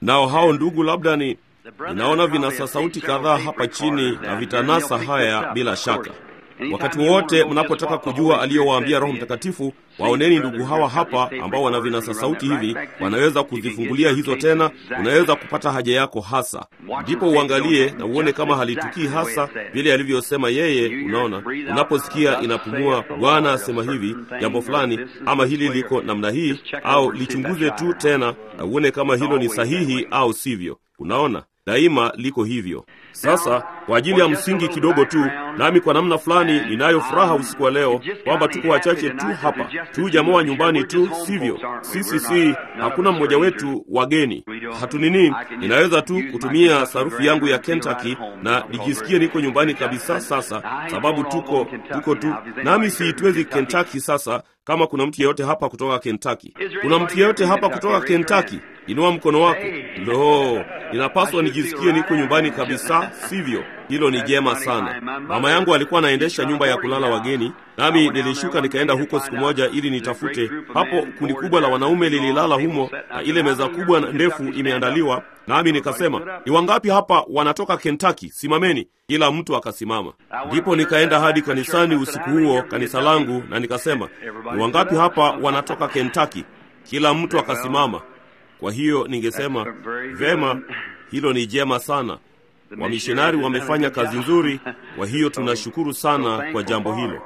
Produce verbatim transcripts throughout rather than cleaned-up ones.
Nao hao ndugu labda ni ninaona vinasa sauti kadhaa hapa chini na vitanasa haya bila shaka. Wakati wote mnapotaka kujua aliyowaambia Roho Mtakatifu, waoneni ndugu hawa hapa ambao wana vinasa sauti hivi, wanaweza kuzifungulia hizo tena, unaweza kupata haja yako hasa. Ndipo uangalie na uone kama halitukii hasa vile alivyosema yeye. Unaona, unaposikia inapumua, Bwana asema hivi jambo fulani, ama hili liko namna hii, au lichunguze tu tena na uone kama hilo ni sahihi au sivyo. Unaona, daima liko hivyo. Sasa kwa ajili ya msingi kidogo tu, nami kwa namna fulani ninayo furaha usiku wa leo kwamba tuko wachache tu hapa, tu jamaa wa nyumbani tu, sivyo? Sisi si, hakuna mmoja wetu wageni. Hatunini, ninaweza tu kutumia sarufi yangu ya Kentucky na nijisikie niko nyumbani kabisa sasa, sababu tuko tuko tu. Nami siitwezi Kentucky sasa. Kama kuna mtu yeyote hapa kutoka Kentucky, kuna mtu yeyote hapa kutoka Kentucky? Inua mkono wako. Lo, inapaswa nijisikie niko nyumbani kabisa, sivyo? Hilo ni jema sana. Mama yangu alikuwa anaendesha nyumba ya kulala wageni, nami nilishuka nikaenda huko siku moja ili nitafute. Hapo kundi kubwa la wanaume lililala humo na ile meza kubwa ndefu imeandaliwa, nami nikasema, ni wangapi hapa wanatoka Kentucky? Simameni. Kila mtu akasimama. Ndipo nikaenda hadi kanisani usiku huo, kanisa langu, na nikasema, ni wangapi hapa wanatoka Kentucky? Kila mtu akasimama. Kwa hiyo ningesema, vema, hilo ni jema sana. Wamishonari wamefanya kazi nzuri, kwa hiyo tunashukuru sana kwa jambo hilo.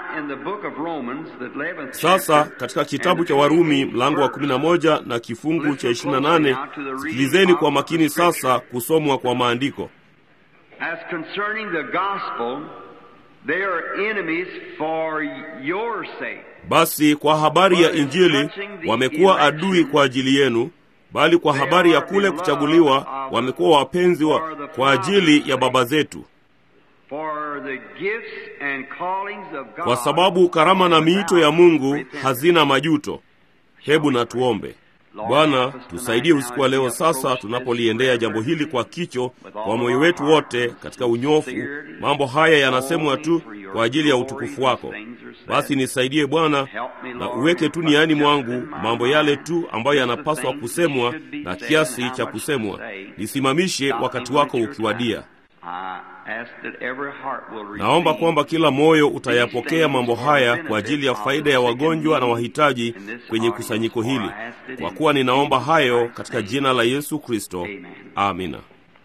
Sasa katika kitabu cha Warumi mlango wa kumi na moja na kifungu cha ishirini na nane, sikilizeni kwa makini sasa kusomwa kwa maandiko. As concerning the gospel, they are enemies for your sake. Basi kwa habari ya Injili wamekuwa adui kwa ajili yenu, bali kwa habari ya kule kuchaguliwa wamekuwa wapenzi wa kwa ajili ya baba zetu. For the gifts and callings of God, kwa sababu karama na miito ya Mungu hazina majuto. Hebu na tuombe. Bwana, tusaidie usiku wa leo sasa tunapoliendea jambo hili kwa kicho, kwa moyo wetu wote, katika unyofu. Mambo haya yanasemwa tu kwa ajili ya utukufu wako. Basi nisaidie Bwana, na uweke tu niani mwangu mambo yale tu ambayo yanapaswa kusemwa na kiasi cha kusemwa. Nisimamishe wakati wako ukiwadia. Naomba kwamba kila moyo utayapokea mambo haya kwa ajili ya faida ya wagonjwa na wahitaji kwenye kusanyiko hili. Kwa kuwa ninaomba hayo katika jina la Yesu Kristo. Amina.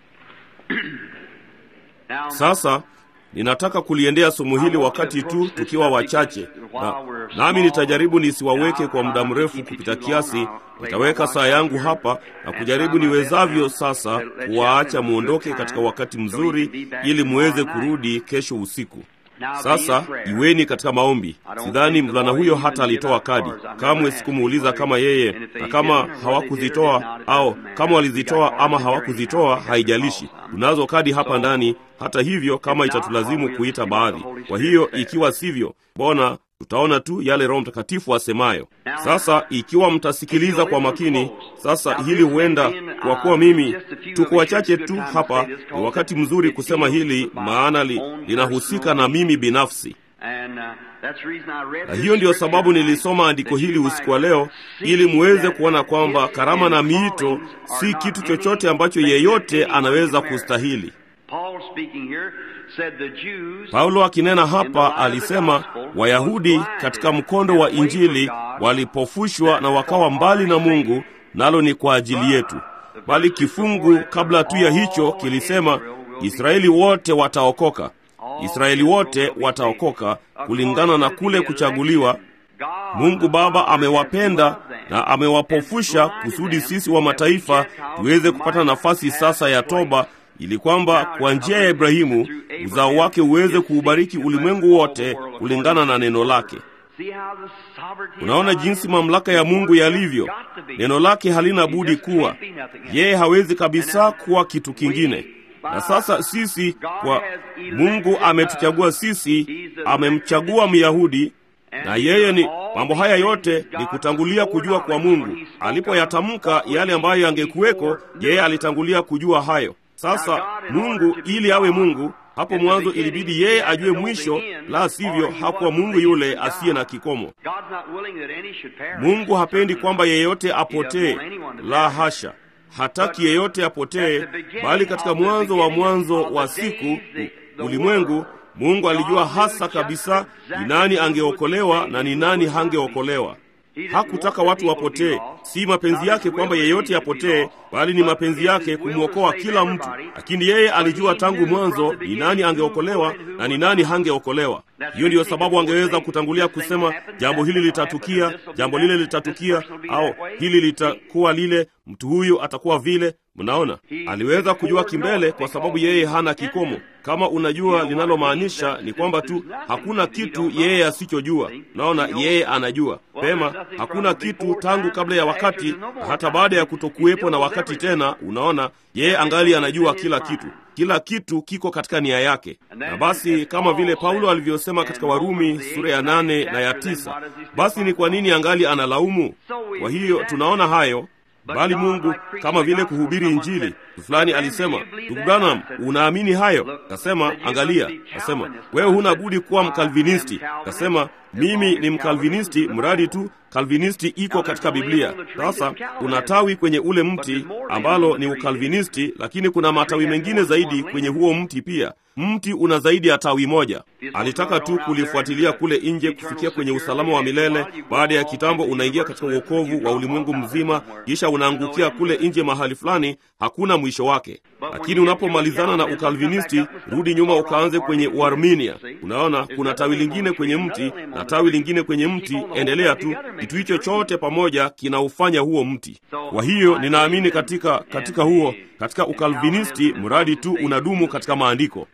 Sasa ninataka kuliendea somo hili wakati tu tukiwa wachache, na nami nitajaribu nisiwaweke kwa muda mrefu kupita kiasi. Nitaweka saa yangu hapa na kujaribu niwezavyo sasa kuwaacha muondoke katika wakati mzuri ili muweze kurudi kesho usiku. Sasa iweni katika maombi. Sidhani mvulana huyo hata alitoa kadi. Kamwe sikumuuliza kama yeye, na kama hawakuzitoa au kama walizitoa ama hawakuzitoa, haijalishi. Tunazo kadi hapa ndani, hata hivyo kama itatulazimu kuita baadhi. Kwa hiyo ikiwa sivyo, Bwana, tutaona tu yale Roho Mtakatifu asemayo. Sasa ikiwa mtasikiliza kwa makini, sasa hili huenda, kwa kuwa mimi tuko wachache tu hapa, ni wakati mzuri kusema hili, maana li, linahusika na mimi binafsi. Na hiyo ndiyo sababu nilisoma andiko hili usiku wa leo, ili muweze kuona kwamba karama na miito si kitu chochote ambacho yeyote anaweza kustahili. Paulo akinena hapa alisema, Wayahudi katika mkondo wa Injili walipofushwa na wakawa mbali na Mungu, nalo ni kwa ajili yetu. Bali kifungu kabla tu ya hicho kilisema, Israeli wote wataokoka. Israeli wote wataokoka kulingana na kule kuchaguliwa. Mungu Baba amewapenda na amewapofusha kusudi sisi wa mataifa tuweze kupata nafasi sasa ya toba, ili kwamba kwa njia ya Ibrahimu uzao wake uweze kuubariki ulimwengu wote kulingana na neno lake. Unaona jinsi mamlaka ya Mungu yalivyo. Neno lake halina budi kuwa. Yeye hawezi kabisa kuwa kitu kingine. Na sasa sisi, kwa Mungu ametuchagua sisi, amemchagua Myahudi, na yeye ni mambo haya yote ni kutangulia kujua kwa Mungu. Alipoyatamka yale ambayo yangekuweko, yeye alitangulia kujua hayo. Sasa Mungu ili awe Mungu, hapo mwanzo ilibidi yeye ajue mwisho, la sivyo hakuwa Mungu yule asiye na kikomo. Mungu hapendi kwamba yeyote apotee, la hasha. hataki yeyote apotee, bali katika mwanzo wa mwanzo wa siku ulimwengu, Mungu alijua hasa kabisa ni nani angeokolewa na ni nani hangeokolewa. Hakutaka watu wapotee. Si mapenzi yake kwamba yeyote apotee, bali ni mapenzi yake kumwokoa kila mtu. Lakini yeye alijua tangu mwanzo ni nani angeokolewa na ni nani hangeokolewa. Hiyo ndiyo sababu angeweza kutangulia kusema jambo hili litatukia, jambo lile litatukia, au hili litakuwa lile, mtu huyu atakuwa vile. Mnaona, aliweza kujua kimbele kwa sababu yeye hana kikomo. Kama unajua linalomaanisha ni kwamba tu hakuna kitu yeye asichojua. Naona yeye anajua pema, hakuna kitu tangu kabla ya wakati na hata baada ya kutokuwepo na wakati tena. Unaona, yeye angali anajua kila kitu. Kila kitu kiko katika nia yake. Na basi kama vile Paulo alivyosema katika Warumi sura ya nane na ya tisa, basi ni kwa nini angali analaumu? Kwa hiyo tunaona hayo. Bali Mungu, kama vile kuhubiri Injili, fulani alisema, ndugu Branham, unaamini hayo? Kasema, angalia. Kasema, wewe huna budi kuwa mkalvinisti. Kasema, mimi ni mkalvinisti mradi tu Kalvinisti iko katika Biblia. Sasa kuna tawi kwenye ule mti ambalo ni ukalvinisti, lakini kuna matawi mengine zaidi kwenye huo mti pia. Mti una zaidi ya tawi moja. Alitaka tu kulifuatilia kule nje kufikia kwenye usalama wa milele. Baada ya kitambo unaingia katika wokovu wa ulimwengu mzima, kisha unaangukia kule nje mahali fulani, hakuna mwisho wake. Lakini unapomalizana na ukalvinisti, rudi nyuma ukaanze kwenye Uarminia. Unaona kuna tawi lingine kwenye mti na tawi lingine kwenye mti, endelea tu. Kitu hicho chote pamoja kinaufanya huo mti. Kwa hiyo ninaamini katika katika huo katika ukalvinisti mradi tu unadumu katika maandiko.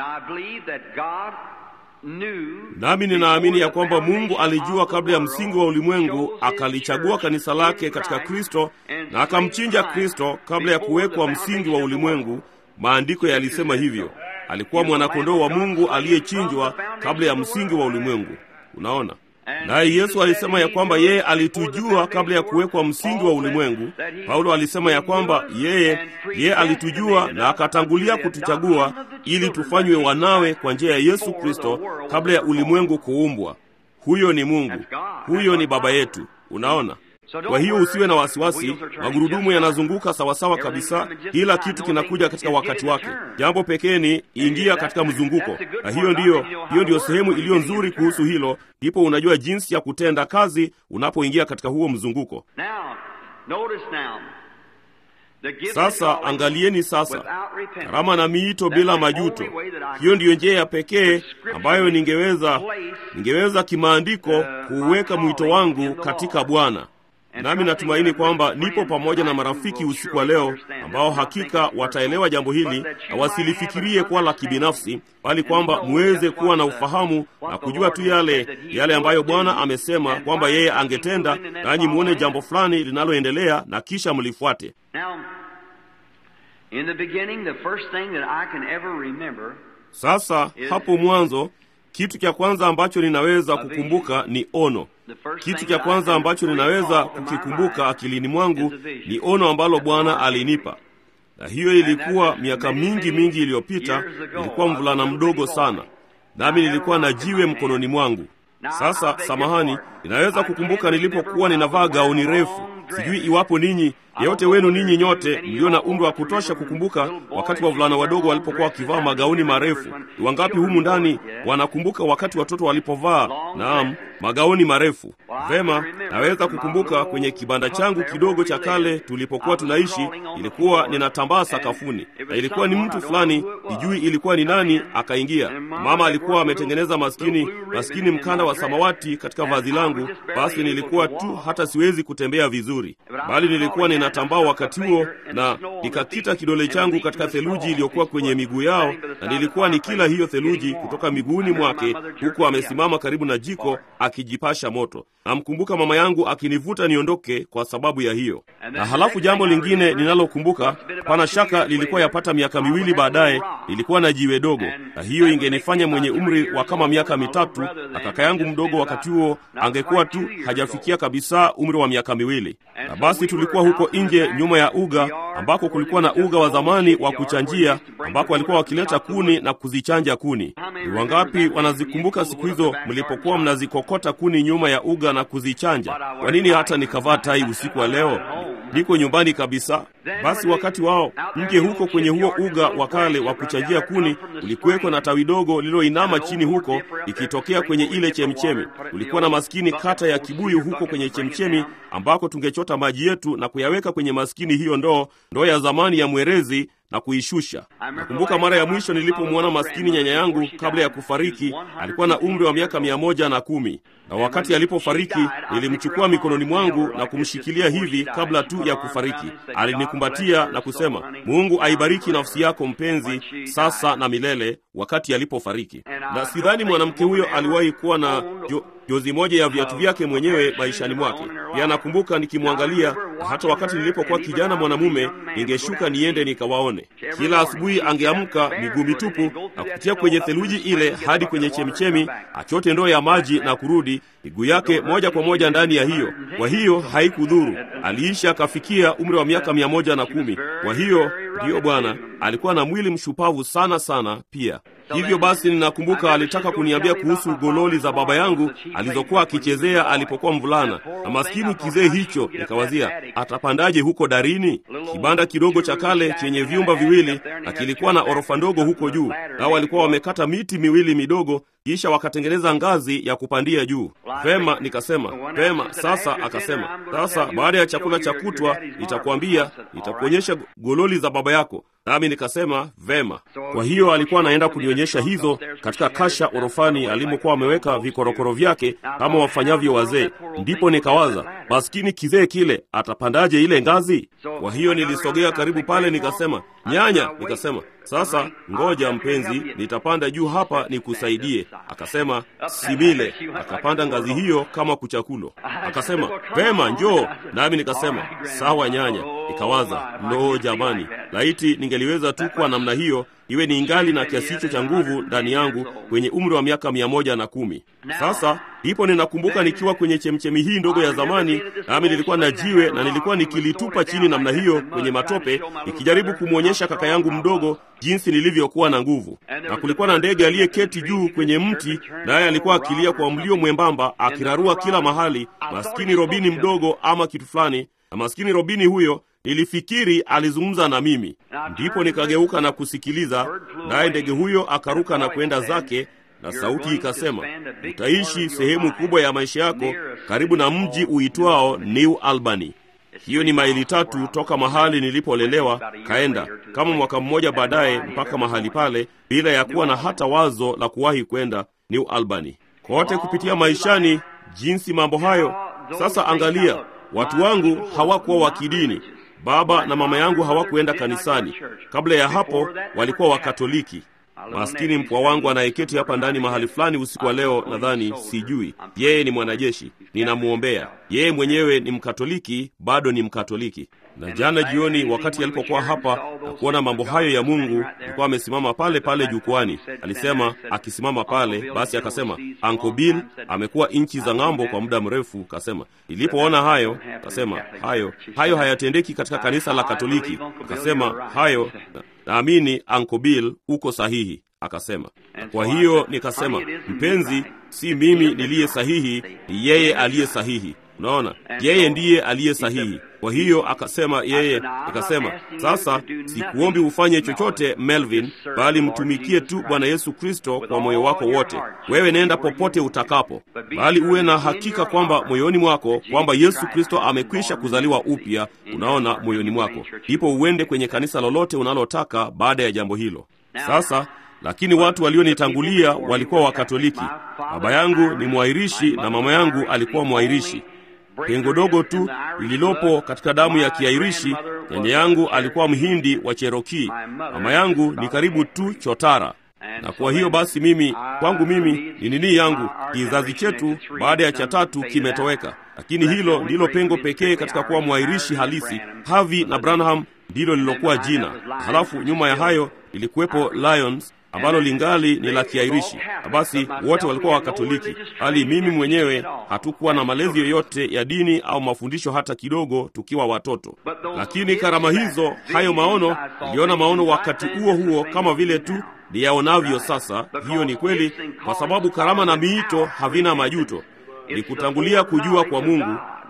Nami ninaamini ya kwamba Mungu alijua kabla ya msingi wa ulimwengu, akalichagua kanisa lake katika Kristo na akamchinja Kristo kabla ya kuwekwa msingi wa ulimwengu. Maandiko yalisema hivyo. Alikuwa mwanakondoo wa Mungu aliyechinjwa kabla ya msingi wa ulimwengu. Unaona? Naye Yesu alisema ya kwamba yeye alitujua kabla ya kuwekwa msingi wa ulimwengu. Paulo alisema ya kwamba yeye yeye alitujua na akatangulia kutuchagua ili tufanywe wanawe kwa njia ya Yesu Kristo kabla ya ulimwengu kuumbwa. Huyo ni Mungu. Huyo ni Baba yetu. Unaona? Kwa hiyo usiwe na wasiwasi, magurudumu yanazunguka sawasawa kabisa. Kila kitu kinakuja katika wakati wake. Jambo pekee ni ingia katika mzunguko. Na hiyo ndiyo, hiyo ndiyo sehemu iliyo nzuri kuhusu hilo. Ndipo unajua jinsi ya kutenda kazi unapoingia katika huo mzunguko. Sasa angalieni sasa, karama na miito bila majuto. Hiyo ndiyo njia ya pekee ambayo ningeweza ningeweza kimaandiko kuuweka mwito wangu katika Bwana. Nami natumaini kwamba nipo pamoja na marafiki usiku wa leo ambao hakika wataelewa jambo hili na wasilifikirie kwa la kibinafsi, bali kwamba muweze kuwa na ufahamu na kujua tu yale yale ambayo Bwana amesema kwamba yeye angetenda, nanyi muone jambo fulani linaloendelea na kisha mlifuate. Sasa hapo mwanzo, kitu cha kwanza ambacho ninaweza kukumbuka ni ono. Kitu cha kwanza ambacho ninaweza kukikumbuka akilini mwangu ni ono ambalo Bwana alinipa. Na hiyo ilikuwa miaka mingi mingi iliyopita. Nilikuwa mvulana mdogo sana, nami nilikuwa na jiwe mkononi mwangu. Sasa samahani, ninaweza kukumbuka nilipokuwa ninavaa gauni refu. Sijui iwapo ninyi yeyote wenu ninyi nyote mlio na umri wa kutosha kukumbuka wakati wavulana wadogo walipokuwa wakivaa magauni marefu. Ni wangapi humu ndani wanakumbuka wakati watoto walipovaa naam magauni marefu? Vema, naweza kukumbuka kwenye kibanda changu kidogo cha kale tulipokuwa tunaishi, ilikuwa ninatambaa sakafuni. Na ilikuwa ni mtu fulani, sijui ilikuwa ni nani, akaingia. Mama alikuwa ametengeneza maskini maskini mkanda wa samawati katika vazi langu. Basi nilikuwa tu hata siwezi kutembea vizuri, bali nilikuwa ninatambaa wakati huo, na nikakita kidole changu katika theluji iliyokuwa kwenye miguu yao, na nilikuwa nikila hiyo theluji kutoka miguuni mwake, huku amesimama karibu na jiko akijipasha moto. Namkumbuka mama yangu akinivuta niondoke kwa sababu ya hiyo. Na halafu jambo lingine ninalokumbuka, hapana shaka lilikuwa yapata miaka miwili baadaye, nilikuwa na jiwe dogo, na hiyo ingenifanya mwenye umri wa kama miaka mitatu, na kaka yangu mdogo wakati huo angekuwa tu hajafikia kabisa umri wa miaka miwili. Na basi tulikuwa huko nje nyuma ya uga, ambako kulikuwa na uga wa zamani wa kuchanjia, ambako walikuwa wakileta kuni na kuzichanja kuni. Ni wangapi wanazikumbuka siku hizo mlipokuwa mnazikokota kuni nyuma ya uga na kuzichanja? Kwa nini hata nikavaa tai usiku wa leo? niko nyumbani kabisa. Basi wakati wao nje huko kwenye huo uga wa kale wa kuchajia kuni, ulikuweko na tawi dogo lililoinama chini huko ikitokea kwenye ile chemchemi. Ulikuwa na maskini kata ya kibuyu huko kwenye chemchemi ambako tungechota maji yetu na kuyaweka kwenye maskini hiyo ndoo, ndoo ya zamani ya mwerezi na kuishusha. Nakumbuka mara ya mwisho nilipomwona maskini nyanya yangu kabla ya kufariki, alikuwa na umri wa miaka mia moja na kumi. Na wakati alipofariki, nilimchukua mikononi mwangu na kumshikilia hivi kabla tu ya kufariki. Alinikumbatia na kusema, Mungu aibariki nafsi yako mpenzi sasa na milele, wakati alipofariki. Na sidhani mwanamke huyo aliwahi kuwa na jo, jozi moja ya viatu vyake mwenyewe maishani mwake. Pia nakumbuka nikimwangalia, hata wakati nilipokuwa kijana mwanamume, ningeshuka niende nikawaone. Kila asubuhi angeamka miguu mitupu na kupitia kwenye theluji ile hadi kwenye chemichemi, achote ndoo ya maji na kurudi, miguu yake moja kwa moja ndani ya hiyo. Kwa hiyo haikudhuru. Aliisha akafikia umri wa miaka mia moja na kumi. Kwa hiyo ndiyo Bwana, alikuwa na mwili mshupavu sana sana pia. Hivyo basi ninakumbuka alitaka kuniambia kuhusu gololi za baba yangu alizokuwa akichezea alipokuwa mvulana. Na maskini kizee hicho, nikawazia, atapandaje huko darini? Kibanda kidogo cha kale chenye vyumba viwili na kilikuwa na orofa ndogo huko juu. Nao walikuwa wamekata miti miwili midogo kisha wakatengeneza ngazi ya kupandia juu. Vema, nikasema, vema, sasa akasema, sasa baada ya chakula cha kutwa nitakwambia, nitakuonyesha gololi za baba yako. Nami nikasema, vema. Kwa hiyo alikuwa anaenda kunionyesha hizo katika kasha orofani alimokuwa ameweka vikorokoro vyake kama wafanyavyo wazee. Ndipo nikawaza, maskini kizee kile atapandaje ile ngazi? Kwa hiyo nilisogea karibu pale nikasema, nyanya, nikasema, sasa ngoja mpenzi, nitapanda juu hapa nikusaidie. Akasema, simile. Akapanda ngazi hiyo kama kuchakulo. Akasema, vema, njoo. Nami nikasema, sawa nyanya. Nikawaza, lo jamani, laiti ningeliweza tu kwa namna hiyo, iwe ni ingali na kiasi hicho cha nguvu ndani yangu kwenye umri wa miaka mia moja na kumi. Sasa ndipo ninakumbuka nikiwa kwenye chemchemi hii ndogo ya zamani, nami nilikuwa na jiwe na nilikuwa nikilitupa chini namna hiyo kwenye matope, nikijaribu kumwonyesha kaka yangu mdogo jinsi nilivyokuwa na nguvu. Na kulikuwa na ndege aliyeketi juu kwenye mti, naye alikuwa akilia kwa mlio mwembamba akirarua kila mahali, maskini robini mdogo ama kitu fulani. Na maskini robini huyo nilifikiri alizungumza na mimi. Ndipo nikageuka na kusikiliza, naye ndege huyo akaruka na kwenda zake, na sauti ikasema, utaishi sehemu kubwa ya maisha yako karibu na mji uitwao New Albany. Hiyo ni maili tatu toka mahali nilipolelewa, kaenda kama mwaka mmoja baadaye mpaka mahali pale, bila ya kuwa na hata wazo la kuwahi kwenda New Albany. Kote kupitia maishani, jinsi mambo hayo. Sasa angalia, watu wangu hawakuwa wa kidini. Baba na mama yangu hawakuenda kanisani. Kabla ya hapo walikuwa Wakatoliki. Maskini mpwa wangu anayeketi hapa ndani mahali fulani usiku wa leo, nadhani, sijui, yeye ni mwanajeshi. Ninamuombea. Yeye mwenyewe ni Mkatoliki, bado ni Mkatoliki. Na jana jioni wakati alipokuwa hapa na kuona mambo hayo ya Mungu, alikuwa amesimama pale pale jukwani. Alisema akisimama pale, basi akasema, Uncle Bill amekuwa inchi za ng'ambo kwa muda mrefu. Kasema, nilipoona hayo, kasema, hayo hayo hayatendeki katika kanisa la Katoliki. Kasema, hayo naamini Uncle Bill uko sahihi. Akasema, kwa hiyo nikasema, mpenzi, si mimi niliye sahihi, ni yeye aliye sahihi. Unaona, yeye ndiye aliye sahihi. Kwa hiyo akasema yeye, akasema, sasa sikuombi ufanye chochote Melvin, bali mtumikie tu Bwana Yesu Kristo kwa moyo wako wote. Wewe nenda popote utakapo, bali uwe na hakika kwamba moyoni mwako kwamba Yesu Kristo amekwisha kuzaliwa upya. Unaona, moyoni mwako. Ndipo uende kwenye kanisa lolote unalotaka baada ya jambo hilo. Sasa lakini watu walionitangulia walikuwa Wakatoliki. Baba yangu ni Mwairishi na mama yangu alikuwa Mwairishi. Pengo dogo tu lililopo katika damu ya Kiairishi. Nyanya yangu alikuwa Mhindi wa Cherokee. Mama yangu ni karibu tu Chotara. Na kwa hiyo basi mimi, kwangu mimi, ni nini yangu, kizazi chetu baada ya cha tatu kimetoweka. Lakini hilo ndilo pengo pekee katika kuwa Mwairishi halisi. Harvey na Branham ndilo lilokuwa jina. Halafu nyuma ya hayo ilikuwepo Lyons ambalo lingali ni la Kiairishi. Basi wote walikuwa Wakatoliki. Hali mimi mwenyewe hatukuwa na malezi yoyote ya dini au mafundisho hata kidogo tukiwa watoto. Lakini karama hizo, hayo maono, niliona maono wakati huo huo kama vile tu niyaonavyo sasa. Hiyo ni kweli, kwa sababu karama na miito havina majuto. Ni kutangulia kujua kwa Mungu,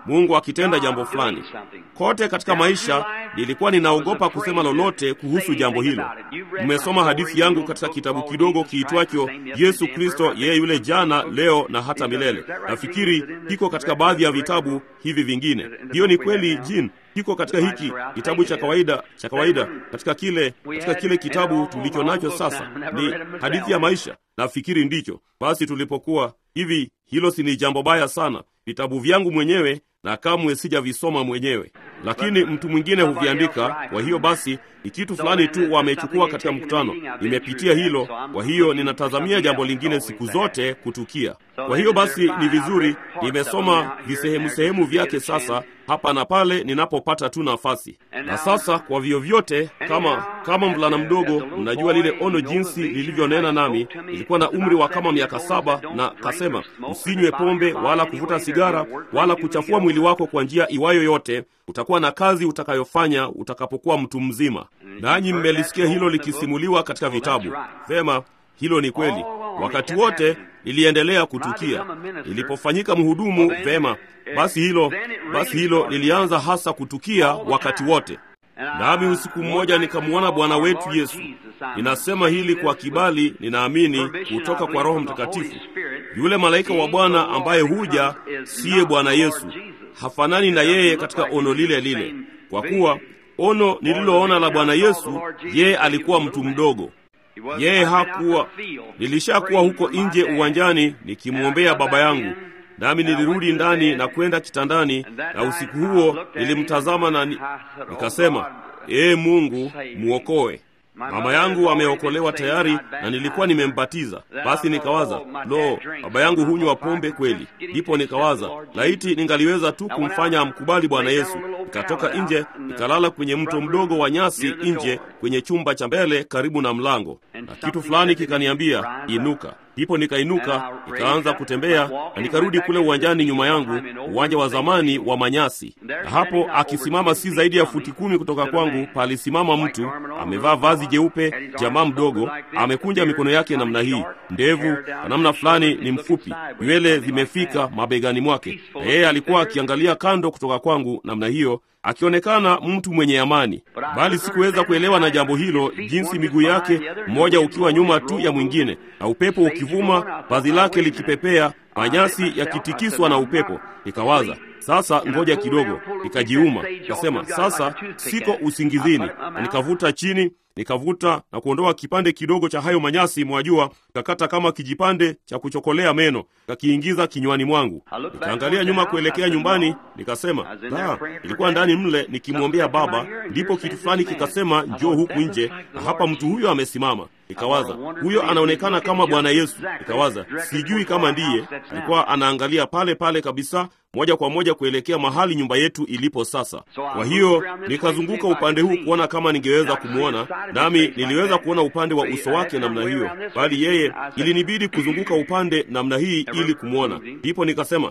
Mungu akitenda jambo fulani. Kote katika maisha nilikuwa ninaogopa kusema lolote kuhusu jambo hilo. Mmesoma hadithi yangu katika kitabu kidogo kiitwacho Yesu Kristo yeye yule jana, leo na hata milele. Nafikiri kiko katika baadhi ya vitabu hivi vingine. Hiyo ni kweli, Jin. Kiko katika hiki kitabu cha kawaida cha kawaida katika kile katika kile kitabu tulicho nacho sasa. Ni hadithi ya maisha. Nafikiri ndicho. Basi tulipokuwa hivi, hilo si ni jambo baya sana. Vitabu vyangu mwenyewe na kamwe sijavisoma mwenyewe, lakini mtu mwingine huviandika. Kwa hiyo basi ni kitu fulani tu wamechukua katika mkutano. Nimepitia hilo, kwa hiyo ninatazamia jambo lingine siku zote kutukia. Kwa hiyo basi ni vizuri, nimesoma visehemu sehemu vyake sasa hapa na pale ninapopata tu nafasi. Na sasa kwa vyovyote, kama kama mvulana mdogo, mnajua lile ono jinsi lilivyonena nami. Ilikuwa na umri wa kama miaka saba, na kasema usinywe pombe wala kuvuta sigara wala kuchafua mwili wako kwa njia iwayo yote. Utakuwa na kazi utakayofanya utakapokuwa mtu mzima. Nanyi mmelisikia hilo likisimuliwa katika vitabu. Vema, hilo ni kweli. Wakati wote liliendelea kutukia. Ilipofanyika mhudumu, vema, basi hilo basi hilo lilianza hasa kutukia wakati wote. Nami usiku mmoja nikamwona Bwana wetu Yesu. Ninasema hili kwa kibali, ninaamini kutoka kwa Roho Mtakatifu. Yule malaika wa Bwana ambaye huja siye Bwana Yesu. Hafanani na yeye katika ono lile lile. Kwa kuwa ono nililoona la Bwana Yesu, yeye alikuwa mtu mdogo. Yeye hakuwa. Nilishakuwa huko nje uwanjani nikimwombea baba yangu. Nami nilirudi ndani na kwenda kitandani, na usiku huo nilimtazama na ni, nikasema, ee Mungu, muokoe. Mama yangu ameokolewa tayari na nilikuwa nimembatiza. Basi nikawaza, lo, baba yangu hunywa pombe kweli. Ndipo nikawaza, laiti ningaliweza tu kumfanya amkubali Bwana Yesu. Nikatoka nje, nikalala kwenye mto mdogo wa nyasi nje kwenye chumba cha mbele karibu na mlango. Na kitu fulani kikaniambia, inuka. Ndipo nikainuka, nikaanza kutembea, na nikarudi kule uwanjani nyuma yangu, uwanja wa zamani wa manyasi. Na hapo akisimama si zaidi ya futi kumi kutoka kwangu, palisimama mtu amevaa vazi jeupe, jamaa mdogo, amekunja mikono yake namna hii, ndevu na namna fulani ni mfupi, nywele zimefika mabegani mwake. Na yeye alikuwa akiangalia kando kutoka kwangu namna hiyo, akionekana mtu mwenye amani. Bali sikuweza kuelewa na jambo hilo, jinsi miguu yake mmoja ukiwa nyuma tu ya mwingine, na upepo ukivuma, vazi lake likipepea, manyasi yakitikiswa na upepo. Nikawaza, sasa ngoja kidogo. Nikajiuma, nikasema, sasa siko usingizini. Na nikavuta chini, nikavuta na kuondoa kipande kidogo cha hayo manyasi, mwajua, kakata kama kijipande cha kuchokolea meno, kakiingiza kinywani mwangu. Nikaangalia nyuma kuelekea nyumbani, nikasema, la, ilikuwa ndani mle nikimwombea baba. Ndipo kitu fulani kikasema, njoo huku nje, na hapa mtu huyo amesimama. Nikawaza, huyo anaonekana kama Bwana Yesu. Nikawaza, sijui kama ndiye. Alikuwa anaangalia pale pale kabisa, moja kwa moja kuelekea mahali nyumba yetu ilipo sasa. Kwa hiyo nikazunguka upande huu kuona kama ningeweza kumwona, nami niliweza kuona upande wa uso wake namna hiyo, bali yeye ilinibidi kuzunguka upande namna hii ili kumwona. Ndipo nikasema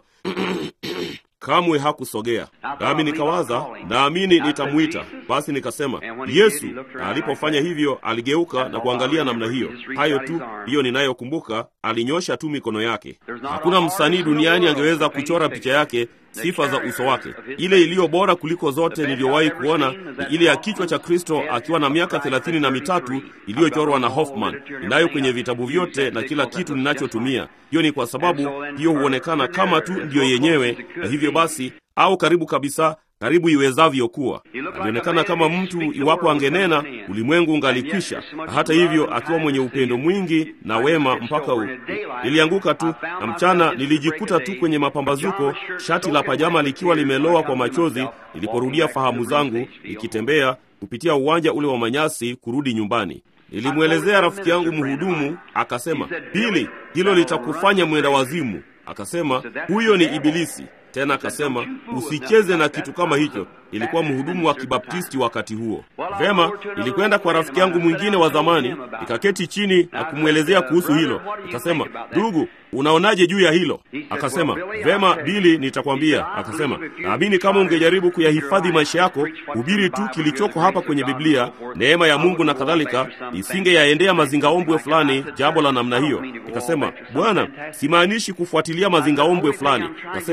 kamwe hakusogea. Nami nikawaza, naamini nitamuita. Basi nikasema, Yesu. Na alipofanya hivyo, aligeuka na kuangalia namna hiyo. Hayo tu, hiyo ninayokumbuka. Alinyosha tu mikono yake. Hakuna msanii duniani angeweza kuchora picha yake, sifa za uso wake. Ile iliyo bora kuliko zote niliyowahi kuona ni ile ya kichwa cha Kristo akiwa na miaka thelathini na mitatu, iliyochorwa na Hoffman. Inayo kwenye vitabu vyote na kila kitu ninachotumia. Hiyo ni kwa sababu hiyo huonekana kama tu ndiyo yenyewe, na hivyo basi, au karibu kabisa, karibu iwezavyo kuwa. Alionekana kama mtu iwapo angenena ulimwengu ungalikwisha. Na hata hivyo akiwa mwenye upendo mwingi na wema mpaka u. Nilianguka tu, na mchana nilijikuta tu kwenye mapambazuko, shati la pajama likiwa limeloa kwa machozi, niliporudia fahamu zangu, nikitembea kupitia uwanja ule wa manyasi kurudi nyumbani. Nilimwelezea rafiki yangu mhudumu, akasema, Bili, hilo litakufanya mwenda wazimu. Akasema, huyo ni Ibilisi. Tena akasema, usicheze na kitu kama hicho. Ilikuwa mhudumu wa Kibaptisti wakati huo. Vema, nilikwenda kwa rafiki yangu mwingine wa zamani, nikaketi chini na kumwelezea kuhusu hilo. Akasema, ndugu, unaonaje juu ya hilo? Akasema, vema Bili, nitakwambia. Akasema, naamini kama ungejaribu kuyahifadhi maisha yako, hubiri tu kilichoko hapa kwenye Biblia, neema ya Mungu na kadhalika, isingeyaendea mazingaombwe fulani, jambo la namna hiyo. Nikasema, Bwana, simaanishi kufuatilia mazingaombwe fulani. Akasema,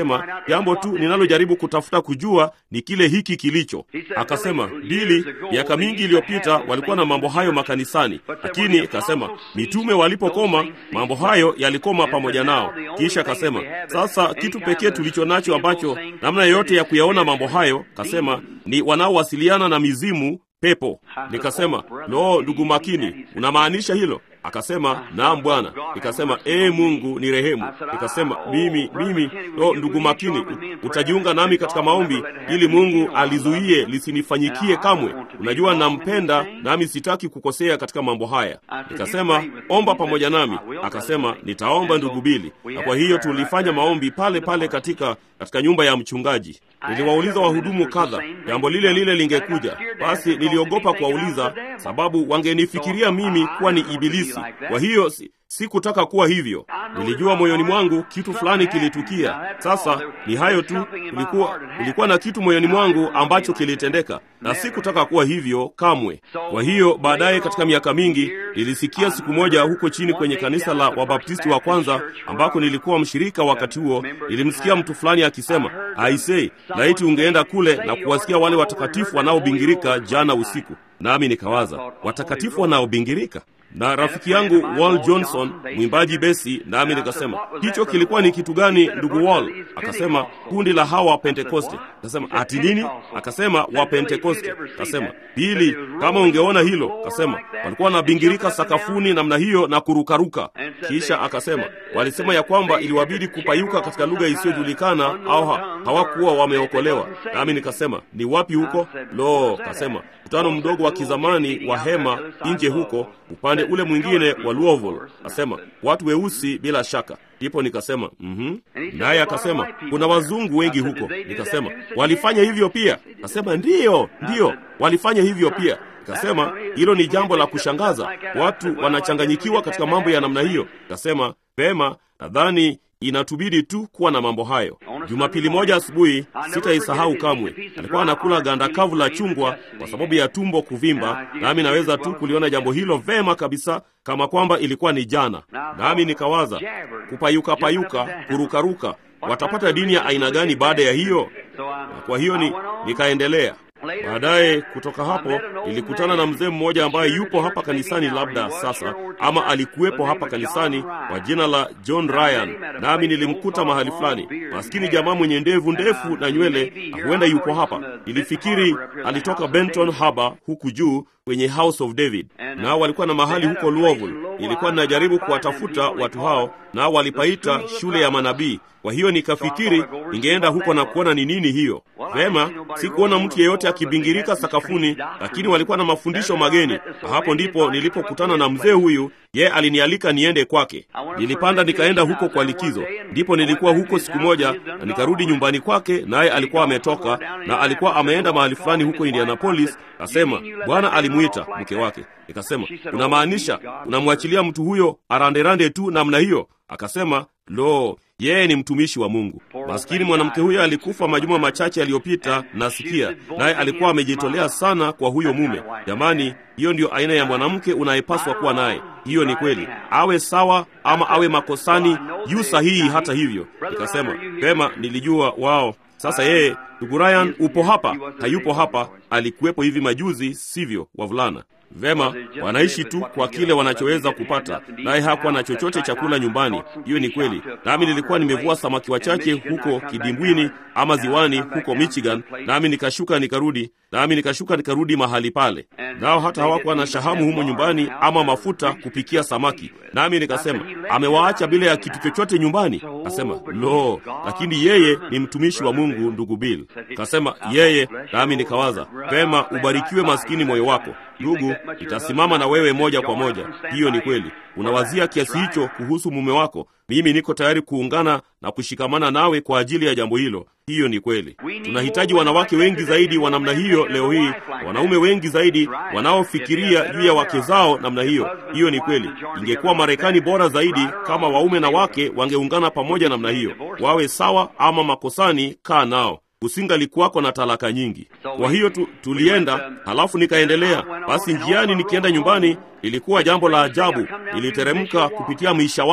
jambo tu ninalojaribu kutafuta kujua ni kile hiki kilicho. Akasema, Bili, miaka mingi iliyopita walikuwa na mambo hayo makanisani, lakini akasema mitume walipokoma mambo hayo yalikoma pamoja nao. Kisha akasema, sasa kitu pekee tulicho nacho ambacho namna yote ya kuyaona mambo hayo, akasema ni wanaowasiliana na mizimu, pepo. Nikasema, lo, ndugu makini, unamaanisha hilo? Akasema, naam bwana. Nikasema, ee Mungu ni rehemu. Nikasema, mimi mimi lo, ndugu makini, utajiunga nami katika maombi ili Mungu alizuie lisinifanyikie kamwe. Unajua nampenda nami sitaki kukosea katika mambo haya. Nikasema, omba pamoja nami. Akasema, nitaomba ndugu Bili. Na kwa hiyo tulifanya maombi pale pale katika katika nyumba ya mchungaji. Niliwauliza wahudumu kadha jambo lile lile lingekuja. Basi niliogopa kuwauliza sababu wangenifikiria mimi kuwa ni ibilisi. Kwa hiyo si, sikutaka kuwa hivyo. Nilijua moyoni mwangu kitu fulani kilitukia. Sasa ni hayo tu, kulikuwa kulikuwa na kitu moyoni mwangu ambacho kilitendeka, na sikutaka kuwa hivyo kamwe. Kwa hiyo baadaye katika miaka mingi nilisikia siku moja huko chini kwenye kanisa la Wabaptisti wa kwanza ambako nilikuwa mshirika wakati huo, nilimsikia mtu fulani akisema, I say, laiti ungeenda kule na kuwasikia wale watakatifu wanaobingirika jana usiku. Nami nikawaza, watakatifu wanaobingirika? Na rafiki yangu Wal Johnson, mwimbaji besi, nami nikasema, hicho kilikuwa ni kitu gani ndugu Wal? Akasema, kundi la hawa wa Pentekoste. Akasema, ati nini? Akasema, wa Pentekoste. Akasema, Bili, kama ungeona hilo. Akasema, walikuwa wanabingirika sakafuni namna hiyo na kurukaruka. Kisha akasema, walisema ya kwamba iliwabidi kupayuka katika lugha isiyojulikana au ha, hawakuwa wameokolewa. Nami nikasema, ni wapi huko? Lo, akasema, mkutano mdogo wa kizamani wa hema nje huko upande ule mwingine wa Louisville. Asema, watu weusi bila shaka. Ndipo nikasema, mhm. Naye akasema, kuna wazungu wengi huko. Nikasema, walifanya hivyo pia? Akasema, ndiyo, ndiyo, walifanya hivyo pia. Nikasema, hilo ni jambo la kushangaza. Watu wanachanganyikiwa katika mambo ya namna hiyo. Nikasema, pema, nadhani inatubidi tu kuwa na mambo hayo. Jumapili moja asubuhi, sitaisahau kamwe, alikuwa anakula ganda kavu la chungwa kwa sababu ya tumbo kuvimba, nami naweza tu kuliona jambo hilo vema kabisa kama kwamba ilikuwa ni jana. Nami nikawaza, kupayuka payuka, kurukaruka, watapata dini ya aina gani baada ya hiyo? Na kwa hiyo ni nikaendelea. Baadaye kutoka hapo nilikutana na mzee mmoja ambaye yupo hapa kanisani labda sasa, ama alikuwepo hapa kanisani, kwa jina la John Ryan. Nami nilimkuta mahali fulani, maskini jamaa mwenye ndevu ndefu na nywele, huenda yupo hapa. Nilifikiri alitoka Benton Harbor huku juu kwenye House of David. Nao walikuwa na mahali huko Louisville. Nilikuwa ninajaribu kuwatafuta watu hao, nao walipaita shule ya manabii. Kwa hiyo nikafikiri ningeenda huko na kuona ni nini hiyo. Vema, sikuona mtu yeyote akibingirika sakafuni, lakini walikuwa na mafundisho mageni. Na hapo ndipo nilipokutana na mzee huyu. Ye alinialika niende kwake. Nilipanda nikaenda huko kwa likizo. Ndipo nilikuwa huko siku moja na nikarudi nyumbani kwake, naye alikuwa ametoka na alikuwa ameenda mahali fulani huko Indianapolis. Akasema Bwana alimuita mke wake. Nikasema, unamaanisha unamwachilia mtu huyo aranderande tu namna hiyo? Akasema, lo, yeye ni mtumishi wa Mungu. Maskini mwanamke huyo alikufa majuma machache yaliyopita, nasikia, naye alikuwa amejitolea sana kwa huyo mume. Jamani, hiyo ndio aina ya mwanamke unayepaswa kuwa naye. Hiyo ni kweli. Awe sawa ama awe makosani, yu sahihi hata hivyo. Nikasema, pema, nilijua wao. Sasa yeye, ndugu Ryan, upo hapa? Hayupo hapa. Alikuwepo hivi majuzi, sivyo wavulana? Vema, wanaishi tu kwa kile wanachoweza kupata, naye hakuwa na chochote chakula nyumbani. Hiyo ni kweli. Nami nilikuwa nimevua samaki wachache huko kidimbwini ama ziwani huko Michigan, nami nikashuka nikarudi, nami nikashuka nikarudi mahali pale. Nao hata hawakuwa na shahamu humo nyumbani ama mafuta kupikia samaki. Nami nikasema, amewaacha bila ya kitu chochote nyumbani? Kasema, lo, lakini yeye ni mtumishi wa Mungu, ndugu Bill. Kasema yeye, nami nikawaza, pema, ubarikiwe maskini moyo wako. Ndugu, itasimama na wewe moja kwa moja. Hiyo ni kweli. Unawazia kiasi hicho kuhusu mume wako? Mimi niko tayari kuungana na kushikamana nawe kwa ajili ya jambo hilo. Hiyo ni kweli. Tunahitaji wanawake wengi zaidi wa namna hiyo leo hii, wanaume wengi zaidi wanaofikiria juu ya wake zao namna hiyo. Hiyo ni kweli. Ingekuwa Marekani bora zaidi kama waume na wake wangeungana pamoja namna hiyo. Wawe sawa ama makosani, kaa nao. Kusingalikuwako na talaka nyingi. Kwa hiyo tu, tulienda, halafu nikaendelea. Basi njiani nikienda nyumbani, ilikuwa jambo la ajabu. Niliteremka kupitia Mishawaka.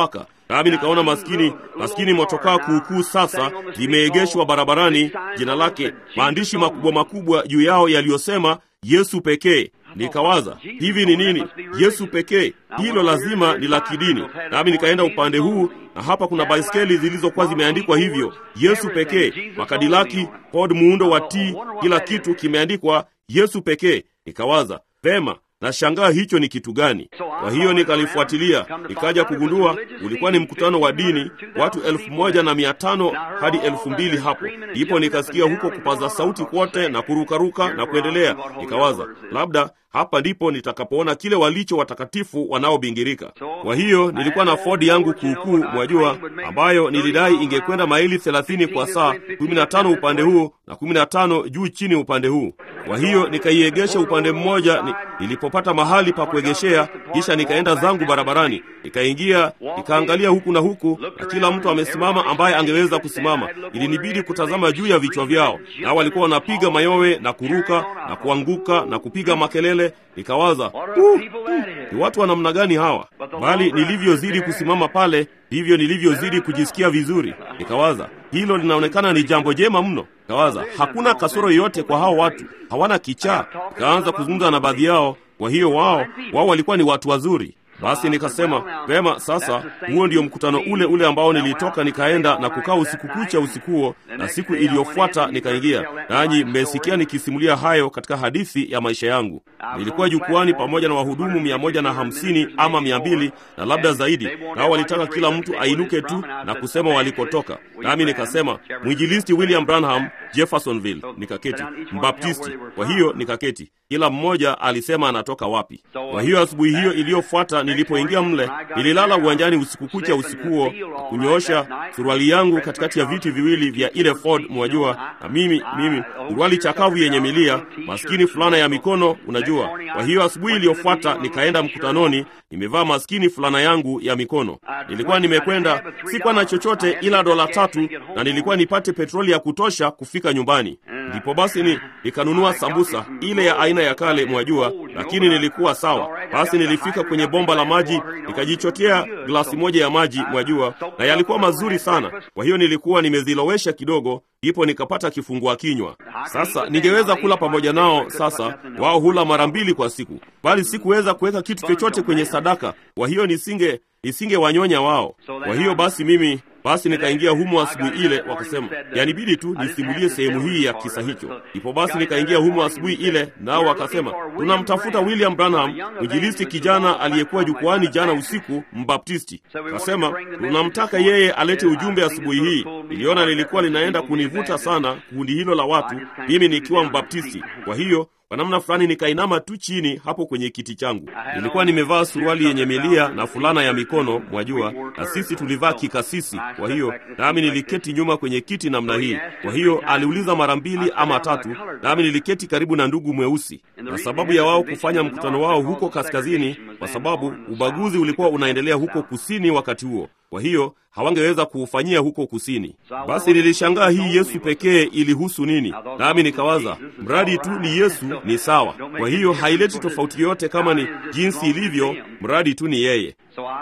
Nami nikaona maskini maskini motokaa kuukuu sasa limeegeshwa barabarani, jina lake, maandishi makubwa makubwa juu yao yaliyosema Yesu pekee. Nikawaza, hivi ni nini Yesu pekee? Hilo lazima ni la kidini. Nami nikaenda upande huu, na hapa kuna baiskeli zilizokuwa zimeandikwa hivyo, Yesu pekee, makadilaki, Ford muundo wa T, kila kitu kimeandikwa Yesu pekee. Nikawaza, vema, na shangaa hicho ni kitu gani? Kwa hiyo nikalifuatilia, nikaja kugundua ulikuwa ni mkutano wa dini, watu elfu moja na mia tano hadi elfu mbili hapo. Ndipo nikasikia huko kupaza sauti kwote na kurukaruka na kuendelea. Nikawaza, labda hapa ndipo nitakapoona kile walicho watakatifu wanaobingirika. Kwa hiyo nilikuwa na Ford yangu kuukuu, mwajua, ambayo nilidai ingekwenda maili thelathini kwa saa, kumi na tano upande huu na kumi na tano juu chini upande huu. Kwa hiyo nikaiegesha upande mmoja ni, nilipopata mahali pa kuegeshea, kisha nikaenda zangu barabarani. Nikaingia, nikaangalia huku na huku, na kila mtu amesimama ambaye angeweza kusimama. Ilinibidi kutazama juu ya vichwa vyao, na walikuwa wanapiga mayowe na kuruka na kuanguka na kupiga makelele. Nikawaza, uh, uh, ni watu wa namna gani hawa? Bali nilivyozidi kusimama pale, hivyo nilivyozidi kujisikia vizuri. Nikawaza, hilo linaonekana ni jambo jema mno. Nikawaza, hakuna kasoro yoyote kwa hao watu, hawana kichaa. Nikaanza kuzungumza na baadhi yao, kwa hiyo wao wao walikuwa ni watu wazuri. Basi nikasema, vema, sasa huo ndio mkutano ule ule ambao nilitoka nikaenda na kukaa usiku kucha usikuo, na siku iliyofuata nikaingia. Nanyi mmesikia nikisimulia hayo katika hadithi ya maisha yangu. Nilikuwa jukwani pamoja na wahudumu mia moja na hamsini ama mia mbili na labda zaidi, nao walitaka kila mtu ainuke tu na kusema walikotoka. Nami nikasema, mwinjilisti William Branham, Jeffersonville. Nikaketi. Mbaptisti. Kwa hiyo nikaketi. Kila mmoja alisema anatoka wapi. Kwa hiyo asubuhi hiyo iliyofuata, nilipoingia mle, nililala uwanjani usiku kucha usikuo, kunyoosha suruali yangu katikati ya viti viwili vya ile Ford, mwajua, na mimi mimi suruali chakavu yenye milia, maskini fulana ya mikono, unajua. Kwa hiyo asubuhi iliyofuata nikaenda mkutanoni, nimevaa maskini fulana yangu ya mikono. Nilikuwa nimekwenda, sikuwa na chochote ila dola tatu, na nilikuwa nipate petroli ya kutosha kufika nyumbani. Ndipo basi ni nikanunua sambusa ile ya aina ya kale, mwajua, lakini nilikuwa sawa. Basi nilifika kwenye bomba la maji, nikajichotea glasi moja ya maji, mwajua, na yalikuwa mazuri sana. Kwa hiyo nilikuwa nimezilowesha kidogo, ndipo nikapata kifungua kinywa. Sasa ningeweza kula pamoja nao. Sasa wao hula mara mbili kwa siku, bali sikuweza kuweka kitu chochote kwenye sadaka. Kwa hiyo nisinge nisinge wanyonya wao. Kwa hiyo basi mimi basi nikaingia humo asubuhi ile, wakasema yanibidi tu nisimulie sehemu hii ya kisa hicho. Ipo basi nikaingia humo asubuhi ile, nao wakasema, tunamtafuta William Branham, mwinjilisti kijana aliyekuwa jukwani jana usiku, Mbaptisti. Kasema tunamtaka yeye alete ujumbe asubuhi hii. Niliona lilikuwa linaenda kunivuta sana kundi hilo la watu, mimi nikiwa Mbaptisti. Kwa hiyo kwa namna fulani nikainama tu chini hapo kwenye kiti changu. Nilikuwa nimevaa suruali yenye milia na fulana ya mikono, mwajua, na sisi tulivaa kikasisi. Kwa hiyo nami niliketi nyuma kwenye kiti namna hii. Kwa hiyo aliuliza mara mbili ama tatu, nami niliketi karibu na ndugu mweusi. Na sababu ya wao kufanya mkutano wao huko kaskazini, kwa sababu ubaguzi ulikuwa unaendelea huko kusini wakati huo. Kwa hiyo hawangeweza kuufanyia huko kusini. Basi nilishangaa hii Yesu pekee ilihusu nini? Nami nikawaza, mradi tu ni Yesu ni sawa. Kwa hiyo haileti tofauti yote kama ni jinsi ilivyo, mradi tu ni yeye.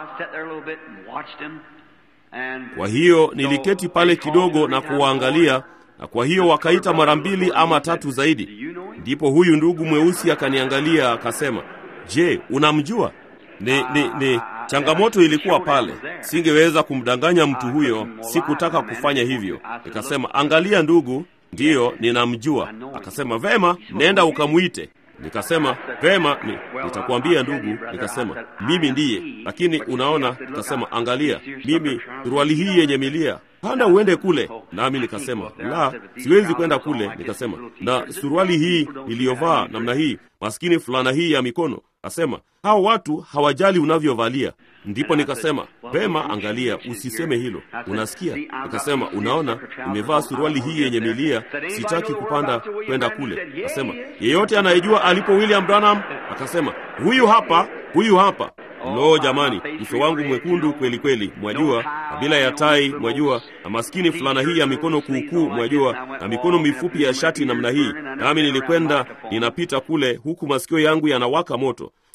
Kwa hiyo niliketi pale kidogo na kuwaangalia, na kwa hiyo wakaita mara mbili ama tatu zaidi. Ndipo huyu ndugu mweusi akaniangalia akasema, je, unamjua? Ni, ni, ni changamoto ilikuwa pale. Singeweza kumdanganya mtu huyo, sikutaka kufanya hivyo. Nikasema, angalia ndugu, ndiyo ninamjua. Akasema, vema, nenda ukamuite. Nikasema, vema, ni, nitakwambia ndugu. Nikasema, mimi ndiye, lakini unaona, nikasema, angalia, mimi suruali hii yenye milia, panda uende kule. Nami nikasema, la, siwezi kwenda kule. Nikasema, na suruali hii niliyovaa namna hii, maskini fulana hii ya mikono. Asema, hao watu hawajali unavyovalia. Ndipo nikasema, vema, angalia, usiseme hilo, unasikia? Nikasema, unaona, nimevaa suruali hii yenye milia, sitaki kupanda kwenda kule. Akasema, yeyote anayejua alipo William Branham? Akasema, huyu hapa, huyu hapa. Lo, jamani, uso wangu mwekundu kweli kweli, mwajua, na bila ya tai, mwajua, na maskini fulana hii ya mikono kuukuu, mwajua, na mikono mifupi ya shati namna hii. Nami nilikwenda ninapita kule, huku masikio yangu yanawaka moto.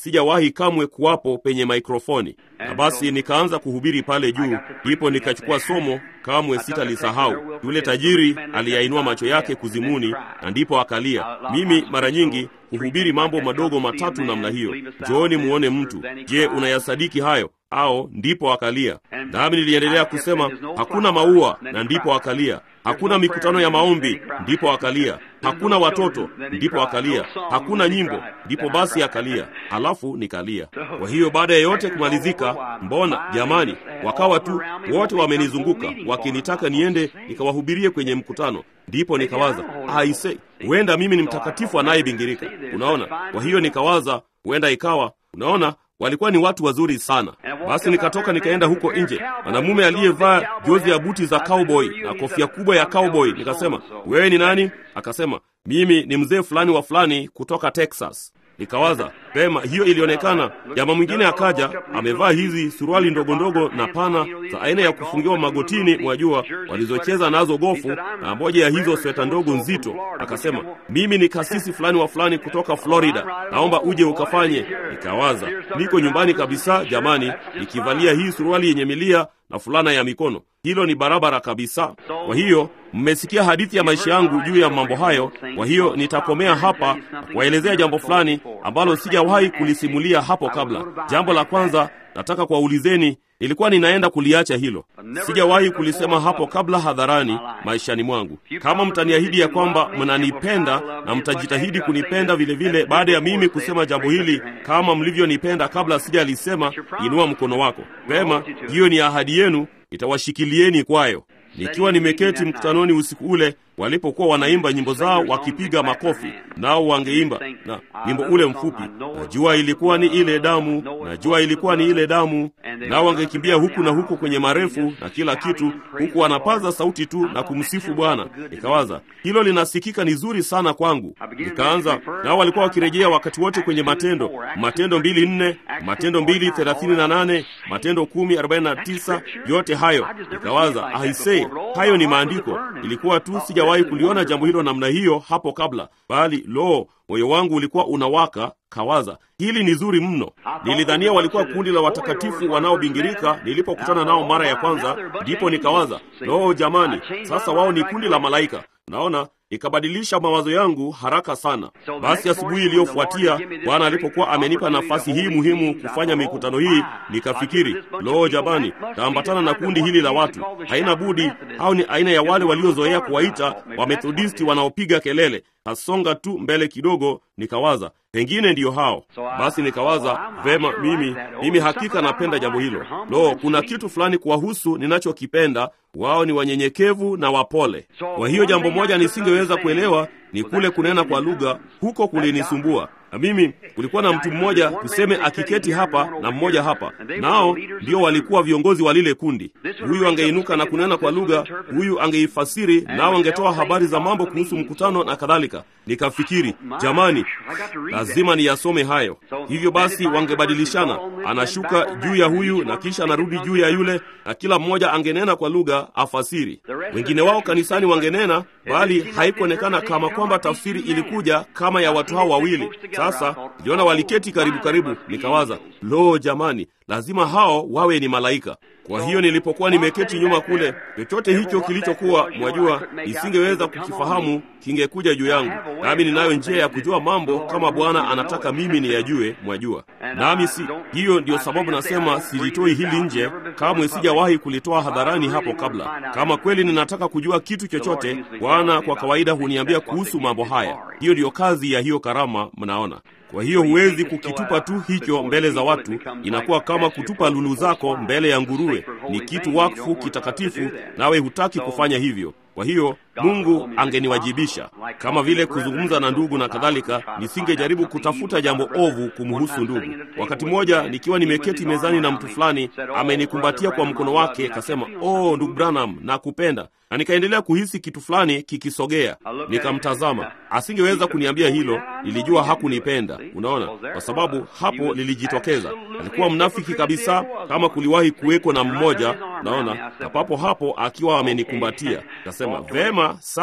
sijawahi kamwe kuwapo penye mikrofoni. Na basi nikaanza kuhubiri pale juu, ndipo nikachukua somo kamwe sitalisahau. Yule tajiri aliyainua macho yake kuzimuni na ndipo akalia. Mimi mara nyingi kuhubiri mambo madogo matatu namna hiyo. Njooni muone mtu. Je, unayasadiki hayo? Au ndipo akalia. Nami niliendelea kusema hakuna maua, na ndipo akalia. Hakuna mikutano ya maombi, ndipo akalia. Hakuna watoto, ndipo akalia. Hakuna nyimbo, ndipo basi akalia. Halafu nikalia. Kwa hiyo baada ya yote kumalizika, mbona jamani, wakawa tu wote wamenizunguka wakinitaka niende nikawahubirie kwenye mkutano. Ndipo nikawaza, I say, huenda mimi ni mtakatifu anayebingirika. Unaona? Kwa hiyo nikawaza, huenda ikawa, unaona, walikuwa ni watu wazuri sana. Basi nikatoka nikaenda huko nje. Mwanamume aliyevaa jozi ya buti za cowboy na kofia kubwa ya cowboy. Nikasema, wewe ni nani? Akasema, mimi ni mzee fulani wa fulani kutoka Texas. Nikawaza, pema, hiyo ilionekana. Jamaa mwingine akaja, amevaa hizi suruali ndogo ndogo na pana za aina ya kufungiwa magotini, mwajua, walizocheza nazo gofu, na moja ya hizo sweta ndogo nzito. Akasema, mimi ni kasisi fulani wa fulani kutoka Florida, naomba uje ukafanye. Nikawaza, niko nyumbani kabisa jamani, nikivalia hii suruali yenye milia na fulana ya mikono. Hilo ni barabara kabisa. Kwa hiyo mmesikia hadithi ya maisha yangu juu ya mambo hayo. Kwa hiyo nitakomea hapa kuwaelezea jambo fulani ambalo sijawahi kulisimulia hapo kabla. Jambo la kwanza nataka kuwaulizeni, ilikuwa ninaenda kuliacha hilo. Sijawahi kulisema hapo kabla hadharani maishani mwangu. Kama mtaniahidi ya kwamba mnanipenda na mtajitahidi kunipenda vile vile baada ya mimi kusema jambo hili kama mlivyonipenda kabla sijalisema, inua mkono wako. Vema, hiyo ni ahadi yenu, itawashikilieni kwayo. Nikiwa nimeketi mkutanoni usiku ule, walipokuwa wanaimba nyimbo zao wakipiga makofi, nao wangeimba na nyimbo ule mfupi, najua ilikuwa ni ile damu, najua ilikuwa ni ile damu, nao wangekimbia huku na huku kwenye marefu na kila kitu, huku wanapaza sauti tu na kumsifu Bwana. Nikawaza, hilo linasikika ni zuri sana kwangu. Nikaanza, nao walikuwa wakirejea wakati wote kwenye Matendo, Matendo mbili nne, Matendo mbili thelathini na nane, Matendo kumi arobaini na tisa, yote hayo. Nikawaza, aisee, hayo ni maandiko. Ilikuwa tu sijawahi kuliona jambo hilo namna hiyo hapo kabla, bali lo, moyo wangu ulikuwa unawaka. Kawaza, hili ni zuri mno. Nilidhania walikuwa kundi la watakatifu wanaobingirika nilipokutana nao mara ya kwanza. Ndipo nikawaza, lo jamani, sasa wao ni kundi la malaika. Naona ikabadilisha mawazo yangu haraka sana. Basi asubuhi iliyofuatia, Bwana alipokuwa amenipa nafasi hii muhimu kufanya mikutano hii, nikafikiri, lo jamani, taambatana na kundi hili la watu. Haina budi, au ni aina ya wale waliozoea kuwaita Wamethodisti wanaopiga kelele. Kasonga tu mbele kidogo, nikawaza, pengine ndiyo hao. Basi nikawaza, vema, mimi mimi hakika napenda jambo hilo. Lo, kuna kitu fulani kuwahusu ninachokipenda. Wao ni wanyenyekevu na wapole. Kwa hiyo jambo moja nisingeweza kuelewa ni kule kunena kwa lugha, huko kulinisumbua. Na mimi kulikuwa na mtu mmoja tuseme akiketi hapa na mmoja hapa, nao ndio walikuwa viongozi wa lile kundi. Huyu angeinuka na kunena kwa lugha, huyu angeifasiri, nao angetoa habari za mambo kuhusu mkutano na kadhalika. Nikafikiri, jamani, lazima niyasome hayo. Hivyo basi wangebadilishana, anashuka juu ya huyu na kisha anarudi juu ya yule, na kila mmoja angenena kwa lugha afasiri. Wengine wao kanisani wangenena, bali haikuonekana kama kwamba tafsiri ilikuja kama ya watu hao wawili. Sasa niliona waliketi karibu karibu. Nikawaza, lo jamani, lazima hao wawe ni malaika. Kwa hiyo nilipokuwa nimeketi nyuma kule, chochote hicho kilichokuwa, mwajua, nisingeweza kukifahamu, kingekuja juu yangu. Nami ninayo njia ya kujua mambo kama Bwana anataka mimi niyajue, mwajua. Nami si hiyo ndio sababu nasema silitoi hili nje, kamwe sijawahi kulitoa hadharani hapo kabla. Kama kweli ninataka kujua kitu chochote, Bwana kwa kawaida huniambia kuhusu mambo haya. Hiyo ndio kazi ya hiyo karama, mnaona. Kwa hiyo huwezi kukitupa tu hicho mbele za watu. Inakuwa kama kutupa lulu zako mbele ya nguruwe. Ni kitu wakfu kitakatifu, nawe hutaki kufanya hivyo. Kwa hiyo Mungu angeniwajibisha, kama vile kuzungumza na ndugu na kadhalika. Nisingejaribu kutafuta jambo ovu kumhusu ndugu. Wakati mmoja nikiwa nimeketi mezani na mtu fulani, amenikumbatia kwa mkono wake, akasema, "Oh, ndugu Branham, nakupenda." Na nikaendelea kuhisi kitu fulani kikisogea. Nikamtazama. Asingeweza kuniambia hilo, nilijua hakunipenda. Unaona, kwa sababu hapo lilijitokeza. Alikuwa mnafiki kabisa, kama kuliwahi kuweko na mmoja, naona, na papo hapo akiwa amenikumbatia. Akasema, "Vema, sawa."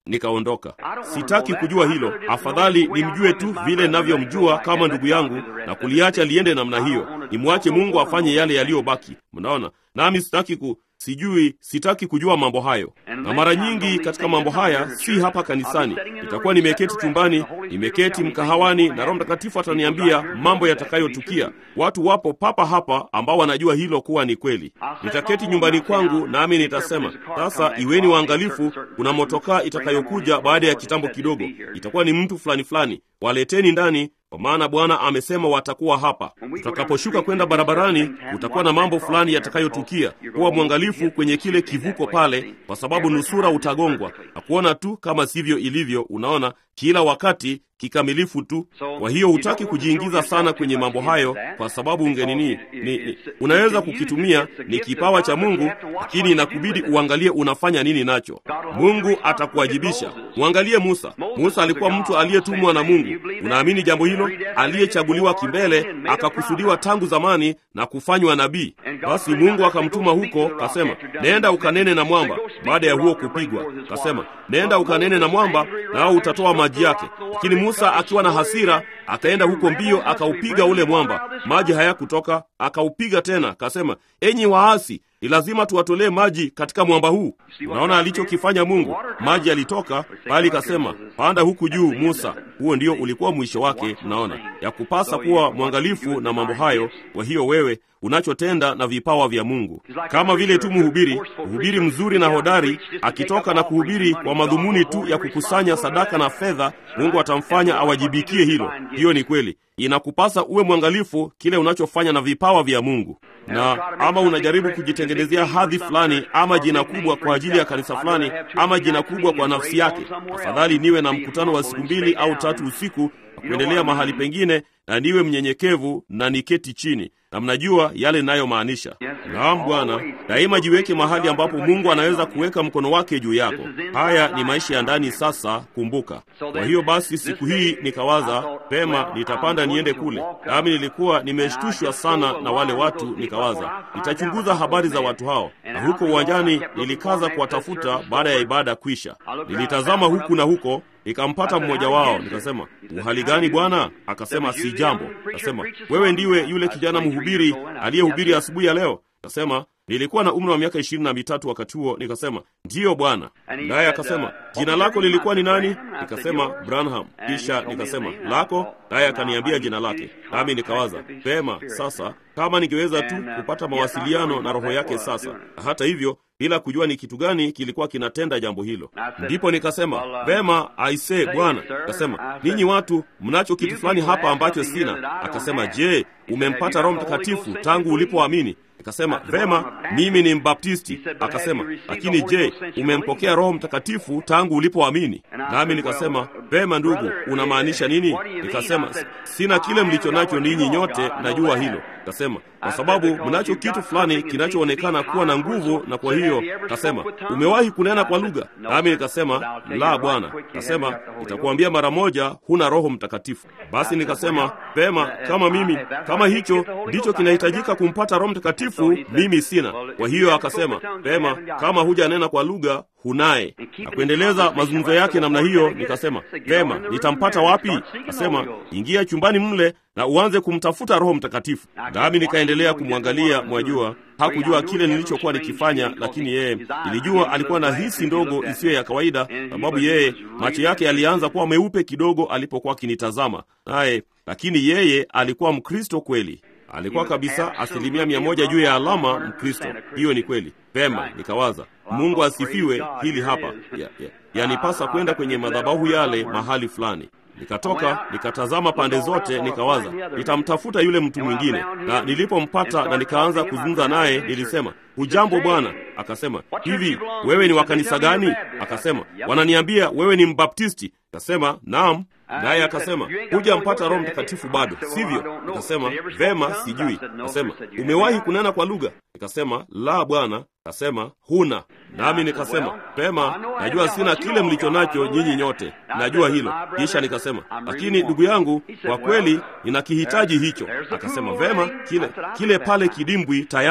nikaondoka. Sitaki kujua hilo, afadhali nimjue tu vile ninavyomjua kama ndugu yangu na kuliacha liende namna hiyo. Nimwache Mungu afanye yale yaliyobaki. Mnaona? Nami sitaki ku Sijui, sitaki kujua mambo hayo. Na mara nyingi katika mambo haya si hapa kanisani. Nitakuwa nimeketi chumbani, nimeketi mkahawani, na Roho Mtakatifu ataniambia mambo yatakayotukia. Watu wapo papa hapa ambao wanajua hilo kuwa ni kweli. Nitaketi nyumbani kwangu nami nitasema, sasa iweni waangalifu, kuna motokaa itakayokuja baada ya kitambo kidogo. Itakuwa ni mtu fulani fulani. Waleteni ndani, kwa maana Bwana amesema watakuwa hapa. Tutakaposhuka kwenda barabarani, utakuwa na mambo fulani yatakayotukia. Kuwa mwangalifu kwenye kile kivuko pale, kwa sababu nusura utagongwa na kuona tu kama sivyo ilivyo. Unaona, kila wakati kikamilifu tu. Kwa hiyo hutaki kujiingiza sana kwenye mambo hayo, kwa sababu ungenini ni, ni, unaweza kukitumia, ni kipawa cha Mungu, lakini inakubidi uangalie unafanya nini nacho. Mungu atakuwajibisha. Muangalie Musa. Musa alikuwa mtu aliyetumwa na Mungu. Unaamini jambo hilo? Aliyechaguliwa kimbele, akakusudiwa tangu zamani na kufanywa nabii. Basi Mungu akamtuma huko, kasema, nenda ukanene na mwamba. Baada ya huo kupigwa, kasema, nenda ukanene na mwamba nao utatoa maji yake. Lakini Musa akiwa na hasira akaenda huko mbio, akaupiga ule mwamba, maji hayakutoka. Akaupiga tena, kasema, enyi waasi, ni lazima tuwatolee maji katika mwamba huu. Unaona alichokifanya Mungu? Maji yalitoka, bali kasema, panda huku juu Musa. Huo ndio ulikuwa mwisho wake. Mnaona, ya kupasa kuwa mwangalifu na mambo hayo. Kwa hiyo wewe unachotenda na vipawa vya Mungu, kama vile tu mhubiri, mhubiri mzuri na hodari akitoka na kuhubiri kwa madhumuni tu ya kukusanya sadaka na fedha, Mungu atamfanya awajibikie hilo. Hiyo ni kweli. Inakupasa uwe mwangalifu kile unachofanya na vipawa vya Mungu. Na ama unajaribu kujitengenezea hadhi fulani ama jina kubwa kwa ajili ya kanisa fulani ama jina kubwa kwa nafsi yake. Afadhali niwe na mkutano wa siku mbili au tatu usiku kuendelea mahali pengine, na niwe mnyenyekevu na niketi chini. Na mnajua yale ninayomaanisha. Naam Bwana, daima jiweke mahali ambapo Mungu anaweza kuweka mkono wake juu yako. Haya ni maisha ya ndani sasa, kumbuka. Kwa hiyo basi siku hii nikawaza, pema nitapanda niende kule. Nami nilikuwa nimeshtushwa sana na wale watu, nikawaza nitachunguza habari za watu hao. Na huko uwanjani nilikaza kuwatafuta baada ya ibada kwisha. Nilitazama huku na huko, nikampata mmoja wao. Nikasema, uhali gani bwana? Akasema, si jambo. Akasema, wewe ndiwe yule kijana mhubiri aliyehubiri asubuhi ya leo? Akasema, nilikuwa na umri wa miaka ishirini na mitatu wakati huo. Nikasema, ndiyo bwana. Naye akasema, jina lako lilikuwa ni nani? Nikasema, Branham. Kisha nikasema, lako? Naye akaniambia jina lake. Nami nikawaza, pema sasa, kama ningeweza tu kupata mawasiliano na roho yake sasa. Na hata hivyo, bila kujua ni kitu gani kilikuwa kinatenda jambo hilo. Ndipo nikasema, vema aise bwana. Akasema, ninyi watu mnacho kitu fulani hapa ambacho sina. Akasema, je, umempata Roho Mtakatifu tangu ulipoamini? Akasema, vema, mimi ni Mbaptisti. Akasema, lakini je, umempokea Roho Mtakatifu tangu ulipoamini? Nami nikasema, vema ndugu, unamaanisha nini? Nikasema, sina kile mlicho nacho ninyi nyote, najua hilo. Akasema, kwa sababu mnacho kitu fulani kinachoonekana kuwa na nguvu, na kwa hiyo akasema, umewahi kunena kwa lugha? Nami nikasema, la bwana. Akasema, nitakuambia mara moja, huna Roho Mtakatifu. Basi nikasema, vema, kama mimi kama hicho ndicho kinahitajika kumpata Roho Mtakatifu, mimi sina. Kwa hiyo akasema, vema, kama hujanena kwa lugha, hunaye. Na kuendeleza mazungumzo yake namna hiyo. Nikasema, vema, nitampata wapi? Akasema, ingia chumbani mle na uanze kumtafuta Roho Mtakatifu. Nami nikaendelea kumwangalia. Mwajua, hakujua kile nilichokuwa nikifanya, lakini yeye nilijua alikuwa na hisi ndogo isiyo ya kawaida, sababu yeye macho yake yalianza kuwa meupe kidogo alipokuwa akinitazama. Naye lakini yeye alikuwa Mkristo kweli. Alikuwa kabisa asilimia mia moja juu ya alama Mkristo. Hiyo ni kweli. Pema, nikawaza, Mungu asifiwe, hili hapa ya, ya, yanipasa kwenda kwenye madhabahu yale mahali fulani. Nikatoka, nikatazama pande zote, nikawaza nitamtafuta yule mtu mwingine. Na nilipompata na nikaanza kuzungumza naye, nilisema, hujambo bwana? Akasema, hivi wewe ni wa kanisa gani? Akasema, wananiambia wewe ni Mbaptisti. Akasema, naam. Naye akasema, hujampata Roho Mtakatifu bado, sivyo? Akasema, vema, sijui. Akasema, umewahi kunena kwa lugha? Nikasema, la bwana. Akasema, huna. Nami nikasema, vema, najua sina kile mlicho nacho nyinyi nyote, najua hilo. Kisha nikasema, lakini ndugu yangu, kwa kweli ninakihitaji hicho. Akasema, vema, kile kile pale kidimbwi tayari.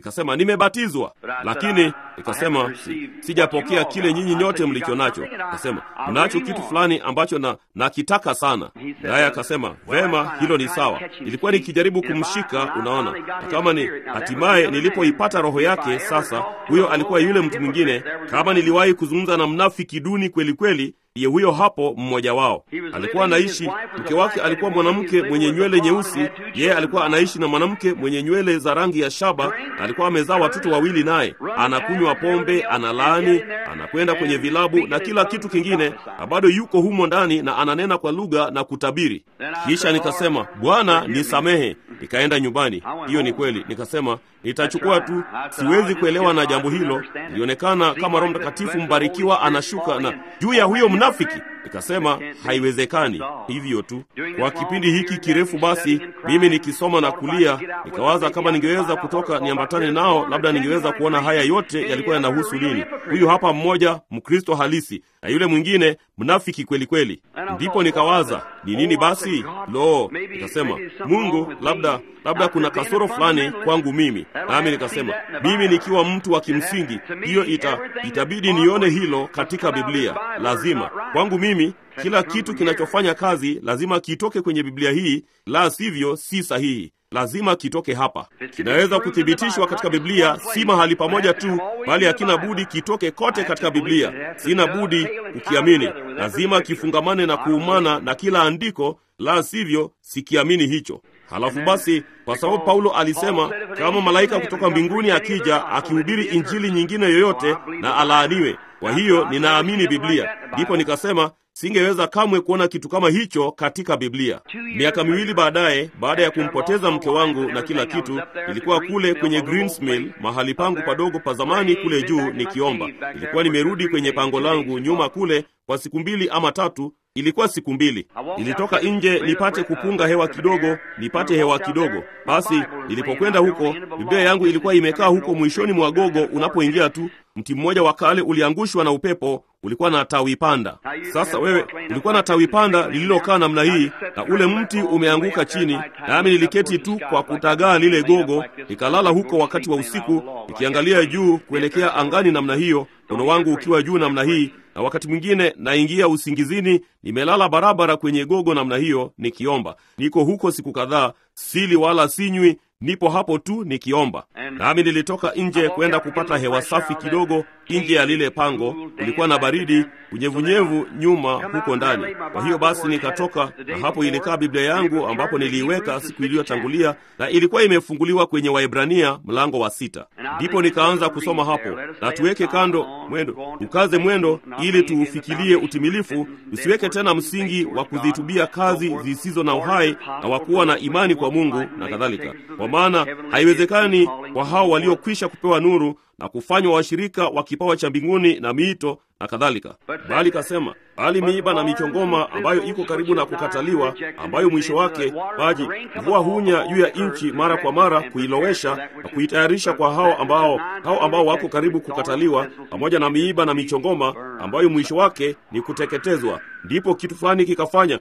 Nikasema nimebatizwa, lakini nikasema si, sijapokea kile nyinyi nyote mlicho nacho. Nikasema mnacho kitu fulani ambacho na nakitaka sana. Naye akasema vema, hilo ni sawa. Nilikuwa nikijaribu kumshika, unaona, na kama ni hatimaye nilipoipata roho yake. Sasa huyo alikuwa yule mtu mwingine. Kama niliwahi kuzungumza na mnafiki duni kweli kweli, ndiye huyo hapo mmoja wao. Alikuwa anaishi, mke wake alikuwa mwanamke mwenye nywele nyeusi, yeye alikuwa anaishi na mwanamke mwenye nywele za rangi ya shaba. Alikuwa amezaa watoto wawili, naye anakunywa pombe, analaani, anakwenda kwenye vilabu na kila kitu kingine, na bado yuko humo ndani na ananena kwa lugha na kutabiri. Kisha nikasema, Bwana nisamehe. Nikaenda nyumbani. Hiyo ni kweli. Nikasema nitachukua tu, siwezi kuelewa na jambo hilo. Ilionekana kama Roho Mtakatifu mbarikiwa anashuka na juu ya huyo mnafiki. Nikasema haiwezekani. Hivyo tu. Kwa kipindi hiki kirefu basi, mimi nikisoma na kulia, nikawaza kama ningeweza kutoka niambatane nao, labda ningeweza kuona haya yote yalikuwa yanahusu nini. Huyu hapa mmoja Mkristo halisi na yule mwingine mnafiki kweli kweli. Ndipo nikawaza, ni nini basi? Lo, nikasema Mungu, labda labda kuna kasoro fulani kwangu mimi. Nami nikasema mimi nikiwa mtu wa kimsingi, hiyo ita, itabidi nione hilo katika Biblia. Lazima kwangu mimi kila kitu kinachofanya kazi lazima kitoke kwenye Biblia hii, la sivyo si sahihi. Lazima kitoke hapa. Kinaweza kuthibitishwa katika Biblia, si mahali pamoja tu, bali hakina budi kitoke kote katika Biblia. Sina budi kukiamini. Lazima kifungamane na kuumana na kila andiko, la sivyo sikiamini hicho. Halafu basi, kwa sababu Paulo alisema kama malaika kutoka mbinguni akija akihubiri injili nyingine yoyote na alaaniwe. Kwa hiyo ninaamini Biblia. Ndipo nikasema singeweza kamwe kuona kitu kama hicho katika Biblia. Miaka miwili baadaye, baada ya kumpoteza mke wangu na kila kitu, nilikuwa kule kwenye Greensmill, mahali pangu padogo pa zamani kule juu, nikiomba. Nilikuwa nimerudi kwenye pango langu nyuma kule kwa siku mbili ama tatu. Ilikuwa siku mbili. Nilitoka nje nipate kupunga hewa kidogo, nipate hewa kidogo. Basi nilipokwenda huko, Biblia yangu ilikuwa imekaa huko mwishoni mwa gogo. Unapoingia tu, mti mmoja wa kale uliangushwa na upepo, ulikuwa na tawi panda. Sasa wewe ulikuwa na tawi panda lililokaa namna hii, na ule mti umeanguka chini, nami niliketi tu kwa kutagaa lile gogo, nikalala huko wakati wa usiku, nikiangalia juu kuelekea angani namna hiyo, mkono wangu ukiwa juu namna hii, na wakati mwingine naingia usingizini, nimelala barabara kwenye gogo namna hiyo nikiomba. Niko huko siku kadhaa, sili wala sinywi, nipo hapo tu nikiomba. Nami nilitoka nje kwenda kupata hewa safi kidogo nje ya lile pango. Kulikuwa na baridi, unyevunyevu nyuma huko ndani. Kwa hiyo basi nikatoka, na hapo ilikaa Biblia yangu ambapo niliiweka siku iliyotangulia, na ilikuwa imefunguliwa kwenye Waebrania mlango wa sita. Ndipo nikaanza kusoma hapo. Na tuweke kando mwendo, ukaze mwendo ili tuufikirie utimilifu, usiweke tena msingi wa kuzitubia kazi zisizo na uhai na wakuwa na imani kwa Mungu na kadhalika. Kwa maana haiwezekani kwa hao waliokwisha kupewa nuru na kufanywa washirika wa kipawa cha mbinguni na miito na kadhalika. Bali kasema, bali miiba na michongoma ambayo iko karibu na kukataliwa, ambayo mwisho wake maji mvua hunya juu ya nchi mara kwa mara kuilowesha na kuitayarisha kwa hao ambao hao ambao wako karibu kukataliwa, pamoja na miiba na michongoma ambayo mwisho wake ni kuteketezwa. Ndipo kitu fulani kikafanya.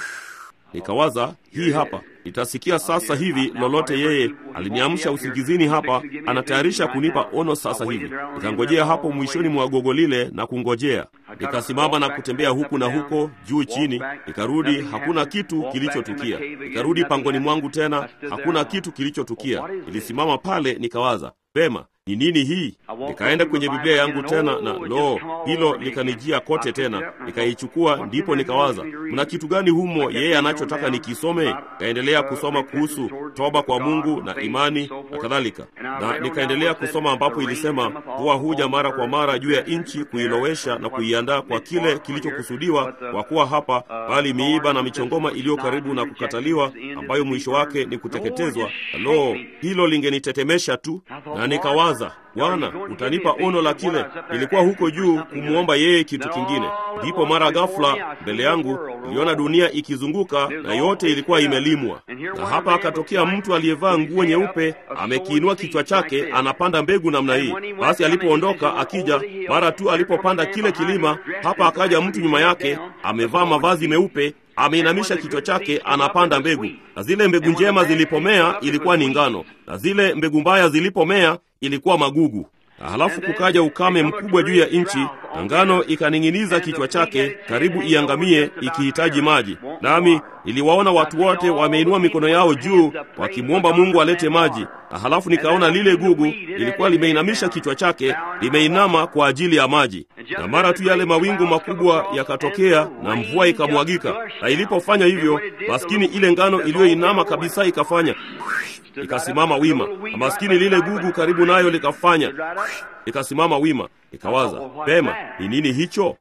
Nikawaza, hii hapa nitasikia sasa hivi lolote. Yeye aliniamsha usingizini hapa, anatayarisha kunipa ono sasa hivi. Nikangojea hapo mwishoni mwa gogo lile na kungojea. Nikasimama na kutembea huku na huko, juu chini. Nikarudi, hakuna kitu kilichotukia. Nikarudi pangoni mwangu tena, hakuna kitu kilichotukia. Nilisimama pale nikawaza, vema, ni nini hii? Nikaenda kwenye Biblia yangu tena, na lo, hilo likanijia kote tena. Nikaichukua, ndipo nikawaza, mna kitu gani humo yeye anachotaka nikisome? Nikaendelea kusoma kuhusu toba kwa Mungu na imani na kadhalika. Na nikaendelea kusoma ambapo ilisema huwa huja mara kwa mara juu ya nchi kuilowesha na kuiandaa kwa kile kilichokusudiwa kwa kuwa hapa, bali miiba na michongoma iliyo karibu na kukataliwa, ambayo mwisho wake ni kuteketezwa. Lo, hilo lingenitetemesha tu. Na nikawaza, Bwana, utanipa ono la kile. Nilikuwa huko juu kumuomba yeye kitu kingine. Ndipo mara ghafla mbele yangu niliona dunia ikizunguka na yote ilikuwa imelimwa. Na hapa akatokea mtu aliyevaa nguo nyeupe, amekiinua kichwa chake, anapanda mbegu namna hii. Basi alipoondoka akija, mara tu alipopanda kile kilima, hapa akaja mtu nyuma yake, amevaa mavazi meupe, ameinamisha kichwa chake, anapanda mbegu, na zile mbegu njema zilipomea ilikuwa ni ngano, na zile mbegu mbaya zilipomea ilikuwa magugu. Na halafu kukaja ukame mkubwa juu ya nchi, na ngano ikaning'iniza kichwa chake karibu iangamie, ikihitaji maji. Nami niliwaona watu wote wameinua mikono yao juu wakimwomba Mungu alete maji. Na halafu nikaona lile gugu lilikuwa limeinamisha kichwa chake, limeinama kwa ajili ya maji. Na mara tu yale mawingu makubwa yakatokea na mvua ikamwagika. Na ilipofanya hivyo, maskini ile ngano iliyoinama kabisa ikafanya ikasimama wima, na maskini lile gugu karibu nayo likafanya ikasimama wima. Ikawaza, pema, ni nini hicho?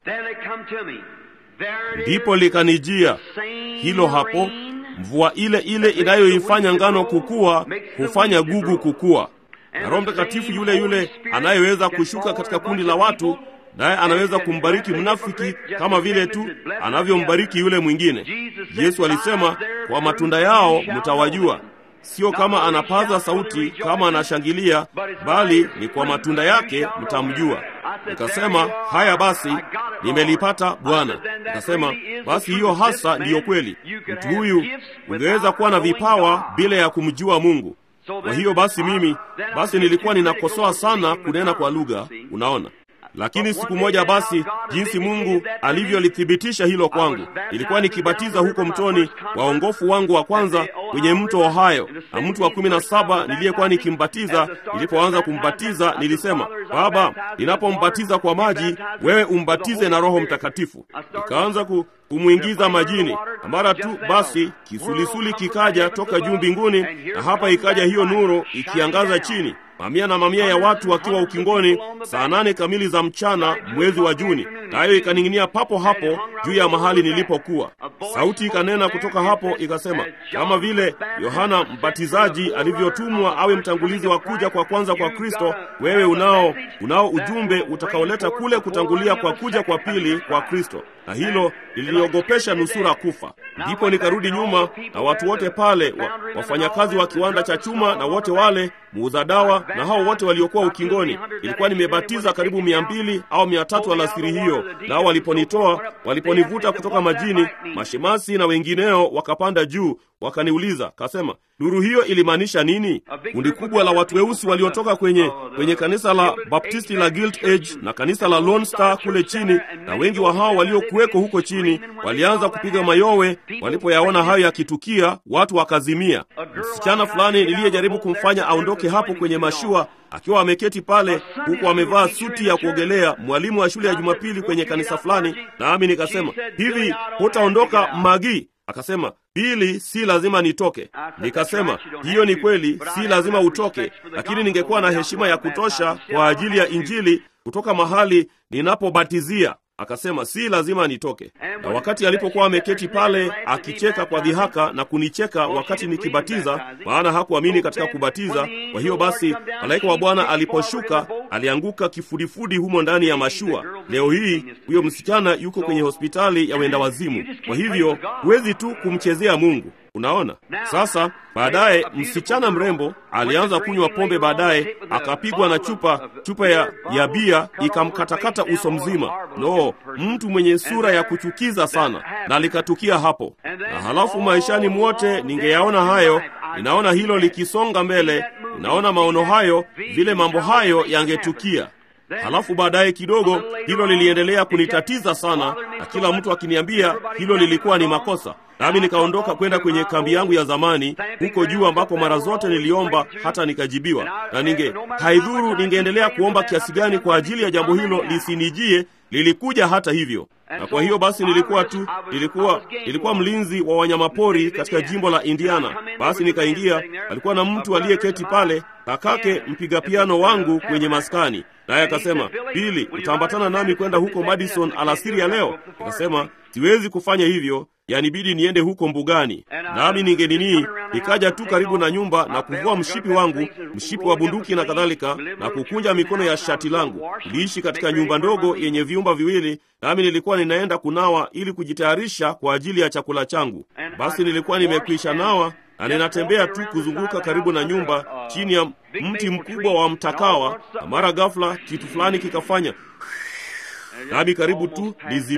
Ndipo likanijia hilo hapo, mvua ile ile inayoifanya ngano kukua hufanya gugu kukua. Na Roho Mtakatifu yule yule anayeweza kushuka katika kundi la watu, naye anaweza kumbariki mnafiki kama vile tu anavyombariki yule mwingine. Yesu alisema, kwa matunda yao mtawajua. Sio kama anapaza sauti, kama anashangilia, bali ni kwa matunda yake mtamjua. Nikasema, haya basi, nimelipata Bwana. Nikasema, basi hiyo hasa ndiyo kweli. Mtu huyu ungeweza kuwa na vipawa bila ya kumjua Mungu. Kwa hiyo basi mimi, basi nilikuwa ninakosoa sana kunena kwa lugha, unaona. Lakini siku moja basi, jinsi Mungu alivyolithibitisha hilo kwangu, ilikuwa nikibatiza huko mtoni, waongofu wangu wa kwanza kwenye mto Ohio, na mtu wa kumi na saba niliyekuwa nikimbatiza. Nilipoanza kumbatiza nilisema, Baba, ninapombatiza kwa maji, wewe umbatize na Roho Mtakatifu. Nikaanza ku kumwingiza majini, na mara tu basi kisulisuli kikaja toka juu mbinguni, na hapa ikaja hiyo nuru ikiangaza chini, mamia na mamia ya watu wakiwa ukingoni, saa nane kamili za mchana, mwezi wa Juni, nayo ikaning'inia papo hapo juu ya mahali nilipokuwa. Sauti ikanena kutoka hapo ikasema, kama vile Yohana Mbatizaji alivyotumwa awe mtangulizi wa kuja kwa kwanza kwa Kristo, wewe unao unao ujumbe utakaoleta kule kutangulia kwa kuja kwa pili kwa Kristo. Na hilo liliniogopesha nusura kufa. Ndipo nikarudi nyuma, na watu wote pale, wa, wafanyakazi wa kiwanda cha chuma na wote wale muuza dawa na hao wote waliokuwa ukingoni. Ilikuwa nimebatiza karibu mia mbili au mia tatu alasiri hiyo, nao waliponitoa, waliponivuta kutoka majini, mashemasi na wengineo wakapanda juu, wakaniuliza, kasema, nuru hiyo ilimaanisha nini? Kundi kubwa la watu weusi waliotoka kwenye kwenye kanisa la Baptisti la Gilt Edge na kanisa la Lone Star kule chini, na wengi wa hao waliokuweko huko chini walianza kupiga mayowe walipoyaona hayo yakitukia. Watu wakazimia. Msichana fulani niliyejaribu kumfanya aondoke hapo kwenye mashua, akiwa ameketi pale huku amevaa suti ya kuogelea, mwalimu wa shule ya Jumapili kwenye kanisa fulani, nami nikasema, hivi hutaondoka Magi? Akasema, Bili, si lazima nitoke. Nikasema, hiyo ni kweli, si lazima utoke, lakini ningekuwa na heshima ya kutosha kwa ajili ya Injili kutoka mahali ninapobatizia. Akasema, si lazima nitoke. Na wakati alipokuwa ameketi pale akicheka kwa dhihaka na kunicheka wakati nikibatiza, maana hakuamini katika kubatiza, kwa hiyo basi malaika wa Bwana aliposhuka alianguka kifudifudi humo ndani ya mashua. Leo hii huyo msichana yuko kwenye hospitali ya wenda wazimu. Kwa hivyo huwezi tu kumchezea Mungu. Unaona? Sasa baadaye msichana mrembo alianza kunywa pombe, baadaye akapigwa na chupa chupa ya, ya bia ikamkatakata uso mzima. No, mtu mwenye sura ya kuchukiza sana, na likatukia hapo. Na halafu maishani mwote ningeyaona hayo, ninaona hilo likisonga mbele, ninaona maono hayo, vile mambo hayo yangetukia. Halafu baadaye kidogo hilo liliendelea kunitatiza sana, na kila mtu akiniambia hilo lilikuwa ni makosa. Nami nikaondoka kwenda kwenye kambi yangu ya zamani huko juu, ambako mara zote niliomba hata nikajibiwa. Na ninge haidhuru ningeendelea kuomba kiasi gani kwa ajili ya jambo hilo lisinijie, lilikuja hata hivyo. Na kwa hiyo basi nilikuwa tu nilikuwa nilikuwa mlinzi wa wanyamapori katika jimbo la Indiana. Basi nikaingia, alikuwa na mtu aliyeketi pale, kakake mpiga piano wangu kwenye maskani. Naye akasema, Bili, utaambatana nami kwenda huko Madison alasiri ya leo? Nikasema, siwezi kufanya hivyo, yanibidi niende huko mbugani. Nami ningenini, nikaja tu karibu na nyumba na kuvua mshipi wangu, mshipi wa bunduki na kadhalika, na kukunja mikono ya shati langu. Niliishi katika nyumba ndogo yenye vyumba viwili, nami nilikuwa ninaenda kunawa ili kujitayarisha kwa ajili ya chakula changu. Basi nilikuwa nimekwisha nawa, na ninatembea tu kuzunguka karibu na nyumba chini ya mti mkubwa wa mtakawa, na mara ghafla kitu fulani kikafanya nami karibu tu nizimie.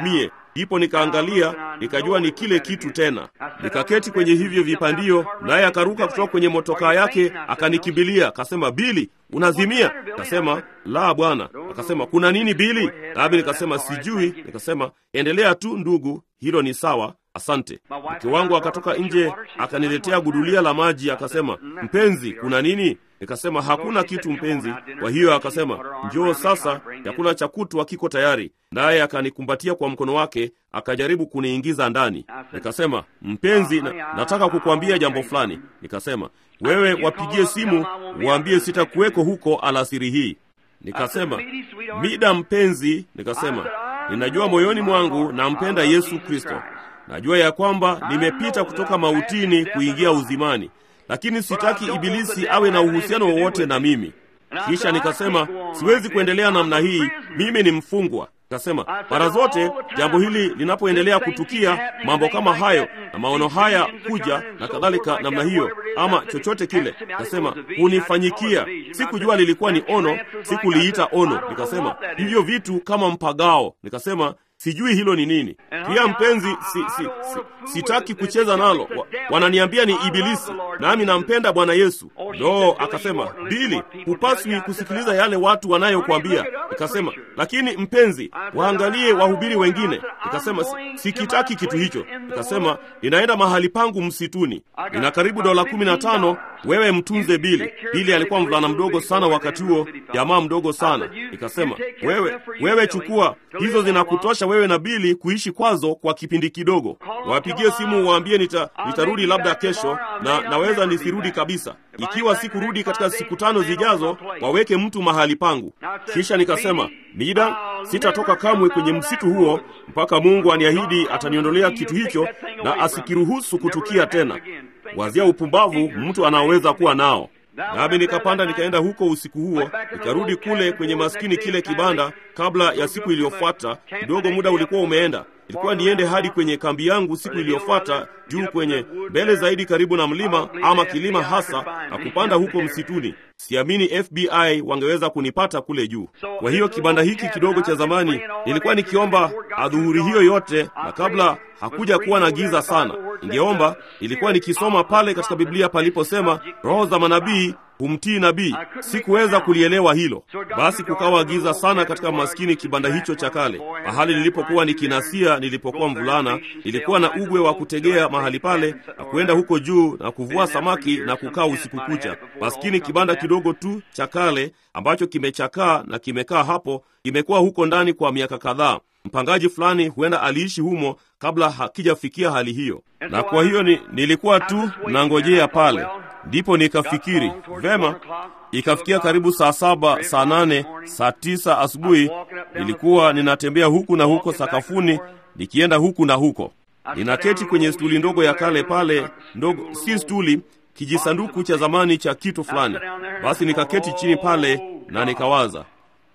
Ndipo nikaangalia, nikajua ni kile kitu tena. Nikaketi kwenye hivyo vipandio, naye akaruka kutoka kwenye motokaa yake, akanikimbilia, akasema, Bili, unazimia? Akasema, la bwana. Akasema, kuna nini Bili? Nami nikasema, sijui. Nikasema, endelea tu ndugu, hilo ni sawa, asante. Mke wangu akatoka nje, akaniletea gudulia la maji, akasema, mpenzi, kuna nini? Nikasema, hakuna kitu mpenzi. Kwa hiyo akasema, njoo sasa, chakula cha kutwa kiko tayari. Naye akanikumbatia kwa mkono wake, akajaribu kuniingiza ndani. Nikasema, mpenzi, na, nataka kukuambia jambo fulani. Nikasema, wewe wapigie simu, uambie sitakuweko huko alasiri hii. Nikasema, Mida mpenzi, nikasema, ninajua moyoni mwangu nampenda Yesu Kristo. Najua ya kwamba nimepita kutoka mautini kuingia uzimani, lakini sitaki ibilisi awe na uhusiano wowote na mimi. Kisha nikasema, siwezi kuendelea namna hii, mimi ni mfungwa. Nikasema, mara zote jambo hili linapoendelea kutukia, mambo kama hayo na maono haya kuja na kadhalika namna hiyo, ama chochote kile, nikasema, unifanyikia. Sikujua lilikuwa ni ono, sikuliita ono. Nikasema, hivyo vitu kama mpagao. Nikasema, sijui hilo ni nini. Pia mpenzi, si, si, si, sitaki kucheza nalo. Wa, wananiambia ni ibilisi, nami nampenda Bwana Yesu. Lo, akasema, Bili, hupaswi kusikiliza yale watu wanayokuambia. Nikasema, lakini mpenzi, waangalie wahubiri wengine. Nikasema, sikitaki kitu hicho. Nikasema, ninaenda mahali pangu msituni, nina karibu dola kumi na tano, wewe mtunze Bili. Bili alikuwa mvulana mdogo sana wakati huo, jamaa mdogo sana. Nikasema, wewe, wewe chukua, hizo zinakutosha wewe na Bili kuishi kwazo kwa kipindi kidogo. Wapigie simu waambie nita, nitarudi labda kesho, na naweza nisirudi kabisa. Ikiwa sikurudi katika siku tano zijazo, waweke mtu mahali pangu. Kisha nikasema, Mida, sitatoka kamwe kwenye msitu huo mpaka Mungu aniahidi ataniondolea kitu hicho na asikiruhusu kutukia tena. Wazia upumbavu mtu anaweza kuwa nao. Nami nikapanda nikaenda huko usiku huo, nikarudi kule kwenye maskini kile kibanda kabla ya siku iliyofuata. Kidogo muda ulikuwa umeenda. Ilikuwa niende hadi kwenye kambi yangu siku iliyofuata, juu kwenye mbele zaidi karibu na mlima ama kilima hasa, na kupanda huko msituni. Siamini F B I wangeweza kunipata kule juu. Kwa hiyo kibanda hiki kidogo cha zamani, nilikuwa nikiomba adhuhuri hiyo yote, na kabla hakuja kuwa na giza sana, ningeomba, ilikuwa nikisoma pale katika Biblia paliposema roho za manabii humtii nabii. Sikuweza kulielewa hilo. Basi kukawa giza sana katika maskini kibanda hicho cha kale. Mahali nilipokuwa nikinasia nilipokuwa mvulana, ilikuwa na ugwe wa kutegea mahali pale na kwenda huko juu na kuvua samaki na kukaa usiku kucha. Maskini kibanda kidogo tu cha kale ambacho kimechakaa na kimekaa hapo, kimekuwa huko ndani kwa miaka kadhaa. Mpangaji fulani huenda aliishi humo kabla hakijafikia hali hiyo. Na kwa hiyo ni, nilikuwa tu nangojea pale. Ndipo nikafikiri, vema, ikafikia karibu saa saba, saa nane, saa tisa asubuhi, nilikuwa ninatembea huku na huko sakafuni, nikienda huku na huko. Ninaketi kwenye stuli ndogo ya kale pale, ndogo, si stuli, kijisanduku cha zamani cha kitu fulani. Basi nikaketi chini pale na nikawaza,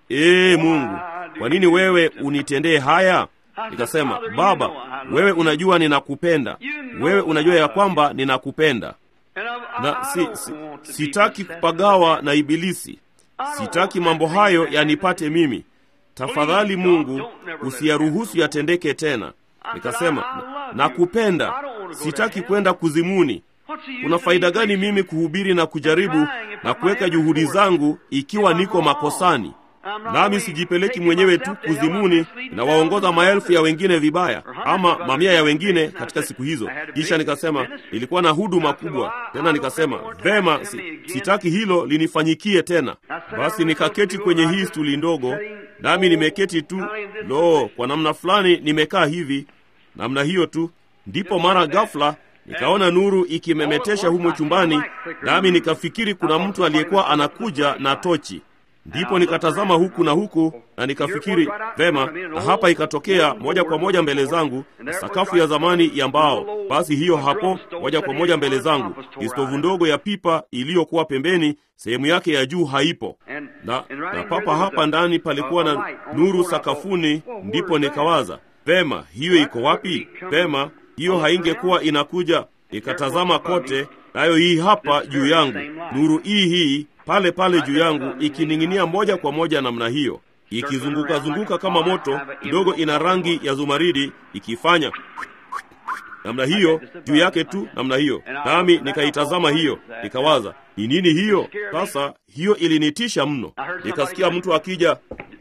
ee Mungu, kwa nini wewe unitendee haya? Nikasema, Baba, wewe unajua ninakupenda. Wewe unajua ya kwamba ninakupenda. Na si, si, sitaki kupagawa na ibilisi. Sitaki mambo hayo yanipate mimi. Tafadhali Mungu, usiyaruhusu yatendeke tena. Nikasema, nakupenda. Sitaki kwenda kuzimuni. Kuna faida gani mimi kuhubiri na kujaribu na kuweka juhudi zangu ikiwa niko makosani? Nami sijipeleki mwenyewe tu kuzimuni, na waongoza maelfu ya wengine vibaya, ama mamia ya wengine katika siku hizo. Kisha nikasema, nilikuwa na huduma kubwa. Tena nikasema, vema, si, sitaki hilo linifanyikie tena. Basi nikaketi kwenye hii stuli ndogo, nami nimeketi tu. Lo, kwa namna fulani nimekaa hivi, namna hiyo tu. Ndipo mara ghafla nikaona nuru ikimemetesha humo chumbani, nami nikafikiri kuna mtu aliyekuwa anakuja na tochi. Ndipo nikatazama huku na huku, na nikafikiri, vema, na hapa ikatokea moja kwa moja mbele zangu sakafu ya zamani ya mbao. Basi hiyo hapo moja kwa moja mbele zangu istovu ndogo ya pipa iliyokuwa pembeni, sehemu yake ya juu haipo, na, na papa hapa ndani palikuwa na nuru sakafuni. Ndipo nikawaza, vema, hiyo iko wapi? Vema, hiyo haingekuwa inakuja. Nikatazama kote, nayo hii hapa juu yangu, nuru hii hii pale pale juu yangu ikining'inia moja kwa moja namna hiyo. ikizunguka zunguka kama moto, kidogo ina rangi ya zumaridi, ikifanya namna hiyo juu yake tu namna hiyo. Nami nikaitazama hiyo, nikawaza ni nini hiyo? Sasa hiyo ilinitisha mno. Nikasikia mtu akija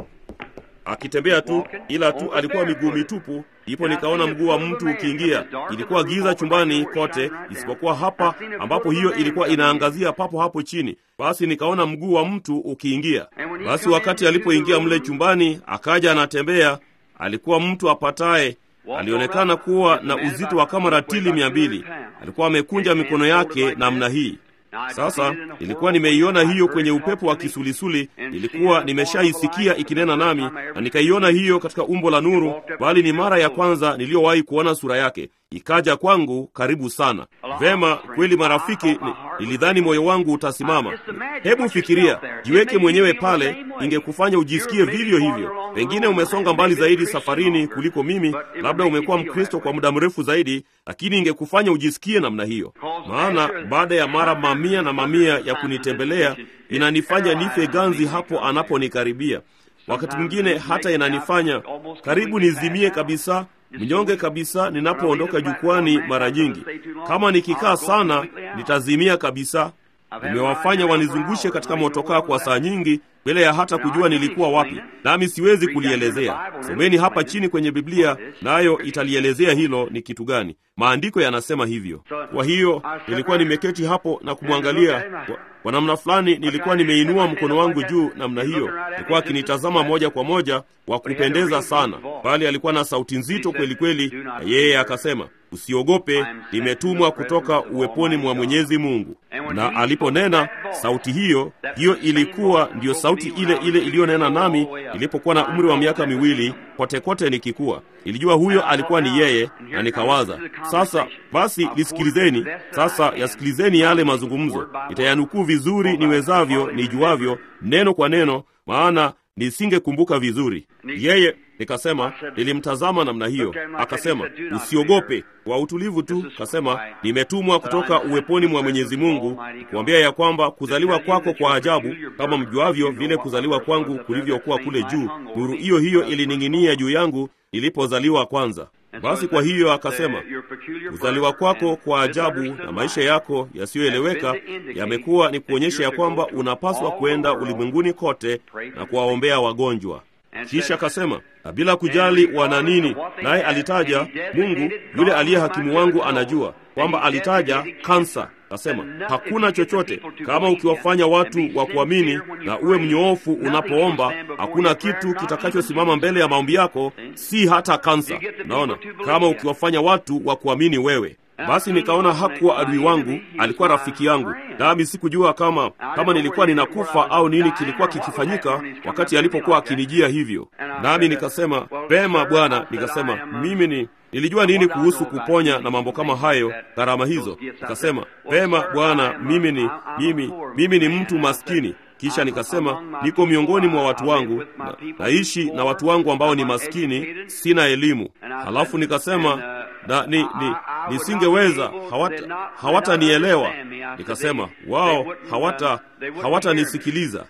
akitembea tu, ila tu alikuwa miguu mitupu. Ndipo nikaona mguu wa mtu ukiingia. Ilikuwa giza chumbani kote isipokuwa hapa ambapo hiyo ilikuwa inaangazia papo hapo chini. Basi nikaona mguu wa mtu ukiingia. Basi wakati alipoingia mle chumbani, akaja anatembea. Alikuwa mtu apataye, alionekana kuwa na uzito wa kama ratili mia mbili. Alikuwa amekunja mikono yake namna hii. Sasa nilikuwa nimeiona hiyo kwenye upepo wa kisulisuli, nilikuwa nimeshaisikia ikinena nami, na nikaiona hiyo katika umbo la nuru, bali ni mara ya kwanza niliyowahi kuona sura yake. Ikaja kwangu karibu sana. Vema, kweli marafiki, nilidhani moyo wangu utasimama. Hebu fikiria, jiweke mwenyewe pale, ingekufanya ujisikie vivyo hivyo. Pengine umesonga mbali zaidi safarini kuliko mimi, labda umekuwa Mkristo kwa muda mrefu zaidi, lakini ingekufanya ujisikie namna hiyo. Maana baada ya mara mamia na mamia ya kunitembelea, inanifanya nife ganzi hapo anaponikaribia. Wakati mwingine hata inanifanya karibu nizimie kabisa, mnyonge kabisa ninapoondoka jukwani. Mara nyingi kama nikikaa sana, nitazimia kabisa. Nimewafanya wanizungushe katika motokaa kwa saa nyingi bila ya hata kujua nilikuwa wapi, nami siwezi kulielezea. Someni hapa chini kwenye Biblia, nayo italielezea hilo ni kitu gani. Maandiko yanasema hivyo. Kwa hiyo nilikuwa nimeketi hapo na kumwangalia kwa namna fulani. Nilikuwa nimeinua mkono wangu juu namna hiyo. Alikuwa akinitazama moja kwa moja, wa kupendeza sana, bali alikuwa na sauti nzito kweli kweli, na yeye akasema, usiogope, nimetumwa kutoka uweponi mwa Mwenyezi Mungu. Na aliponena sauti hiyo, hiyo ilikuwa ndiyo sauti ile ile iliyonena nami nilipokuwa na umri wa miaka miwili, kote kote nikikua. Ilijua huyo alikuwa ni yeye, na nikawaza, sasa basi lisikilizeni. Sasa yasikilizeni yale mazungumzo. Nitayanukuu vizuri niwezavyo, nijuavyo, neno kwa neno, maana nisingekumbuka vizuri. Yeye, nikasema, nilimtazama namna hiyo. Akasema, usiogope, kwa utulivu tu. Akasema, nimetumwa kutoka uweponi mwa Mwenyezi Mungu kuambia ya kwamba kuzaliwa kwako kwa ajabu, kama mjuavyo vile kuzaliwa kwangu kulivyokuwa kule juu. Nuru hiyo hiyo ilining'inia juu yangu nilipozaliwa kwanza. Basi kwa hiyo akasema, kuzaliwa kwako kwa ajabu na maisha yako yasiyoeleweka yamekuwa ni kuonyesha ya kwamba unapaswa kwenda ulimwenguni kote na kuwaombea wagonjwa. Kisha akasema, na bila kujali wana nini, naye alitaja Mungu, yule aliye hakimu wangu anajua kwamba alitaja kansa. Akasema, hakuna chochote kama ukiwafanya watu wa kuamini na uwe mnyoofu unapoomba, hakuna kitu kitakachosimama mbele ya maombi yako, si hata kansa. Naona kama ukiwafanya watu wa kuamini wewe. Basi nikaona hakuwa adui wangu, alikuwa rafiki yangu. Nami sikujua kama kama nilikuwa ninakufa au nini kilikuwa kikifanyika wakati alipokuwa akinijia hivyo. Nami nikasema, "Pema Bwana," nikasema, "Mimi ni nilijua nini kuhusu kuponya na mambo kama hayo, gharama hizo." Nikasema, "Pema Bwana, mimi ni mimi mimi ni mtu maskini." Kisha nikasema, niko miongoni mwa watu wangu, na, naishi na watu wangu ambao ni maskini, sina elimu. Halafu nikasema, na ni, ni nisingeweza, hawata hawatanielewa. Nikasema, wao hawata hawatanisikiliza.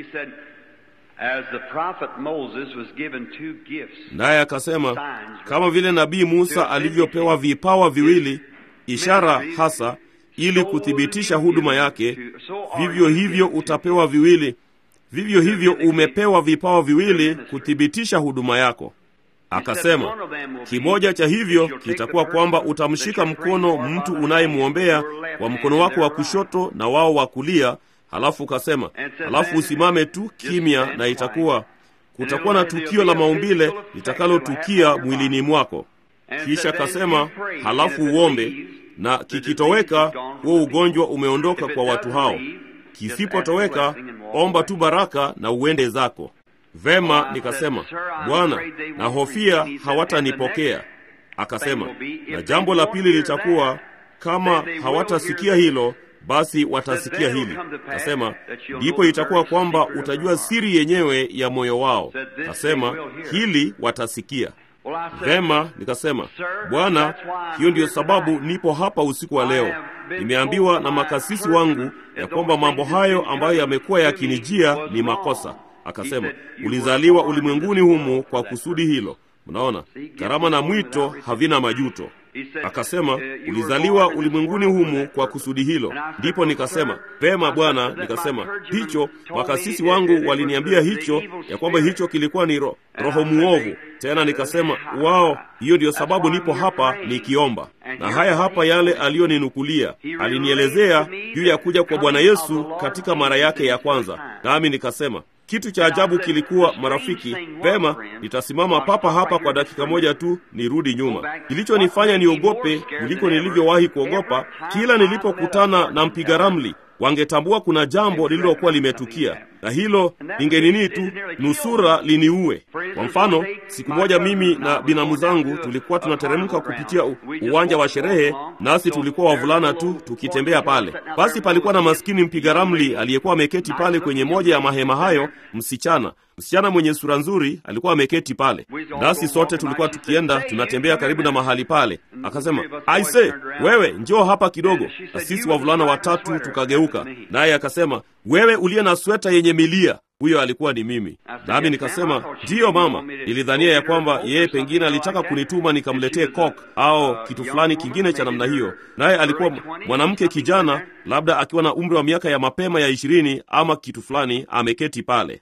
Naye akasema, kama vile nabii Musa alivyopewa vipawa viwili, ishara hasa ili kuthibitisha huduma yake, vivyo hivyo utapewa viwili. Vivyo hivyo umepewa vipawa viwili kuthibitisha huduma yako. Akasema, kimoja cha hivyo kitakuwa kwamba utamshika mkono mtu unayemwombea kwa mkono wako wa kushoto na wao wa kulia. Halafu kasema, halafu usimame tu kimya, na itakuwa kutakuwa na tukio la maumbile litakalotukia mwilini mwako. Kisha kasema, halafu uombe, na kikitoweka huo ugonjwa umeondoka kwa watu hao. Kisipotoweka, omba tu baraka na uende zako. Vema, nikasema, Bwana, na hofia hawatanipokea. Akasema, na jambo la pili litakuwa, kama hawatasikia hilo, basi watasikia hili. Kasema, ndipo itakuwa kwamba utajua siri yenyewe ya moyo wao. Kasema, hili watasikia. Vema, nikasema, Bwana, hiyo ndiyo sababu nipo hapa usiku wa leo. Nimeambiwa na makasisi wangu ya kwamba mambo hayo ambayo yamekuwa yakinijia ni makosa. Akasema, ulizaliwa ulimwenguni humu kwa kusudi hilo. Mnaona, karama na mwito havina majuto. Akasema, ulizaliwa ulimwenguni humu kwa kusudi hilo. Ndipo nikasema, vema Bwana. Nikasema, hicho makasisi wangu waliniambia hicho, ya kwamba hicho kilikuwa ni ro, roho muovu. Tena nikasema, wao, hiyo ndio sababu nipo hapa nikiomba. Na haya hapa yale aliyoninukulia. Alinielezea juu ya kuja kwa Bwana Yesu katika mara yake ya kwanza. Nami nikasema, kitu cha ajabu kilikuwa, marafiki, vema, nitasimama papa hapa kwa dakika moja tu nirudi nyuma. Kilichonifanya niogope kuliko nilivyowahi kuogopa, kila nilipokutana na mpiga ramli, wangetambua kuna jambo lililokuwa limetukia, na hilo lingenini tu nusura liniue. Kwa mfano, siku moja mimi na binamu zangu tulikuwa tunateremka kupitia u, uwanja wa sherehe, nasi tulikuwa wavulana tu tukitembea pale. Basi palikuwa na maskini mpiga ramli aliyekuwa ameketi pale kwenye moja ya mahema hayo, msichana Msichana mwenye sura nzuri alikuwa ameketi pale. Nasi sote tulikuwa tukienda tunatembea karibu na mahali pale. Akasema, "Aise, wewe njoo hapa kidogo." Na sisi wavulana watatu tukageuka. Naye akasema, "Wewe uliye na sweta yenye milia." Huyo alikuwa ni mimi. Nami nikasema, "Ndiyo mama." Nilidhania ya kwamba yeye pengine alitaka kunituma nikamletee coke au kitu fulani kingine cha namna hiyo. Naye alikuwa mwanamke kijana, labda akiwa na umri wa miaka ya mapema ya ishirini ama kitu fulani, ameketi pale.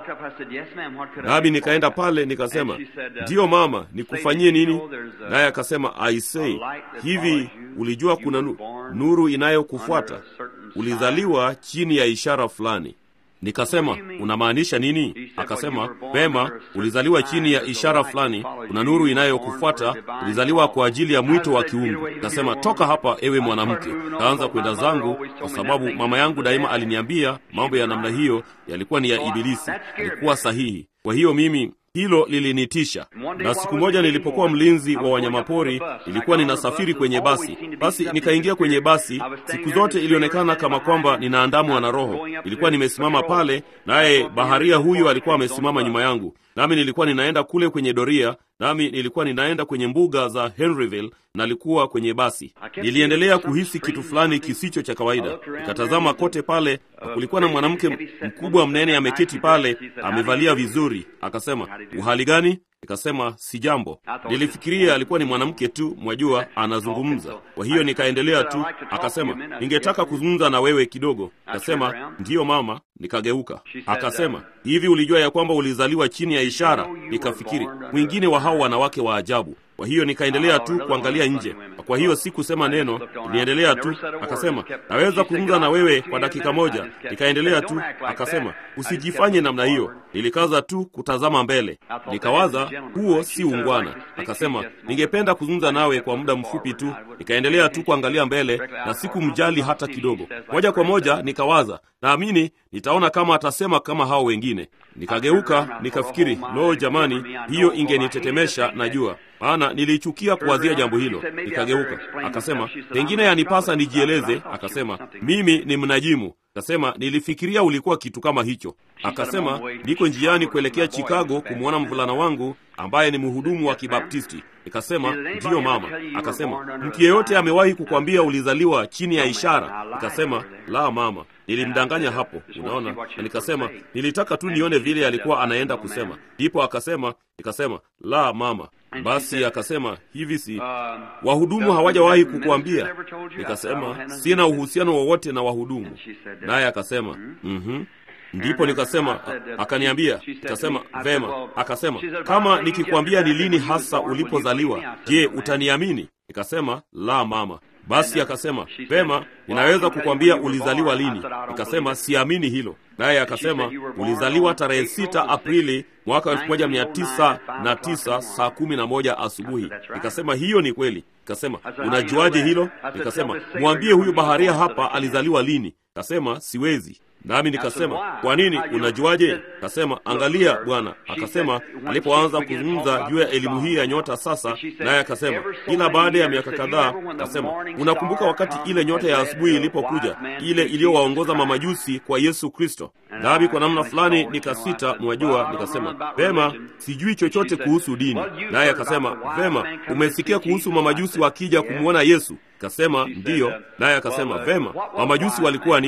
Nami nikaenda pale nikasema, "Ndiyo mama, nikufanyie nini?" Naye akasema, "I say, hivi ulijua kuna nuru inayokufuata? Ulizaliwa chini ya ishara fulani." Nikasema, "Unamaanisha nini?" Akasema, "Pema, ulizaliwa chini ya ishara fulani, kuna nuru inayokufuata, ulizaliwa kwa ajili ya mwito wa kiungu." Nikasema, "Toka hapa ewe mwanamke." Kaanza kwenda zangu, kwa sababu mama yangu daima aliniambia mambo ya namna hiyo yalikuwa ni ya Ibilisi. Alikuwa sahihi. Kwa hiyo mimi hilo lilinitisha. Na siku moja nilipokuwa mlinzi wa wanyamapori, ilikuwa ninasafiri kwenye basi. Basi nikaingia kwenye basi. Siku zote ilionekana kama kwamba ninaandamwa na roho. Ilikuwa nimesimama pale, naye baharia huyu alikuwa amesimama nyuma yangu. Nami nilikuwa ninaenda kule kwenye doria, nami nilikuwa ninaenda kwenye mbuga za Henryville, na nilikuwa kwenye basi. Niliendelea kuhisi kitu fulani kisicho cha kawaida. Nikatazama kote pale, na kulikuwa na mwanamke mkubwa mnene ameketi pale, amevalia vizuri. Akasema, "Uhali gani?" Nikasema, "Si jambo." Nilifikiria alikuwa ni mwanamke tu, mwajua, anazungumza. Kwa hiyo nikaendelea tu. Akasema, "Ningetaka kuzungumza na wewe kidogo." Nikasema, "Ndiyo mama." Nikageuka. Akasema, "Hivi ulijua ya kwamba ulizaliwa chini ya ishara?" Nikafikiri, mwingine wa hao wanawake wa ajabu. Kwa hiyo nikaendelea tu kuangalia nje. Kwa hiyo sikusema neno, niendelea tu. Akasema, "Naweza kuzungumza na wewe kwa dakika moja?" Nikaendelea tu. Akasema, "Usijifanye namna hiyo." Nilikaza tu kutazama mbele. Nikawaza, huo si ungwana. Akasema, "Ningependa kuzungumza nawe kwa muda mfupi tu." Nikaendelea tu kuangalia mbele na sikumjali hata kidogo. Moja kwa moja nikawaza, naamini nitaona kama atasema kama hao wengine. Nikageuka, nikafikiri, "Lo jamani, hiyo ingenitetemesha najua." Maana nilichukia kuwazia jambo hilo. Nikageuka. Akasema, "Pengine yanipasa nijieleze." Akasema, "Mimi ni mnajimu." Akasema, "Nilifikiria ulikuwa kitu kama hicho." Akasema, "Niko njiani kuelekea Chicago kumwona mvulana wangu ambaye ni mhudumu wa Kibaptisti." Nikasema, "Ndiyo mama." Akasema, "Mtu yeyote amewahi kukwambia ulizaliwa chini ya ishara?" Nikasema, "La mama." Nilimdanganya hapo, unaona. Na nikasema, nilitaka tu nione vile alikuwa anaenda kusema. Ndipo akasema, nikasema, "La mama." Basi akasema, "Hivi si wahudumu hawajawahi kukuambia?" Nikasema, "Sina uhusiano wowote na wahudumu." Naye akasema, "Mhm." Ndipo nikasema, akaniambia, nikasema, "Vema." Akasema, "Kama nikikwambia ni lini hasa ulipozaliwa, je, utaniamini?" Nikasema, "La mama." Basi akasema, "Vema, ninaweza kukwambia ulizaliwa lini." Nikasema, "Siamini hilo." Naye akasema, "Ulizaliwa tarehe sita Aprili mwaka elfu moja mia tisa na tisa saa kumi na moja asubuhi." Nikasema, "Hiyo ni kweli." Nikasema, "Unajuaje hilo?" Nikasema, "Mwambie huyu baharia hapa alizaliwa lini." Nikasema, "Siwezi." Nami nikasema, "Kwa nini? Unajuaje?" Akasema, "Angalia bwana." Akasema, alipoanza kuzungumza juu ya elimu hii ya nyota sasa, naye akasema, kila baada ya miaka kadhaa, akasema, "Unakumbuka wakati ile nyota ya asubuhi ilipokuja, ile iliyowaongoza mamajusi kwa Yesu Kristo?" Nami kwa namna fulani nikasita, mwajua. Nikasema, "Vema, sijui chochote kuhusu dini." Naye akasema, "Vema, umesikia kuhusu mamajusi wakija kumwona Yesu?" Kasema, "Ndiyo." Naye akasema, "Vema, mamajusi walikuwa nini?"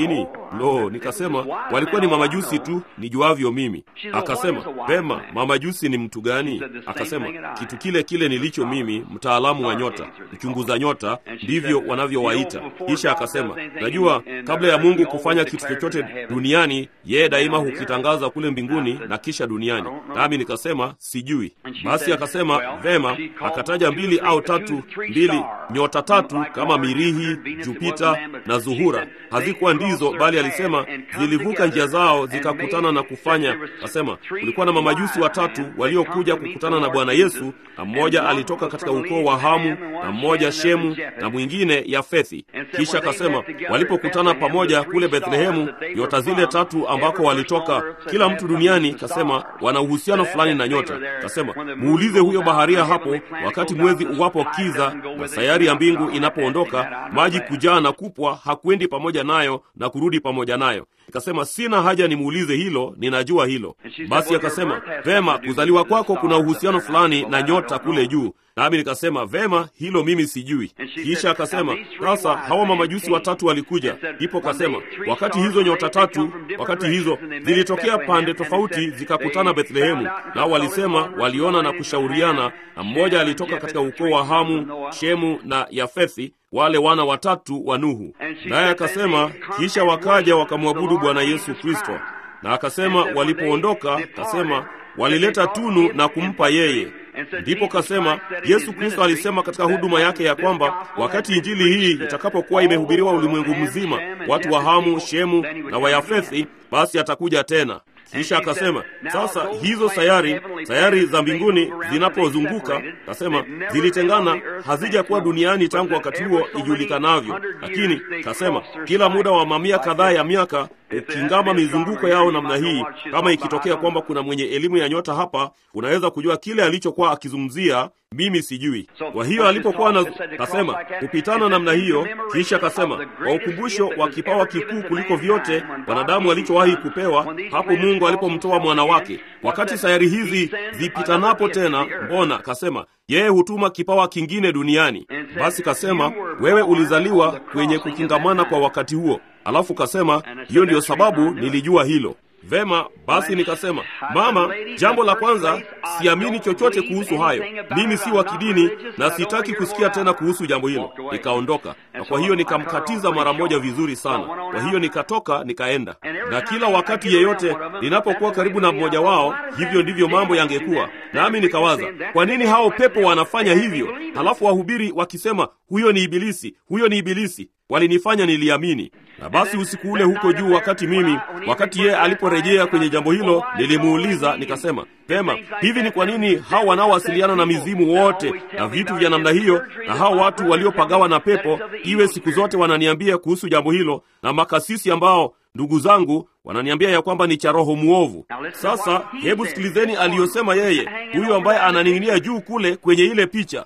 Lo, nikasema walikuwa ni mamajusi tu nijuavyo mimi. Akasema, "Vema, mamajusi ni mtu gani?" Akasema, "Kitu kile kile nilicho mimi, mtaalamu wa nyota, mchunguza nyota, ndivyo wanavyowaita." Kisha akasema, "Najua kabla ya Mungu kufanya kitu chochote duniani, yeye daima hukitangaza kule mbinguni na kisha duniani." Nami nikasema, "Sijui." Basi akasema, "Vema." Akataja mbili au tatu, mbili nyota tatu kama Mirihi, Jupita na Zuhura. Hazikuwa ndizo, bali alisema zilivuka njia zao zikakutana na kufanya. Akasema kulikuwa na mamajusi watatu waliokuja kukutana na Bwana Yesu, na mmoja alitoka katika ukoo wa Hamu, na mmoja Shemu, na mwingine Yafethi. Kisha akasema walipokutana pamoja kule Bethlehemu, nyota zile tatu ambako walitoka kila mtu duniani, kasema wana uhusiano fulani na nyota. Kasema muulize huyo baharia hapo, wakati mwezi uwapo kiza na sayari ya mbingu inapoondoka, maji kujaa na kupwa, hakuendi pamoja nayo na kurudi pamoja nayo. Nikasema sina haja nimuulize hilo, ninajua hilo. Basi akasema, "Vema, kuzaliwa kwako kuna uhusiano fulani na nyota kule juu." Nami nikasema, "Vema, hilo mimi sijui." Kisha akasema, "Sasa hawa mamajusi watatu walikuja." Ndipo akasema, "Wakati hizo nyota tatu, wakati hizo zilitokea pande tofauti zikakutana Bethlehemu, nao walisema waliona na kushauriana, na mmoja alitoka katika ukoo wa Hamu, Shemu na Yafethi, wale wana watatu wa Nuhu." Naye akasema, "Kisha wakaja wakamwabudu Bwana Yesu Kristo." Na akasema walipoondoka, kasema walileta tunu na kumpa yeye. Ndipo kasema Yesu Kristo alisema katika huduma yake ya kwamba wakati injili hii itakapokuwa imehubiriwa ulimwengu mzima, watu wa Hamu, Shemu na wa Yafethi, basi atakuja tena. Kisha akasema sasa hizo sayari sayari za mbinguni zinapozunguka, kasema zilitengana, hazijakuwa duniani tangu wakati huo ijulikanavyo, lakini kasema kila muda wa mamia kadhaa ya miaka ukingama mizunguko yao namna hii, kama ikitokea kwamba kuna mwenye elimu ya nyota hapa, unaweza kujua kile alichokuwa akizungumzia, mimi sijui. Kwa hiyo alipokuwa na kasema kupitana namna hiyo, kisha kasema kwa ukumbusho wa kipawa kikuu kuliko vyote wanadamu walichowahi kupewa, hapo Mungu alipomtoa mwana wake, wakati sayari hizi zipitanapo tena, mbona kasema yeye hutuma kipawa kingine duniani. Basi kasema wewe ulizaliwa kwenye kukingamana kwa wakati huo. Alafu kasema hiyo ndiyo sababu nilijua hilo. Vema, basi nikasema, "Mama, jambo la kwanza, siamini chochote kuhusu hayo. Mimi si wa kidini na sitaki kusikia tena kuhusu jambo hilo." Nikaondoka. Na kwa hiyo nikamkatiza mara moja vizuri sana. Kwa hiyo nikatoka nikaenda. Na kila wakati yeyote ninapokuwa karibu na mmoja wao, hivyo ndivyo mambo yangekuwa. Nami nikawaza, kwa nini hao pepo wanafanya hivyo? Halafu wahubiri wakisema, "Huyo ni ibilisi, huyo ni ibilisi." Walinifanya niliamini. Na basi usiku ule huko juu, wakati mimi wakati yeye aliporejea kwenye jambo hilo, nilimuuliza nikasema, "Pema, hivi ni kwa nini hao wanaowasiliana na mizimu wote na vitu vya namna hiyo, na hao watu waliopagawa na pepo, iwe siku zote wananiambia kuhusu jambo hilo, na makasisi ambao ndugu zangu wananiambia ya kwamba ni cha roho muovu?" Sasa hebu sikilizeni aliyosema yeye, huyu ambaye ananing'inia juu kule kwenye ile picha.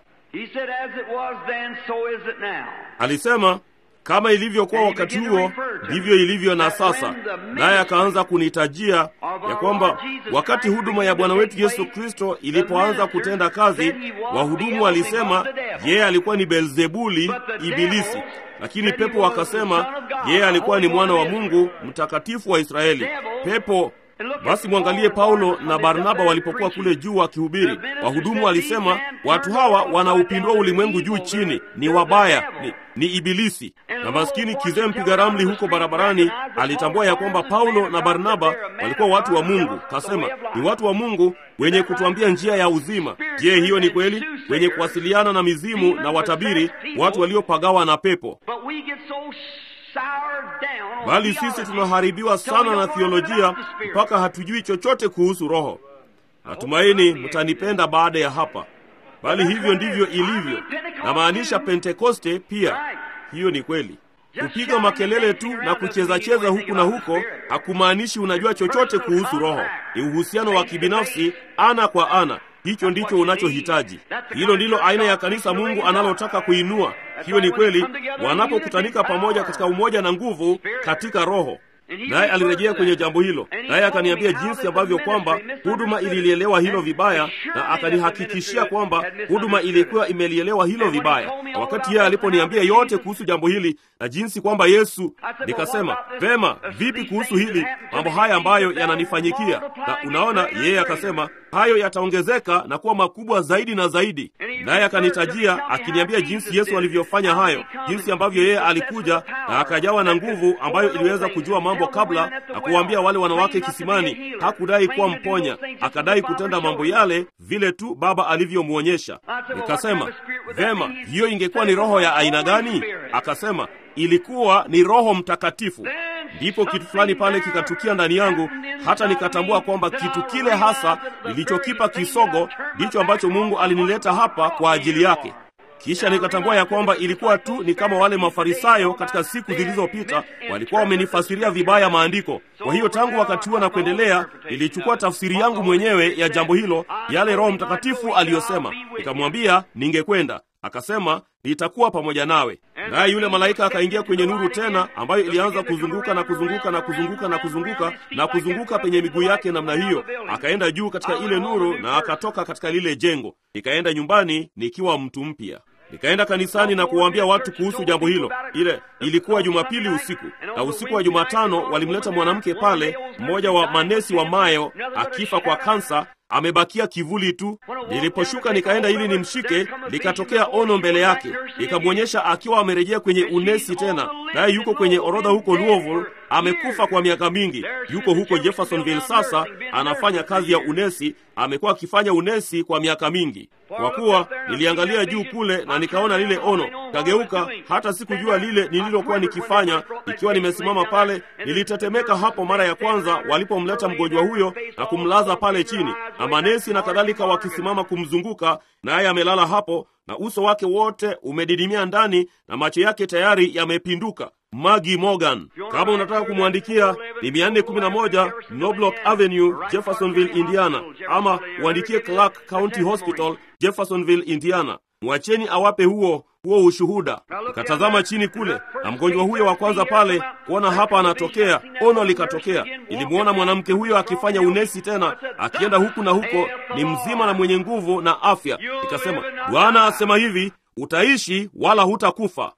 Alisema kama ilivyokuwa wakati huo, ndivyo ilivyo na sasa. Naye akaanza kunitajia ya kwamba wakati huduma ya Bwana wetu Yesu Kristo ilipoanza kutenda kazi, wahudumu walisema yeye alikuwa ni Beelzebuli, ibilisi, lakini pepo wakasema yeye alikuwa ni mwana wa Mungu, mtakatifu wa Israeli. Pepo Basi mwangalie Paulo na Barnaba walipokuwa kule juu wakihubiri. Wahudumu walisema watu hawa wanaupindua ulimwengu juu chini, ni wabaya, ni, ni ibilisi. Na maskini kizee mpiga ramli huko barabarani alitambua ya kwamba Paulo na Barnaba walikuwa watu wa Mungu. Kasema ni watu wa Mungu wenye kutuambia njia ya uzima. Je, hiyo ni kweli? Wenye kuwasiliana na mizimu na watabiri, watu waliopagawa na pepo. Bali sisi tunaharibiwa sana na theolojia mpaka hatujui chochote kuhusu roho. Natumaini mtanipenda baada ya hapa. Bali hivyo ndivyo ilivyo. Na maanisha Pentekoste pia. Hiyo ni kweli. Kupiga makelele tu na kucheza cheza huku na huko hakumaanishi unajua chochote kuhusu roho. Ni uhusiano wa kibinafsi, ana kwa ana. Hicho ndicho unachohitaji. Hilo ndilo aina ya kanisa Mungu analotaka kuinua. Hiyo ni kweli, wanapokutanika pamoja katika umoja na nguvu katika roho. naye alirejea kwenye jambo hilo, naye akaniambia jinsi ambavyo kwamba huduma ililielewa hilo vibaya, na akanihakikishia kwamba huduma ilikuwa imelielewa hilo vibaya. Na wakati yeye aliponiambia yote kuhusu jambo hili na jinsi kwamba Yesu, nikasema, vema, vipi kuhusu hili mambo haya ambayo yananifanyikia? Na unaona, yeye akasema hayo yataongezeka na kuwa makubwa zaidi na zaidi. Naye akanitajia akiniambia jinsi Yesu alivyofanya hayo, jinsi ambavyo yeye alikuja na akajawa na nguvu ambayo iliweza kujua mambo kabla na kuwaambia wale wanawake kisimani. Hakudai kuwa mponya, akadai kutenda mambo yale vile tu Baba alivyomwonyesha. Nikasema, vema, hiyo ingekuwa ni roho ya aina gani? Akasema, ilikuwa ni Roho Mtakatifu. Ndipo kitu fulani pale kikatukia ndani yangu, hata nikatambua kwamba kitu kile hasa nilichokipa kisogo ndicho ambacho Mungu alinileta hapa kwa ajili yake. Kisha nikatambua ya kwamba ilikuwa tu ni kama wale Mafarisayo katika siku zilizopita walikuwa wamenifasiria vibaya maandiko. Kwa hiyo tangu wakati huo na kuendelea, nilichukua tafsiri yangu mwenyewe ya jambo hilo, yale Roho Mtakatifu aliyosema. Nikamwambia ningekwenda. Akasema, nitakuwa pamoja nawe. Naye yule malaika akaingia kwenye nuru tena, ambayo ilianza kuzunguka na kuzunguka na kuzunguka na kuzunguka na kuzunguka penye miguu yake namna hiyo. Akaenda juu katika ile nuru na akatoka katika lile jengo. Nikaenda nyumbani nikiwa mtu mpya. Nikaenda kanisani na kuwaambia watu kuhusu jambo hilo. Ile ilikuwa Jumapili usiku, na usiku wa Jumatano walimleta mwanamke pale, mmoja wa manesi wa Mayo, akifa kwa kansa, amebakia kivuli tu. Niliposhuka nikaenda ili nimshike, likatokea ono mbele yake, likamwonyesha akiwa amerejea kwenye unesi tena, naye yuko kwenye orodha huko Louisville. Amekufa kwa miaka mingi, yuko huko Jeffersonville sasa, anafanya kazi ya unesi. Amekuwa akifanya unesi kwa miaka mingi. Kwa kuwa niliangalia juu kule na nikaona lile ono, kageuka, hata sikujua lile nililokuwa nikifanya. Ikiwa nimesimama pale, nilitetemeka hapo mara ya kwanza walipomleta mgonjwa huyo na kumlaza pale chini, na manesi na kadhalika wakisimama kumzunguka, naye amelala hapo na uso wake wote umedidimia ndani na macho yake tayari yamepinduka. Maggie Morgan. Kama unataka kumwandikia, ni mia nne kumi na moja Knobloch Avenue, Jeffersonville, Indiana, ama uandikie Clark County Hospital, Jeffersonville, Indiana. Mwacheni awape huo huo ushuhuda. Nikatazama chini kule, na mgonjwa huyo wa kwanza pale, kuona hapa anatokea, ono likatokea. Nilimuona mwanamke huyo akifanya unesi tena, akienda huku na huko, ni mzima na mwenye nguvu na afya. Nikasema, Bwana asema hivi, utaishi wala hutakufa.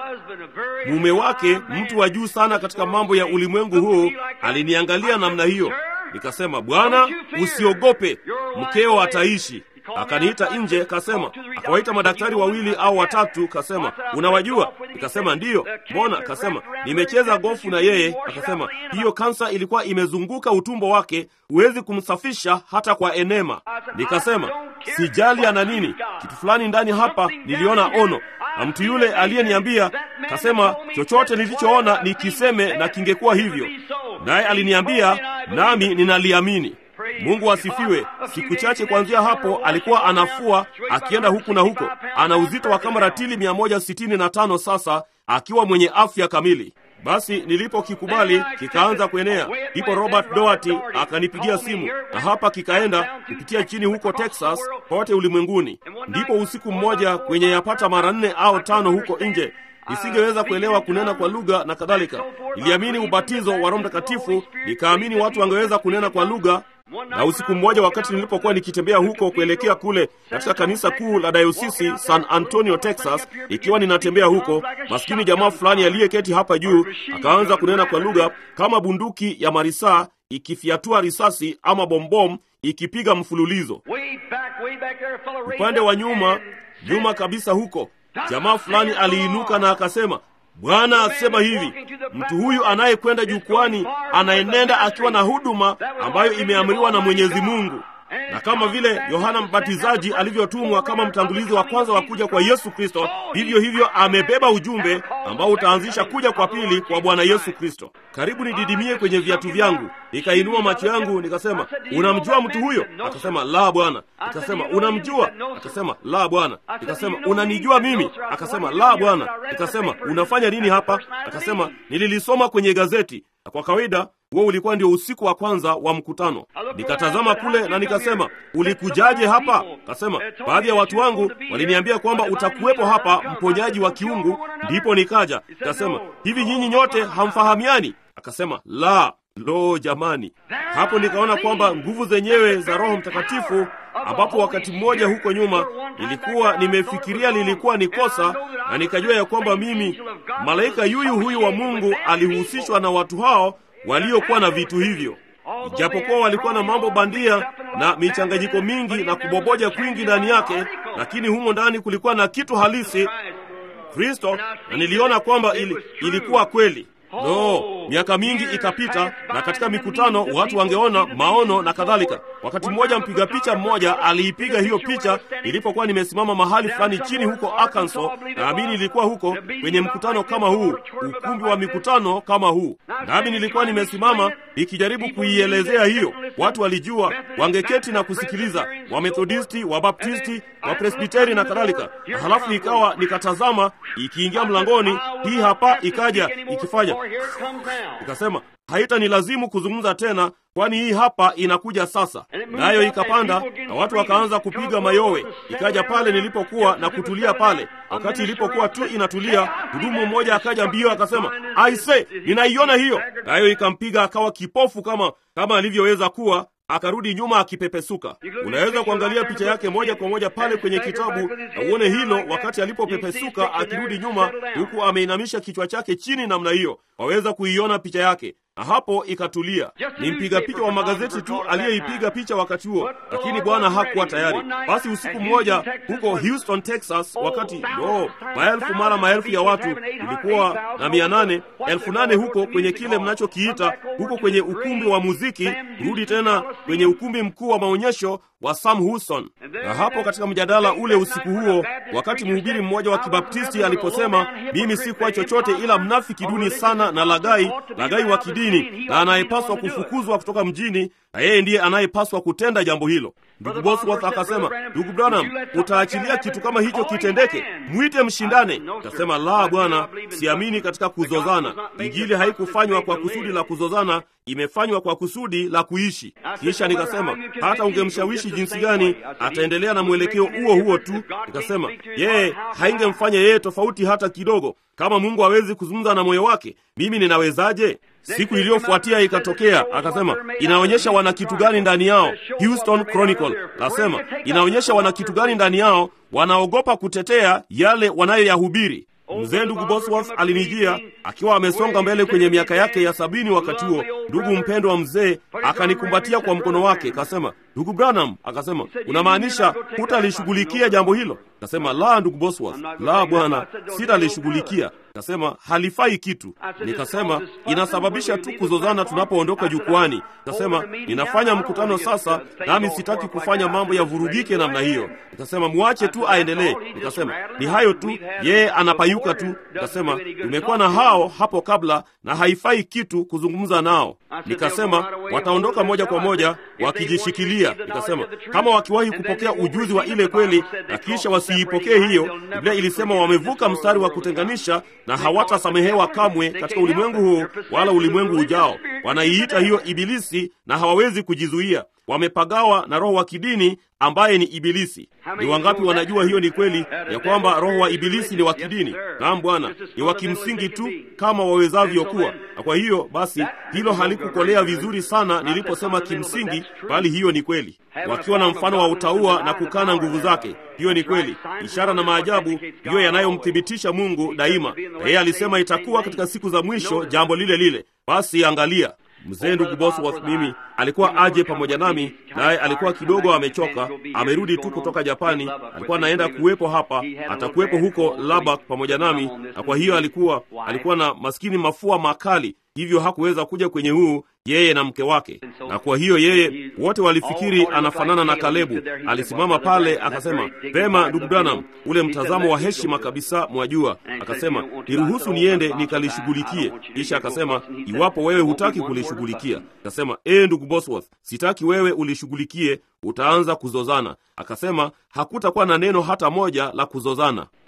Mume wake, mtu wa juu sana katika mambo ya ulimwengu huu, aliniangalia namna hiyo. Nikasema, Bwana, usiogope, mkeo ataishi. Akaniita nje, kasema, akawaita madaktari wawili au watatu, kasema, unawajua? Nikasema, ndiyo. Mbona? Kasema, nimecheza gofu na yeye. Akasema, hiyo kansa ilikuwa imezunguka utumbo wake, huwezi kumsafisha hata kwa enema. Nikasema, sijali ana nini, kitu fulani ndani hapa niliona ono. Na mtu yule aliyeniambia, kasema, chochote nilichoona nikiseme na kingekuwa hivyo. Naye aliniambia, nami ninaliamini. Mungu asifiwe. Siku chache kuanzia hapo alikuwa anafua, akienda huku na huko. Ana uzito wa kama ratili mia moja sitini na tano sasa, akiwa mwenye afya kamili. Basi nilipokikubali kikaanza kuenea. Ndipo Robert Doherty akanipigia simu, na hapa kikaenda kupitia chini huko Texas, kote ulimwenguni. Ndipo usiku mmoja kwenye yapata mara nne au tano huko nje, nisingeweza kuelewa kunena kwa lugha na kadhalika. Niliamini ubatizo wa Roho Mtakatifu, nikaamini watu wangeweza kunena kwa lugha. Na usiku mmoja wakati nilipokuwa nikitembea huko kuelekea kule katika kanisa kuu la Dayosisi San Antonio, Texas, ikiwa ninatembea huko, maskini jamaa fulani aliyeketi hapa juu akaanza kunena kwa lugha kama bunduki ya marisaa ikifiatua risasi ama bombom ikipiga mfululizo. Upande wa nyuma, nyuma kabisa huko, jamaa fulani aliinuka na akasema, Bwana asema hivi, mtu huyu anayekwenda jukwani anaenenda akiwa na huduma ambayo imeamriwa na Mwenyezi Mungu. Na kama vile Yohana Mbatizaji alivyotumwa kama mtangulizi wa kwanza wa kuja kwa Yesu Kristo, hivyo hivyo amebeba ujumbe ambao utaanzisha kuja kwa pili kwa Bwana Yesu Kristo. Karibu nididimie kwenye viatu vyangu. Nikainua macho yangu nikasema, unamjua mtu huyo? Akasema, la Bwana. Nikasema, unamjua? Akasema, la Bwana. Nikasema, unanijua mimi? Akasema, la Bwana. Nikasema, unafanya nini hapa? Akasema, nililisoma kwenye gazeti. na kwa kawaida huo ulikuwa ndio usiku wa kwanza wa mkutano. Nikatazama kule na nikasema, ulikujaje hapa? Kasema, baadhi ya watu wangu waliniambia kwamba utakuwepo hapa, mponyaji wa kiungu, ndipo nikaja. Kasema, hivi nyinyi nyote hamfahamiani? Akasema, la. Lo jamani, hapo nikaona kwamba nguvu zenyewe za Roho Mtakatifu, ambapo wakati mmoja huko nyuma nilikuwa nimefikiria lilikuwa ni kosa, na nikajua ya kwamba mimi malaika yuyu huyu wa Mungu alihusishwa na watu hao waliokuwa na vitu hivyo. Ijapokuwa walikuwa na mambo bandia na michanganyiko mingi na kuboboja kwingi ndani yake, lakini humo ndani kulikuwa na kitu halisi, Kristo, na niliona kwamba ili, ilikuwa kweli. No, miaka mingi ikapita, na katika mikutano watu wangeona maono na kadhalika. Wakati mmoja mpiga picha mmoja aliipiga hiyo picha nilipokuwa nimesimama mahali fulani chini huko Arkansas, naamini ilikuwa huko kwenye mkutano kama huu, ukumbi wa mikutano kama huu. Nami nilikuwa nimesimama ikijaribu kuielezea hiyo. Watu walijua, wangeketi na kusikiliza, wa Methodisti, wa Baptisti, wa Presbiteri na kadhalika. Na halafu ikawa nikatazama ikiingia mlangoni, hii hapa ikaja ikifanya. Ikasema, haita ni lazimu kuzungumza tena, kwani hii hapa inakuja sasa. Nayo ikapanda na watu wakaanza kupiga mayowe. Ikaja pale nilipokuwa na kutulia pale. Wakati ilipokuwa tu inatulia, mhudumu mmoja akaja mbio akasema, I say, ninaiona hiyo. Nayo ikampiga akawa kipofu kama kama alivyoweza kuwa, akarudi nyuma akipepesuka. Unaweza kuangalia picha yake moja kwa moja pale kwenye kitabu na uone hilo, wakati alipopepesuka akirudi nyuma huku ameinamisha kichwa chake chini namna hiyo. Waweza kuiona picha yake. Na hapo ikatulia. Ni mpiga picha wa magazeti tu aliyeipiga picha wakati huo, lakini Bwana hakuwa tayari. Basi usiku mmoja huko Houston, Texas, wakati no, maelfu mara maelfu ya watu, ilikuwa na mia nane, elfu nane huko kwenye kile mnachokiita huko kwenye ukumbi wa muziki, rudi tena kwenye ukumbi mkuu wa maonyesho wa Sam Houston. Na hapo katika mjadala ule usiku huo, wakati mhubiri mmoja wa Kibaptisti aliposema, mimi si kwa chochote ila mnafiki duni sana na lagai, lagai wa kidini, na anayepaswa kufukuzwa kutoka mjini, na yeye ndiye anayepaswa kutenda jambo hilo. Ndugu Bosworth akasema, ndugu Branham, utaachilia kitu kama hicho kitendeke? Mwite mshindane. Akasema, la bwana, siamini katika kuzozana. Injili haikufanywa kwa kusudi la kuzozana, imefanywa kwa kusudi la kuishi. Kisha nikasema, hata ungemshawishi jinsi gani, ataendelea na mwelekeo huo huo tu. Nikasema, yeye haingemfanya yeye tofauti hata kidogo. Kama Mungu hawezi kuzungumza na moyo wake, mimi ninawezaje? Siku iliyofuatia ikatokea, akasema, inaonyesha wana kitu gani ndani yao. Houston Chronicle nasema, inaonyesha wana kitu gani ndani yao, wanaogopa kutetea yale wanayoyahubiri. Mzee ndugu Bosworth alinijia akiwa amesonga mbele kwenye miaka yake ya sabini. Wakati huo ndugu mpendwa wa mzee akanikumbatia kwa mkono wake, akasema, ndugu Branham, akasema, unamaanisha hutalishughulikia jambo hilo? Akasema, la ndugu Bosworth, la bwana, sitalishughulikia. Akasema, halifai kitu. Nikasema, inasababisha tu kuzozana tunapoondoka jukwani. Akasema, ninafanya mkutano sasa, nami sitaki kufanya mambo ya vurugike namna hiyo. Nikasema, muache tu aendelee. Nikasema, ni hayo tu, yeye anapayuka tu. Nikasema, tumekuwa na hao hapo kabla na haifai kitu kuzungumza nao. Nikasema, wataondoka moja kwa moja wakijishikilia. Nikasema, kama wakiwahi kupokea ujuzi wa ile kweli na kisha wasiipokee hiyo, Biblia ilisema wamevuka mstari wa kutenganisha na hawatasamehewa kamwe katika ulimwengu huu wala ulimwengu ujao. Wanaiita hiyo ibilisi na hawawezi kujizuia. Wamepagawa na roho wa kidini ambaye ni ibilisi. Ni wangapi wanajua hiyo ni kweli, ya kwamba roho wa ibilisi ni wa kidini? Naam bwana, ni wa kimsingi tu kama wawezavyo kuwa. Na kwa hiyo basi hilo halikukolea vizuri sana niliposema kimsingi, bali hiyo ni kweli. Wakiwa na mfano wa utaua na kukana nguvu zake, hiyo ni kweli. Ishara na maajabu hiyo yanayomthibitisha Mungu daima. Na yeye alisema itakuwa katika siku za mwisho jambo lile lile. Basi angalia, mzee ndugu Bosworth mimi alikuwa aje pamoja nami, naye alikuwa kidogo amechoka, amerudi tu kutoka Japani. Alikuwa naenda kuwepo hapa, atakuwepo huko Lubbock pamoja nami, na kwa hiyo alikuwa alikuwa na maskini mafua makali, hivyo hakuweza kuja kwenye huu, yeye na mke wake. Na kwa hiyo yeye, wote walifikiri anafanana na Kalebu. Alisimama pale akasema, vema ndugu Branham, ule mtazamo wa heshima kabisa mwajua. Akasema, niruhusu niende nikalishughulikie. Kisha akasema, iwapo wewe hutaki kulishughulikia. Akasema, eh ndugu Bosworth, sitaki wewe ulishughulikie, utaanza kuzozana. Akasema, hakutakuwa na neno hata moja la kuzozana.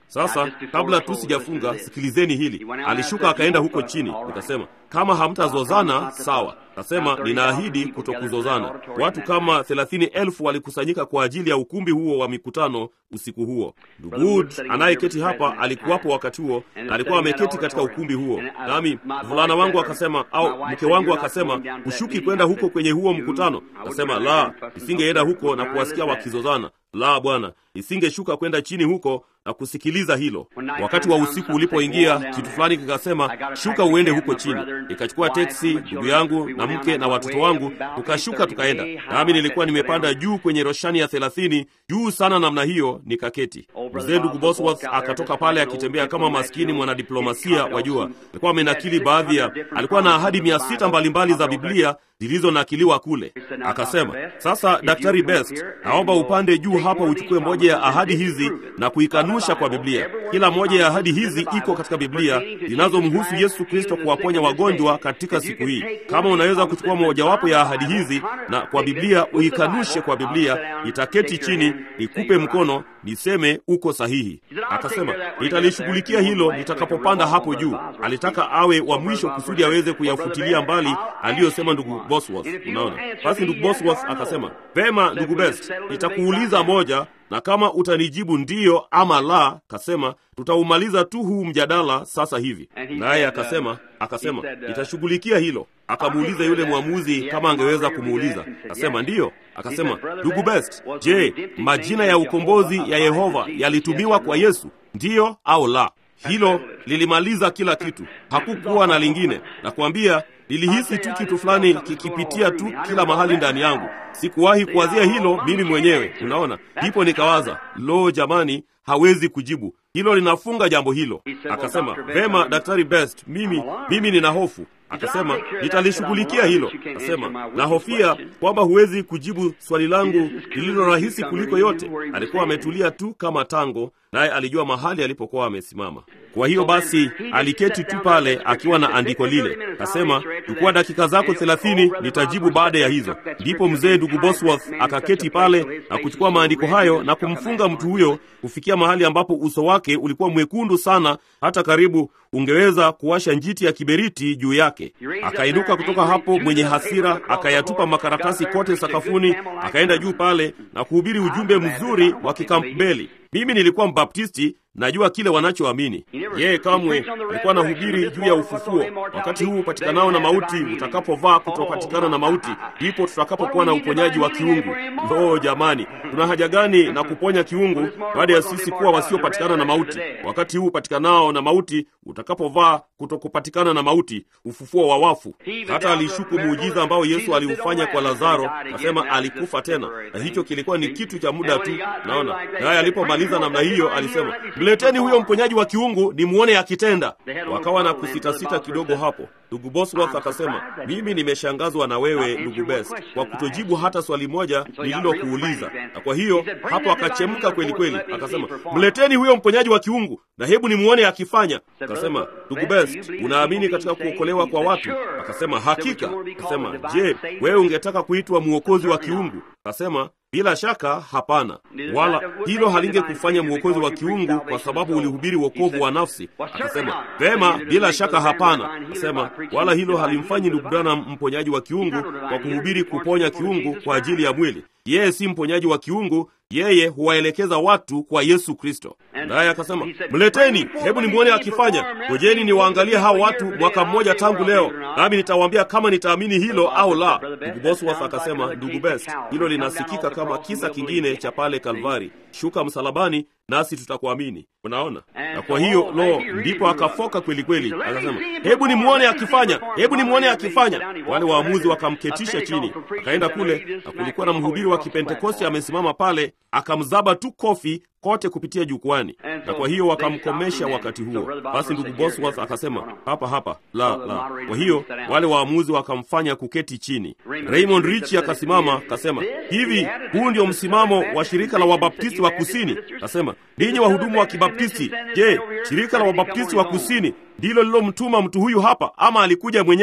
Sasa kabla tu sijafunga, sikilizeni hili. Alishuka akaenda huko chini. Nikasema, kama hamtazozana sawa. Akasema, ninaahidi kutokuzozana. Watu kama thelathini elfu walikusanyika kwa ajili ya ukumbi huo wa mikutano usiku huo. Ndugu Wood anayeketi hapa alikuwapo wakati huo, na alikuwa ameketi katika ukumbi huo. Nami mvulana wangu akasema, au mke wangu akasema, ushuki kwenda huko kwenye huo mkutano. Akasema, la, nisingeenda huko na kuwasikia wakizozana. La bwana, nisingeshuka kwenda chini huko na kusikiliza hilo. Wakati wa usiku ulipoingia, kitu fulani kikasema, shuka uende huko chini. Nikachukua teksi, ndugu yangu na mke na watoto wangu, tukashuka tukaenda. Nami nilikuwa nimepanda juu kwenye roshani ya thelathini, juu sana namna hiyo, nikaketi. Mzee ndugu Bosworth akatoka pale akitembea kama maskini mwanadiplomasia, wajua. Alikuwa amenakili baadhi ya, alikuwa na ahadi mia sita mbalimbali za Biblia zilizonakiliwa kule. Akasema, sasa Daktari Best, naomba upande juu hapa uchukue moja ya ahadi hizi na kuikanusha kwa Biblia. Kila moja ya ahadi hizi iko katika Biblia zinazomhusu Yesu Kristo kuwaponya wagonjwa katika siku hii. Kama unaweza kuchukua mojawapo ya ahadi hizi na kwa Biblia uikanushe kwa Biblia, nitaketi chini, nikupe mkono, niseme uko sahihi. Akasema, nitalishughulikia hilo nitakapopanda hapo juu. Alitaka awe wa mwisho kusudi aweze kuyafutilia mbali aliyosema ndugu Bosworth. Unaona? Basi ndugu Bosworth akasema, vema ndugu Best, nitakuuliza moja, na kama utanijibu ndiyo ama la, kasema, tutaumaliza tu huu mjadala sasa hivi. Naye akasema, akasema, nitashughulikia hilo. Akamuuliza yule mwamuzi kama angeweza kumuuliza. Akasema, ndiyo. Akasema, ndugu Best, je, majina ya ukombozi ya Yehova yalitumiwa kwa Yesu, ndiyo au la? Hilo lilimaliza kila kitu. Hakukuwa na lingine. Nakwambia, nilihisi tu kitu fulani kikipitia tu kila mahali ndani yangu. Sikuwahi kuwazia hilo mimi mwenyewe. Unaona? Ndipo nikawaza, lo jamani, hawezi kujibu. Hilo linafunga jambo hilo. Akasema, vema Daktari Best, mimi mimi nina hofu. Akasema, nitalishughulikia hilo. Akasema, nahofia kwamba huwezi kujibu swali langu lililo rahisi kuliko yote. Alikuwa ametulia tu kama tango, naye alijua mahali alipokuwa amesimama. Kwa hiyo basi aliketi tu pale akiwa na andiko lile. Akasema, chukua dakika zako thelathini, nitajibu baada ya hizo. Ndipo mzee ndugu Bosworth akaketi pale na kuchukua maandiko hayo na kumfunga mtu huyo kufikia mahali ambapo uso wake ulikuwa mwekundu sana, hata karibu ungeweza kuwasha njiti ya kiberiti juu yake. Akainuka kutoka hapo mwenye hasira, akayatupa makaratasi kote sakafuni, akaenda juu pale na kuhubiri ujumbe mzuri wa Kikampbeli. Mimi nilikuwa Mbaptisti, najua kile wanachoamini. Yeye kamwe alikuwa anahubiri juu ya ufufuo. Wakati huu upatikanao na mauti utakapovaa kutopatikana na mauti, ndipo tutakapokuwa na uponyaji wa kiungu. Lo jamani, tuna haja gani na kuponya kiungu baada ya sisi kuwa wasiopatikana na mauti? Wakati huu upatikanao na mauti utakapovaa kutokupatikana na mauti, ufufuo wa wafu. Hata alishuku muujiza ambao Yesu aliufanya kwa Lazaro, nasema alikufa tena, na hicho kilikuwa ni kitu cha muda tu. Naona naye alipomaliza namna hiyo alisema, mleteni huyo mponyaji wa kiungu nimuone akitenda. Wakawa na kusita-sita kidogo hapo. Ndugu Bosworth akasema, mimi nimeshangazwa na wewe ndugu Best kwa kutojibu hata swali moja nililokuuliza. Na kwa hiyo hapo akachemka kweli kweli. Akasema, mleteni huyo mponyaji wa kiungu na hebu nimuone akifanya. Akasema, ndugu Best, unaamini katika kuokolewa kwa watu? Akasema, hakika. Akasema, je, wewe ungetaka kuitwa mwokozi wa kiungu? Akasema, bila shaka hapana. Wala hilo halingekufanya mwokozi wa kiungu kwa sababu ulihubiri wokovu wa nafsi. Akasema, vema, bila shaka hapana. Akasema, wala hilo halimfanyi ndugu Branham mponyaji wa kiungu kwa kuhubiri kuponya kiungu kwa ajili ya mwili. Yeye si mponyaji wa kiungu, yeye huwaelekeza watu kwa Yesu Kristo. Naye akasema, mleteni, hebu nimuone akifanya. Ngojeni niwaangalie hao watu mwaka mmoja tangu leo, nami nitawaambia kama nitaamini hilo au la. Ndugu Bosworth akasema, ndugu Best, hilo linasikika kama kisa kingine cha pale Kalvari. Shuka msalabani nasi tutakuamini. Unaona? Na kwa hiyo lo, ndipo akafoka kweli kweli. Akasema, hebu nimuone akifanya, hebu nimuone akifanya. Wale waamuzi wakamketisha chini. Akaenda kule na kulikuwa na mhubiri wa Kipentekoste amesimama pale, akamzaba tu kofi kote kupitia jukwani. Na kwa hiyo wakamkomesha wakati huo. Basi ndugu Bosworth akasema, hapa hapa, la la. Kwa hiyo wale waamuzi wakamfanya kuketi chini. Raymond Rich akasimama, akasema, hivi huu ndio msimamo wa shirika la Wabaptisti wa Kusini? Akasema, ninyi wahudumu wa Kibaptisti, je, shirika la Wabaptisti wa Kusini ndilo lilomtuma mtu huyu hapa ama alikuja mwenyewe?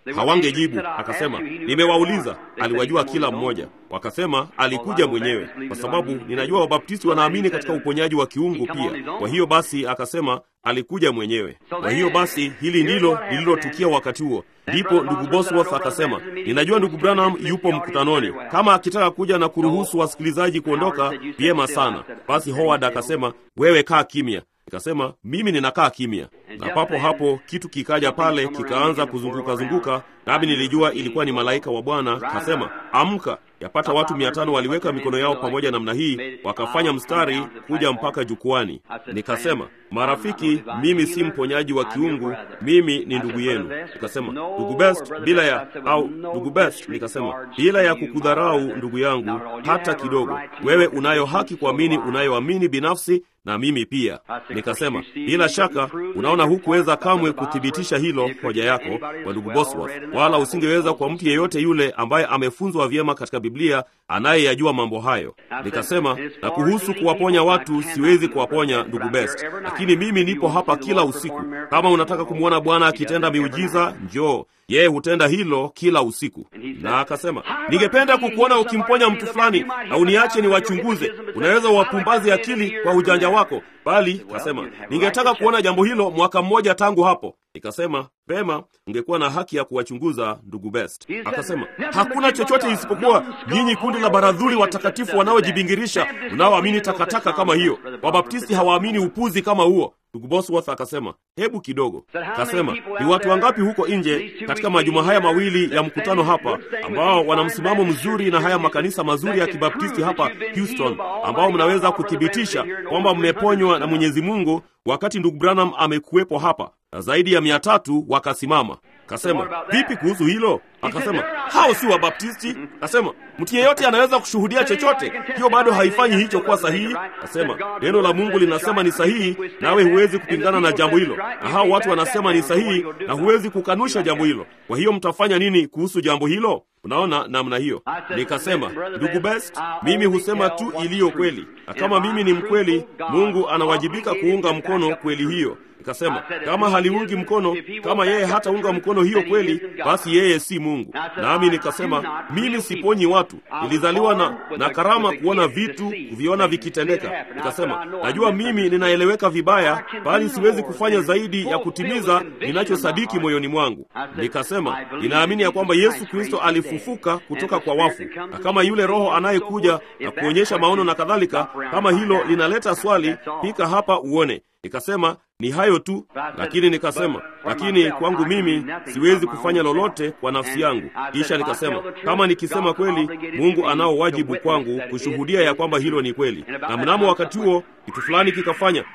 Hawangejibu. Akasema, nimewauliza. Aliwajua kila mmoja. Wakasema, alikuja mwenyewe, kwa sababu ninajua Wabaptisti wanaamini katika uponyaji wa kiungu pia. Kwa hiyo basi akasema alikuja mwenyewe. Kwa hiyo basi hili ndilo lililotukia wakati huo. Ndipo ndugu Bosworth akasema, ninajua ndugu Branham yupo mkutanoni, kama akitaka kuja na kuruhusu wasikilizaji kuondoka, vyema sana. Basi Howard akasema, wewe kaa kimya. Nikasema, mimi ninakaa kimya. Na papo hapo kitu kikaja pale, kikaanza kuzunguka zunguka, nami nilijua ilikuwa ni malaika wa Bwana. Kasema, amka. Yapata watu mia tano waliweka mikono yao pamoja namna hii, wakafanya mstari kuja mpaka jukwani. Nikasema, marafiki, mimi si mponyaji wa kiungu, mimi ni ndugu yenu. Nikasema, ndugu Best, bila ya au ndugu Best, nikasema, bila ya kukudharau ndugu yangu hata kidogo, wewe unayo haki kuamini unayoamini binafsi, na mimi pia. Nikasema, bila shaka unaona hukuweza kamwe kuthibitisha hilo hoja yako kwa ndugu Bosworth, wala usingeweza kwa mtu yeyote yule ambaye amefunzwa vyema katika Biblia anayeyajua mambo hayo. Nikasema, na kuhusu kuwaponya watu, siwezi kuwaponya ndugu Best, lakini mimi nipo hapa kila usiku. Kama unataka kumwona Bwana akitenda miujiza, njoo. Yeye hutenda hilo kila usiku. Na akasema, ningependa kukuona ukimponya mtu fulani, na uniache ni wachunguze. Unaweza wapumbazi akili kwa ujanja wako. Bali kasema, ningetaka kuona jambo hilo mwaka mmoja tangu hapo. Nikasema, pema, ungekuwa na haki ya kuwachunguza ndugu Best. Akasema, hakuna chochote isipokuwa nyinyi kundi la baradhuli watakatifu wanaojibingirisha, unaoamini takataka kama hiyo. Wabaptisti hawaamini upuzi kama huo. Ndugu Bosworth akasema, hebu kidogo. Kasema, ni watu wangapi huko nje katika majuma haya mawili ya mkutano hapa ambao wana msimamo mzuri na haya makanisa mazuri ya Kibaptisti hapa Houston, ambao mnaweza kuthibitisha kwamba mmeponywa na Mwenyezi Mungu wakati ndugu Branham amekuwepo hapa? Na zaidi ya mia tatu wakasimama. Kasema, vipi kuhusu hilo? Akasema, hao si Wabaptisti. Kasema, mtu yeyote anaweza kushuhudia chochote. Hiyo bado haifanyi hicho kuwa sahihi. Kasema, neno la Mungu linasema ni sahihi, nawe huwezi kupingana na jambo hilo. Na hao watu wanasema ni sahihi, na huwezi kukanusha jambo hilo. Kwa hiyo mtafanya nini kuhusu jambo hilo? Unaona namna hiyo. Nikasema, ndugu Best, mimi husema tu iliyo kweli. Na kama mimi ni mkweli, Mungu anawajibika kuunga mkono kweli hiyo. Nikasema, kama haliungi mkono, kama yeye hataunga mkono hiyo kweli, basi yeye si Mungu. Nami nikasema, mimi siponyi watu. Nilizaliwa na, na karama kuona vitu, kuviona vikitendeka. Nikasema, najua mimi ninaeleweka vibaya, bali siwezi kufanya zaidi ya kutimiza ninachosadiki moyoni mwangu. Nikasema, ninaamini ya kwamba Yesu Kristo alifufuka kutoka kwa wafu. Na kama yule Roho anayekuja na kuonyesha maono na kadhalika, kama hilo linaleta swali, pika hapa uone. Nikasema, ni hayo tu. Lakini nikasema, lakini kwangu mimi siwezi kufanya lolote kwa nafsi yangu. Kisha nikasema, kama nikisema kweli, Mungu anao wajibu kwangu kushuhudia ya kwamba hilo ni kweli. Na mnamo wakati huo kitu fulani kikafanya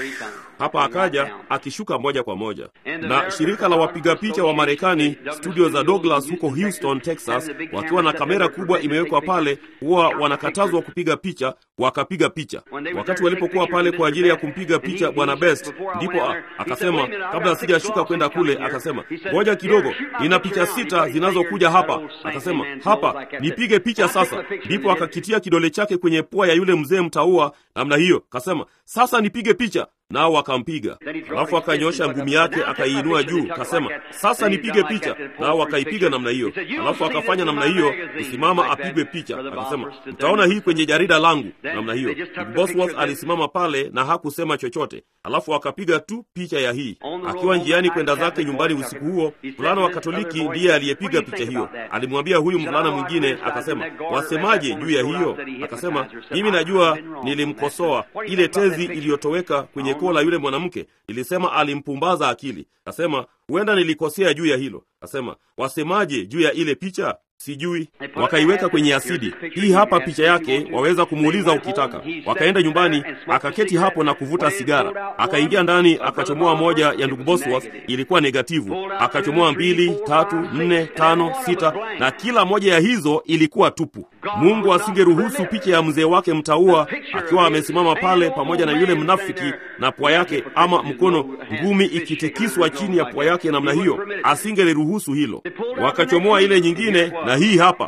hapa, akaja akishuka moja kwa moja. Na shirika la wapiga picha wa Marekani, studio za Douglas huko Houston, Texas, wakiwa na kamera kubwa imewekwa pale, huwa wanakatazwa kupiga picha, wakapiga picha. Wakati walipokuwa pale kwa ajili ya kumpiga picha Bwana Best, ndipo akasema, kabla sijashuka kwenda kule, akasema, ngoja kidogo, nina picha sita zinazokuja hapa. Akasema, hapa, nipige picha sasa. Ndipo akakitia kidole chake kwenye pua ya yule mzee mtaua namna hiyo. Akasema, sasa nipige picha. Nao wakampiga. Alafu akanyosha ngumi yake akaiinua juu. Kasema, sasa nipige picha. Nao wakaipiga namna hiyo. Alafu akafanya namna hiyo, kusimama apigwe picha. Akasema, mtaona hii kwenye jarida langu namna hiyo. Bosworth alisimama pale na hakusema chochote. Alafu akapiga tu picha ya hii. Akiwa njiani kwenda zake nyumbani usiku huo, mvulana wa Katoliki ndiye aliyepiga picha hiyo. Alimwambia huyu mvulana mwingine, akasema, wasemaje juu ya hiyo? Akasema, mimi najua nilimkosoa ile tezi iliyotoweka kwenye koo la yule mwanamke. Nilisema alimpumbaza akili. Akasema, huenda nilikosea juu ya hilo. Akasema, wasemaje juu ya ile picha? Sijui. Wakaiweka kwenye asidi. Hii hapa picha yake, waweza kumuuliza ukitaka. Wakaenda nyumbani, akaketi hapo na kuvuta sigara. Akaingia ndani, akachomoa moja ya ndugu Bosworth, ilikuwa negativu. Akachomoa mbili, tatu, nne, tano, sita, na kila moja ya hizo ilikuwa tupu. Mungu asingeruhusu picha ya mzee wake mtaua akiwa amesimama pale pamoja na yule mnafiki na pua yake ama mkono ngumi ikitikiswa chini ya pua yake namna hiyo. Asingeliruhusu hilo. Wakachomoa ile nyingine, na hii hapa.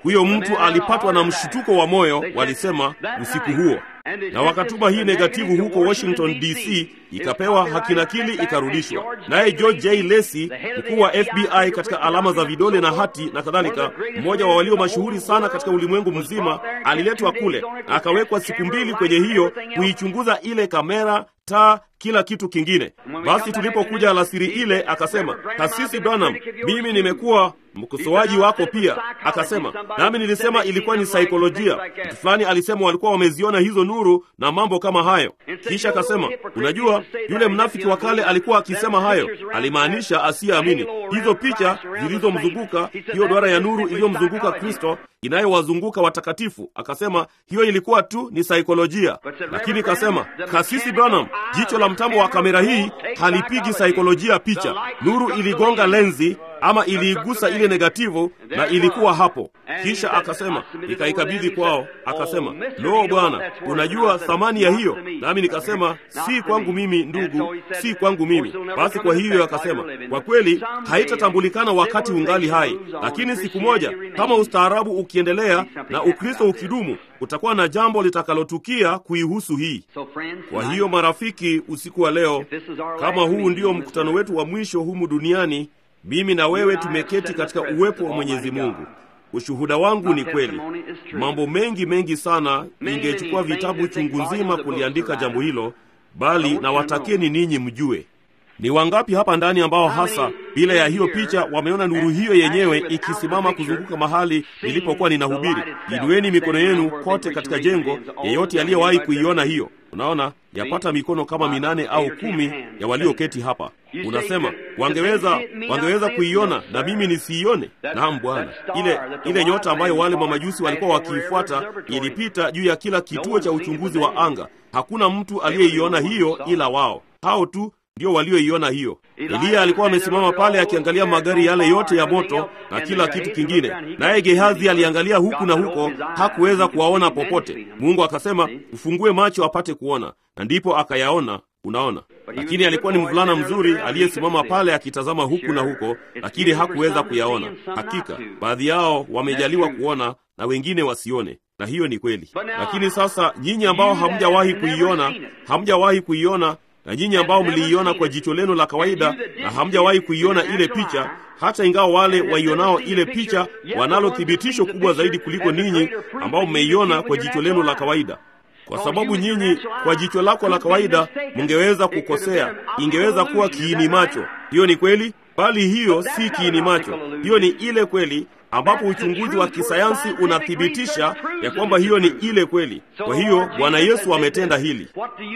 Huyo mtu alipatwa na mshtuko wa moyo, walisema usiku huo, na wakatuma hii negativu huko Washington D C, ikapewa hakinakili, ikarudishwa. Naye George J. Lacy, mkuu wa F B I katika alama za vidole na hati na kadhalika, mmoja wa walio mashuhuri sana katika ulimwengu mzima, aliletwa kule na akawekwa siku mbili kwenye hiyo kuichunguza ile kamera, taa, kila kitu kingine. Basi tulipokuja alasiri ile, akasema, Kasisi Branham, mimi nimekuwa mkosoaji wako pia. Akasema, nami nilisema ilikuwa ni saikolojia. Mtu fulani alisema walikuwa wameziona hizo nuru na mambo kama hayo. Kisha akasema, unajua, yule mnafiki wa kale alikuwa akisema hayo, alimaanisha asiyeamini. Hizo picha zilizomzunguka, hiyo duara ya nuru iliyomzunguka Kristo, inayowazunguka watakatifu, akasema hiyo ilikuwa tu ni saikolojia. Lakini akasema, Kasisi Branham, jicho la mtambo wa kamera hii halipigi saikolojia picha. Nuru iligonga lenzi ama iliigusa ile negativu na ilikuwa hapo. Kisha akasema, nikaikabidhi kwao. Akasema, no bwana, unajua thamani ya hiyo? Nami nikasema, si kwangu mimi ndugu, si kwangu mimi. Basi kwa hiyo akasema, kwa kweli haitatambulikana wakati ungali hai, lakini siku moja kama ustaarabu ukiendelea na Ukristo ukidumu, utakuwa na jambo litakalotukia kuihusu hii. Kwa hiyo marafiki, usiku wa leo, kama huu ndio mkutano wetu wa mwisho humu duniani, mimi na wewe tumeketi katika uwepo wa Mwenyezi Mungu. Ushuhuda wangu ni kweli. Mambo mengi mengi sana, ingechukua vitabu chungu nzima kuliandika jambo hilo, bali na watakeni ninyi mjue. Ni wangapi hapa ndani ambao hasa bila ya hiyo picha wameona nuru hiyo yenyewe ikisimama kuzunguka mahali nilipokuwa ninahubiri? Inueni mikono yenu kote katika jengo, yeyote aliyewahi kuiona hiyo. Unaona, yapata mikono kama minane au kumi ya walioketi hapa. Unasema, wangeweza wangeweza kuiona na mimi nisiione? Naam Bwana. Ile ile nyota ambayo wale mamajusi walikuwa wakiifuata ilipita juu ya kila kituo cha uchunguzi wa anga. Hakuna mtu aliyeiona hiyo ila wao. Hao tu ndio walioiona hiyo. Eliya alikuwa amesimama pale akiangalia magari yale yote ya moto na kila kitu kingine. Naye Gehazi aliangalia huku na huko, hakuweza kuwaona popote. Mungu akasema, ufungue macho apate kuona. Na ndipo akayaona. Unaona? Lakini alikuwa ni mvulana mzuri aliyesimama pale akitazama huku na huko, lakini hakuweza kuyaona. Hakika baadhi yao wamejaliwa kuona na wengine wasione, na hiyo ni kweli. Lakini sasa nyinyi ambao hamjawahi kuiona, hamjawahi kuiona na nyinyi ambao mliiona kwa jicho lenu la kawaida na hamjawahi kuiona ile picha, hata ingawa wale waionao ile picha wanalo thibitisho kubwa zaidi kuliko ninyi ambao mmeiona kwa jicho lenu la kawaida. Kwa sababu nyinyi kwa jicho lako la kawaida mngeweza kukosea, ingeweza kuwa kiini macho. Hiyo ni kweli, bali hiyo si kiini macho. Hiyo ni ile kweli ambapo uchunguzi wa kisayansi unathibitisha ya kwamba hiyo ni ile kweli. Kwa hiyo Bwana Yesu ametenda hili.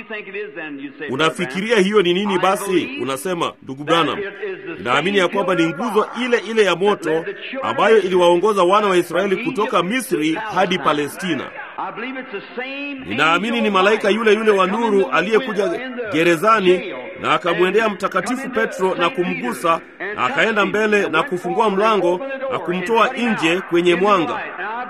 Unafikiria hiyo ni nini basi? Unasema, ndugu Branham, naamini ya kwamba ni nguzo ile ile ya moto ambayo iliwaongoza wana wa Israeli kutoka Misri hadi Palestina. Ninaamini ni malaika yule yule wa nuru aliyekuja gerezani na akamwendea Mtakatifu Petro na kumgusa, na akaenda mbele na kufungua mlango na kumtoa nje kwenye mwanga.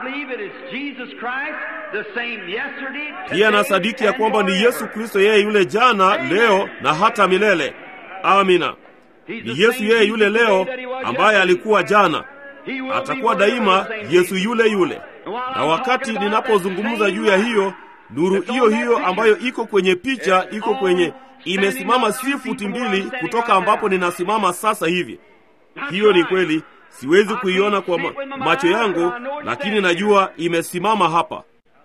Pia na sadiki ya kwamba ni Yesu Kristo, yeye yule jana, leo na hata milele. Amina. Ni Yesu yeye yule leo ambaye alikuwa jana, atakuwa daima Yesu yule yule. Na wakati ninapozungumza juu ya hiyo nuru hiyo hiyo ambayo iko kwenye picha, iko kwenye imesimama si futi mbili kutoka ambapo ninasimama sasa hivi. Hiyo ni kweli. Siwezi kuiona kwa ma macho yangu, lakini najua imesimama hapa.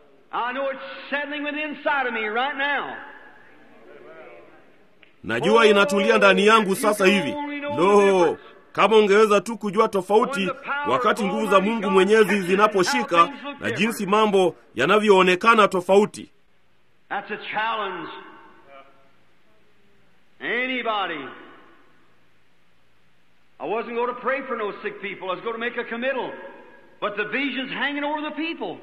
Najua inatulia ndani yangu sasa hivi. No, kama ungeweza tu kujua tofauti wakati nguvu za Mungu Mwenyezi zinaposhika na jinsi mambo yanavyoonekana tofauti. That's a challenge. Anybody. I wasn't going to pray for no sick people. I was going to make a committal. But the vision's hanging over the people.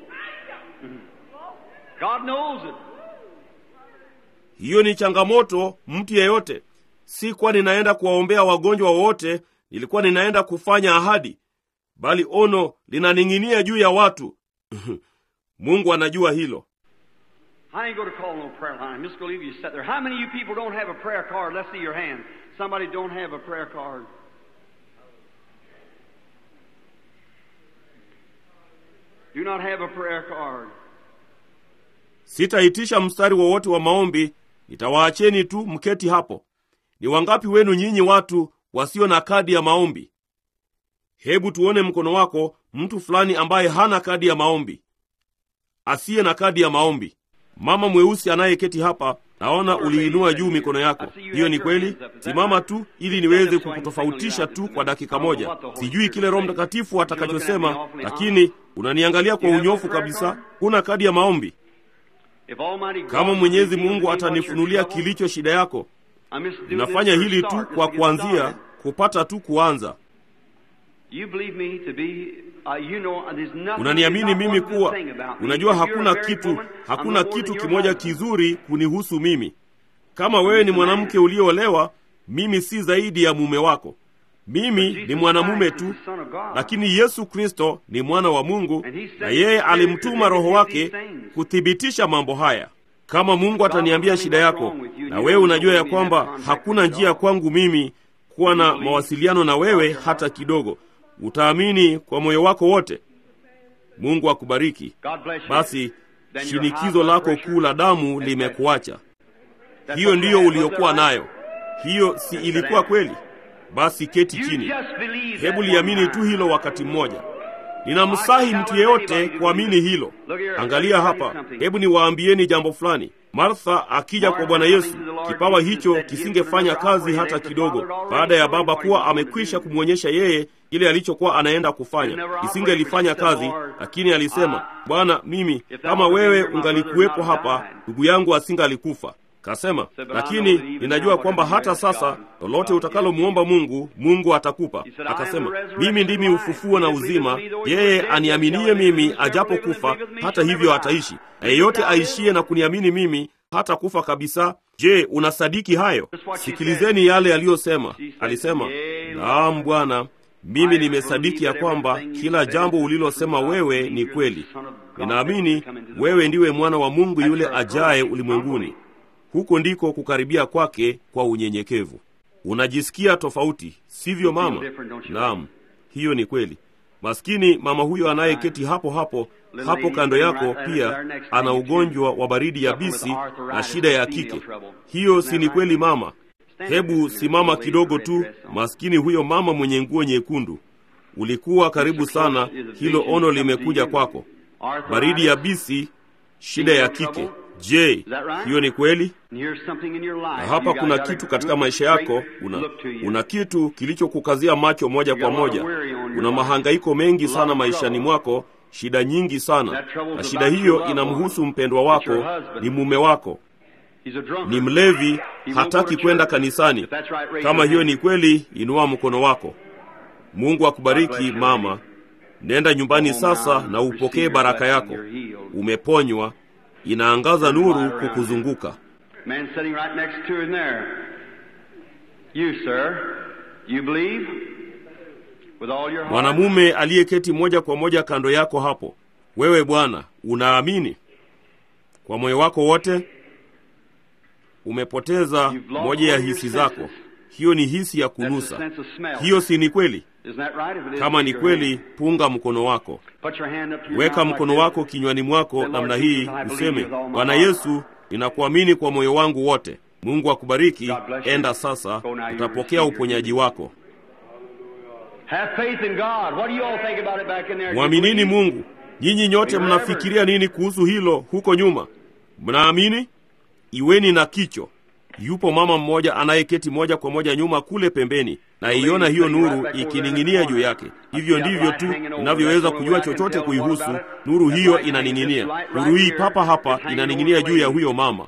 God knows it. Hiyo ni changamoto mtu yeyote. Si kwa ninaenda kuwaombea wagonjwa wote, nilikuwa ninaenda kufanya ahadi. Bali ono linaning'inia juu ya watu. Mungu anajua hilo. I ain't going to call no prayer line. I'm just going to leave you sit there. How many of you people don't have a prayer card? Let's see your hand. Somebody don't have a prayer card. Do not have a prayer card. Sitaitisha mstari wowote wa maombi, nitawaacheni tu mketi hapo. Ni wangapi wenu nyinyi watu wasio na kadi ya maombi? Hebu tuone mkono wako, mtu fulani ambaye hana kadi ya maombi. Asiye na kadi ya maombi. Mama mweusi anayeketi hapa, naona uliinua juu mikono yako. Hiyo ni kweli? Simama tu ili niweze kukutofautisha tu kwa dakika moja. Sijui kile Roho Mtakatifu atakachosema, lakini unaniangalia kwa unyofu kabisa. Huna kadi ya maombi? Kama Mwenyezi Mungu atanifunulia kilicho shida yako, ninafanya hili tu kwa kuanzia, kupata tu kuanza. Unaniamini mimi kuwa, unajua hakuna kitu, hakuna kitu kimoja kizuri kunihusu mimi. Kama wewe ni mwanamke uliolewa, mimi si zaidi ya mume wako. Mimi ni mwanamume tu, lakini Yesu Kristo ni mwana wa Mungu, na yeye alimtuma Roho wake kuthibitisha mambo haya. Kama Mungu ataniambia shida yako, na wewe unajua ya kwamba hakuna njia kwangu mimi kuwa na mawasiliano na wewe hata kidogo, utaamini kwa moyo wako wote. Mungu akubariki. Basi shinikizo lako kuu la damu limekuacha. Hiyo ndiyo uliokuwa nayo. Hiyo si ilikuwa kweli? Basi keti chini. Hebu liamini tu hilo wakati mmoja. Ninamsahi mtu yeyote kuamini hilo. Angalia hapa, hebu niwaambieni jambo fulani. Martha akija kwa Bwana Yesu, kipawa hicho kisingefanya kazi hata kidogo. Baada ya Baba kuwa amekwisha kumwonyesha yeye kile alichokuwa anaenda kufanya, isingelifanya kazi. Lakini alisema, Bwana, mimi kama wewe ungalikuwepo hapa, ndugu yangu asingalikufa. Kasema, lakini ninajua kwamba hata sasa lolote utakalomuomba Mungu, Mungu atakupa. Akasema, mimi ndimi ufufuo na uzima, yeye aniaminie mimi ajapo kufa, hata hivyo ataishi. Na yeyote aishie na kuniamini mimi, hata kufa kabisa. Je, unasadiki hayo? Sikilizeni yale aliyosema. Alisema, naam Bwana, mimi nimesadiki ya kwamba kila jambo ulilosema wewe ni kweli. Ninaamini wewe ndiwe mwana wa Mungu yule ajaye ulimwenguni. Huko ndiko kukaribia kwake kwa unyenyekevu. Unajisikia tofauti, sivyo mama? Naam, hiyo ni kweli. Maskini mama huyo anayeketi hapo hapo hapo kando yako pia ana ugonjwa wa baridi yabisi na shida ya kike. Hiyo si ni kweli mama? Hebu simama kidogo tu. Maskini huyo mama mwenye nguo nyekundu. Ulikuwa karibu sana, hilo ono limekuja kwako. Baridi yabisi, shida ya kike. Je, hiyo ni kweli? Na hapa kuna kitu katika maisha yako, una, una kitu kilichokukazia macho moja kwa moja. Una mahangaiko mengi sana maishani mwako, shida nyingi sana. Na shida hiyo inamhusu mpendwa wako, ni mume wako. Ni mlevi, hataki kwenda kanisani. Kama hiyo ni kweli, inua mkono wako. Mungu akubariki mama. Nenda nyumbani sasa na upokee baraka yako. Umeponywa. Inaangaza nuru kukuzunguka. Man sitting right next to him there. You sir, you believe with all your heart? Mwanamume aliyeketi moja kwa moja kando yako hapo. Wewe bwana, unaamini kwa moyo wako wote? Umepoteza moja ya hisi zako. Hiyo ni hisi ya kunusa. Hiyo si ni kweli? Kama ni kweli, punga mkono wako. Weka mkono wako kinywani mwako namna hii, useme, Bwana Yesu, ninakuamini kwa moyo wangu wote. Mungu akubariki. Enda sasa, utapokea uponyaji wako. Mwaminini Mungu. Nyinyi nyote mnafikiria nini kuhusu hilo huko nyuma? Mnaamini? Iweni na kicho. Yupo mama mmoja anayeketi moja kwa moja nyuma kule pembeni, na iona hiyo nuru ikining'inia juu yake. Hivyo ndivyo tu ninavyoweza kujua chochote kuihusu. Nuru hiyo inaning'inia. Nuru hii papa hapa inaning'inia juu ya huyo mama.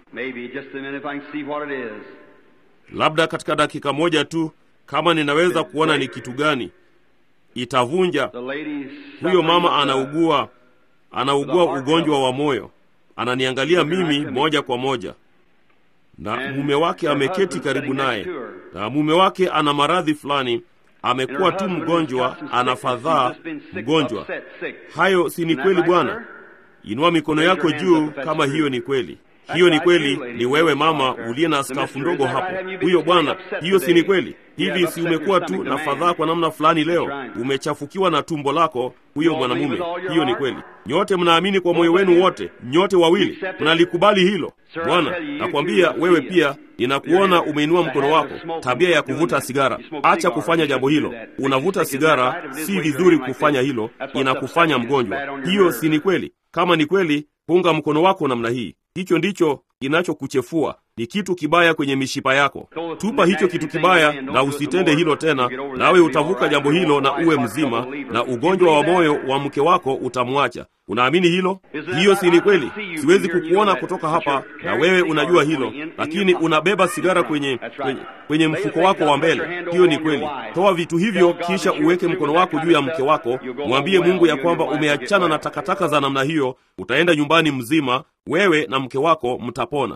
Labda katika dakika moja tu, kama ninaweza kuona ni kitu gani, itavunja. Huyo mama anaugua, anaugua ugonjwa wa moyo. Ananiangalia mimi moja kwa moja. Na mume wake ameketi karibu naye. Na mume wake ana maradhi fulani, amekuwa tu mgonjwa, anafadhaa mgonjwa. Hayo si ni kweli bwana? Inua mikono yako juu kama hiyo ni kweli. Hiyo ni kweli, ni wewe mama uliye na skafu ndogo hapo. Huyo bwana, hiyo si ni kweli? Hivi si umekuwa tu na fadhaa kwa namna fulani leo? Umechafukiwa na tumbo lako, huyo mwanamume. Hiyo ni kweli. Nyote mnaamini kwa moyo wenu wote, nyote wawili mnalikubali hilo? Bwana, nakwambia wewe pia, ninakuona umeinua mkono wako, tabia ya kuvuta sigara. Acha kufanya jambo hilo. Unavuta sigara, si vizuri kufanya hilo, inakufanya mgonjwa. Hiyo si ni kweli? Kama ni kweli, punga mkono wako namna hii. Hicho ndicho kinachokuchefua, ni kitu kibaya kwenye mishipa yako. Tupa hicho kitu kibaya na usitende hilo tena, nawe utavuka jambo hilo na uwe mzima, na ugonjwa wa moyo wa mke wako utamwacha. Unaamini hilo? Hiyo si ni kweli? Siwezi kukuona kutoka hapa, na wewe unajua hilo, lakini unabeba sigara kwenye, kwenye, kwenye mfuko wako wa mbele. Hiyo ni kweli. Toa vitu hivyo, kisha uweke mkono wako juu ya mke wako. Mwambie Mungu ya kwamba umeachana na takataka za namna hiyo. Utaenda nyumbani mzima, wewe na mke wako mtapona.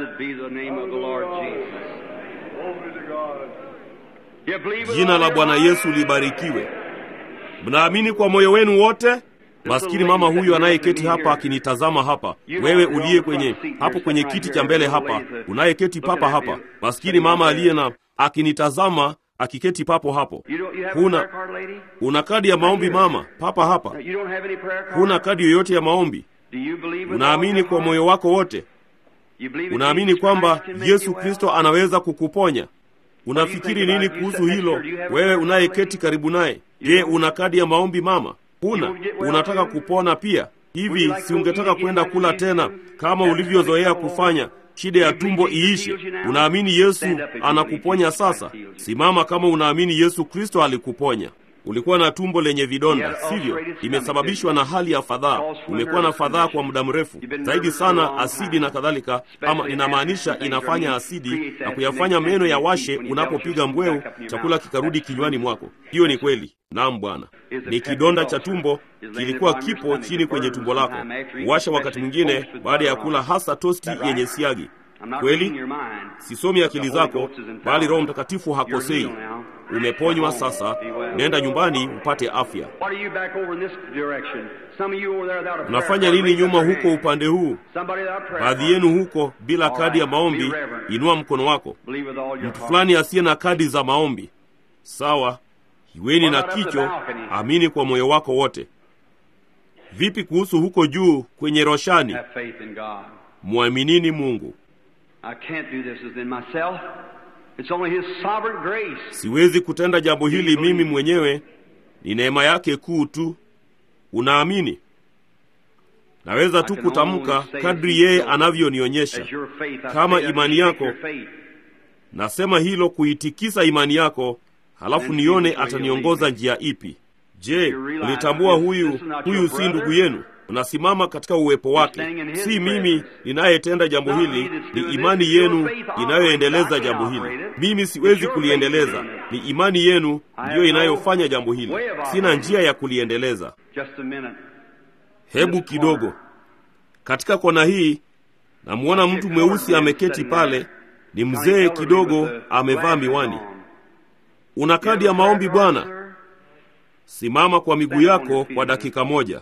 Jina la Bwana Yesu libarikiwe. Mnaamini kwa moyo wenu wote? Maskini mama huyu anayeketi hapa akinitazama hapa, wewe uliye kwenye hapo kwenye kiti cha mbele hapa, unayeketi papa hapa, maskini mama aliye na akinitazama akiketi papo hapo. Huna una kadi ya maombi mama, papa hapa. Huna kadi yoyote ya maombi. Unaamini kwa moyo wako wote? Unaamini kwamba Yesu Kristo anaweza kukuponya? Unafikiri nini kuhusu hilo, wewe unayeketi karibu naye? Je, una kadi ya maombi mama? Huna? Unataka kupona pia? Hivi si ungetaka kwenda kula tena kama ulivyozoea kufanya, shida ya tumbo iishe? Unaamini Yesu anakuponya sasa? Simama kama unaamini Yesu Kristo alikuponya. Ulikuwa na tumbo lenye vidonda, sivyo? Imesababishwa na hali ya fadhaa. Umekuwa na fadhaa kwa muda mrefu, zaidi sana asidi na kadhalika, ama inamaanisha inafanya asidi na kuyafanya meno ya washe. Unapopiga mbweu, chakula kikarudi kinywani mwako. Hiyo ni kweli. Naam Bwana. Ni kidonda cha tumbo, kilikuwa kipo chini kwenye tumbo lako. Washa wakati mwingine baada ya kula, hasa tosti yenye siagi. Kweli? Sisomi akili zako, bali Roho Mtakatifu hakosei. Umeponywa sasa. Nenda nyumbani upate afya. Unafanya nini nyuma huko upande huu? Baadhi yenu huko bila kadi ya maombi, inua mkono wako. Mtu fulani asiye na kadi za maombi. Sawa. Iweni na kicho, amini kwa moyo wako wote. Vipi kuhusu huko juu kwenye roshani? Muaminini Mungu. Siwezi kutenda jambo hili mimi mwenyewe, ni neema yake kuu tu. Unaamini? Naweza tu kutamka kadri yeye anavyonionyesha. Kama imani yako, nasema hilo kuitikisa imani yako, halafu nione ataniongoza njia ipi. Je, ulitambua huyu huyu si ndugu yenu? Unasimama katika uwepo wake. Si mimi ninayetenda jambo hili, ni imani yenu inayoendeleza jambo hili. Mimi siwezi kuliendeleza, ni imani yenu ndiyo inayofanya jambo hili. Sina njia ya kuliendeleza. Hebu kidogo, katika kona hii namuona mtu mweusi ameketi pale. Ni mzee kidogo, amevaa miwani. Una kadi ya maombi bwana? Simama kwa miguu yako kwa dakika moja.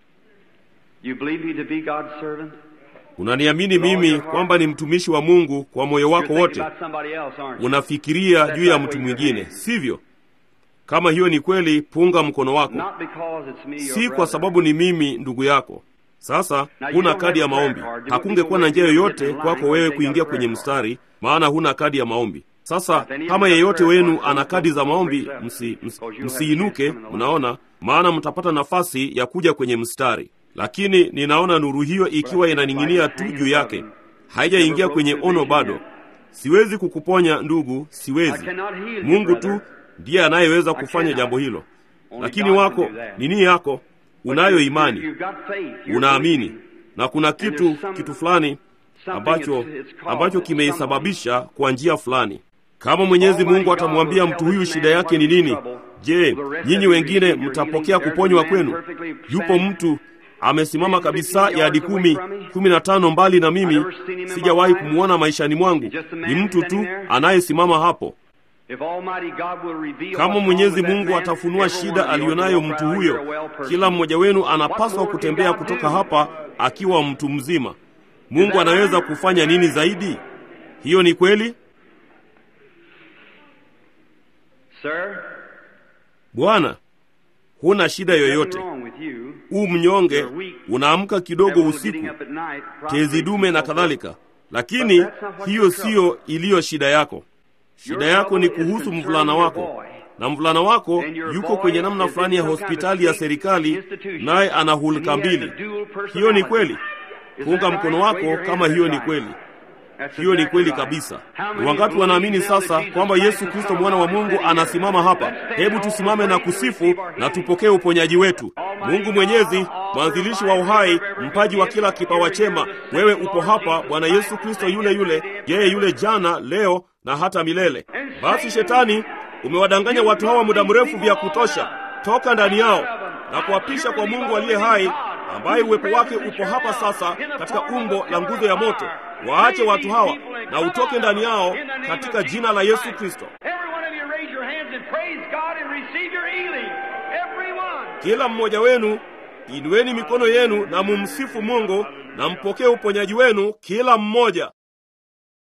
Unaniamini mimi kwamba ni mtumishi wa Mungu kwa moyo wako wote? Unafikiria juu ya mtu mwingine, sivyo? Kama hiyo ni kweli, punga mkono wako. Si kwa sababu ni mimi ndugu yako. Sasa huna kadi ya maombi. Hakungekuwa na njia yoyote kwako wewe kuingia kwenye mstari, maana huna kadi ya maombi. Sasa kama yeyote wenu ana kadi za maombi, msi, msi, msiinuke, mnaona, maana mtapata nafasi ya kuja kwenye mstari. Lakini ninaona nuru hiyo ikiwa inaning'inia tu juu yake. Haijaingia kwenye ono bado. Siwezi kukuponya ndugu, siwezi. Mungu tu ndiye anayeweza kufanya jambo hilo. Lakini wako, nini yako? Unayo imani. Unaamini. Na kuna kitu, kitu fulani ambacho ambacho kimeisababisha kwa njia fulani. Kama Mwenyezi Mungu atamwambia mtu huyu shida yake ni nini, je, nyinyi wengine mtapokea kuponywa kwenu? Yupo mtu amesimama kabisa yadi kumi, kumi na tano mbali na mimi, sijawahi kumuona maishani mwangu. Ni mtu tu anayesimama hapo. Kama Mwenyezi Mungu atafunua shida alionayo mtu huyo, kila mmoja wenu anapaswa kutembea kutoka hapa akiwa mtu mzima. Mungu anaweza kufanya nini zaidi? Hiyo ni kweli? Sir, Bwana, huna shida yoyote. U mnyonge, unaamka kidogo usiku, tezi dume na kadhalika. Lakini hiyo siyo iliyo shida yako. Shida yako ni kuhusu mvulana wako. Na mvulana wako yuko kwenye namna fulani ya hospitali ya serikali, naye ana hulka mbili. Hiyo ni kweli? Punga mkono wako kama hiyo ni kweli. Hiyo ni kweli kabisa. Ni wangapi wanaamini sasa kwamba Yesu Kristo mwana wa Mungu anasimama hapa? Hebu tusimame na kusifu na tupokee uponyaji wetu. Mungu Mwenyezi, mwanzilishi wa uhai, mpaji wa kila kipawa chema, wewe upo hapa, Bwana Yesu Kristo yule yule, yeye yule jana, leo na hata milele. Basi Shetani, umewadanganya watu hawa muda mrefu vya kutosha. Toka ndani yao na kuapisha kwa Mungu aliye hai, ambaye uwepo wake upo hapa sasa katika umbo la nguzo ya moto. Waache watu hawa na utoke ndani yao katika jina la Yesu Kristo. Kila mmoja wenu inueni mikono yenu na mumsifu Mungu na mpokee uponyaji wenu kila mmoja.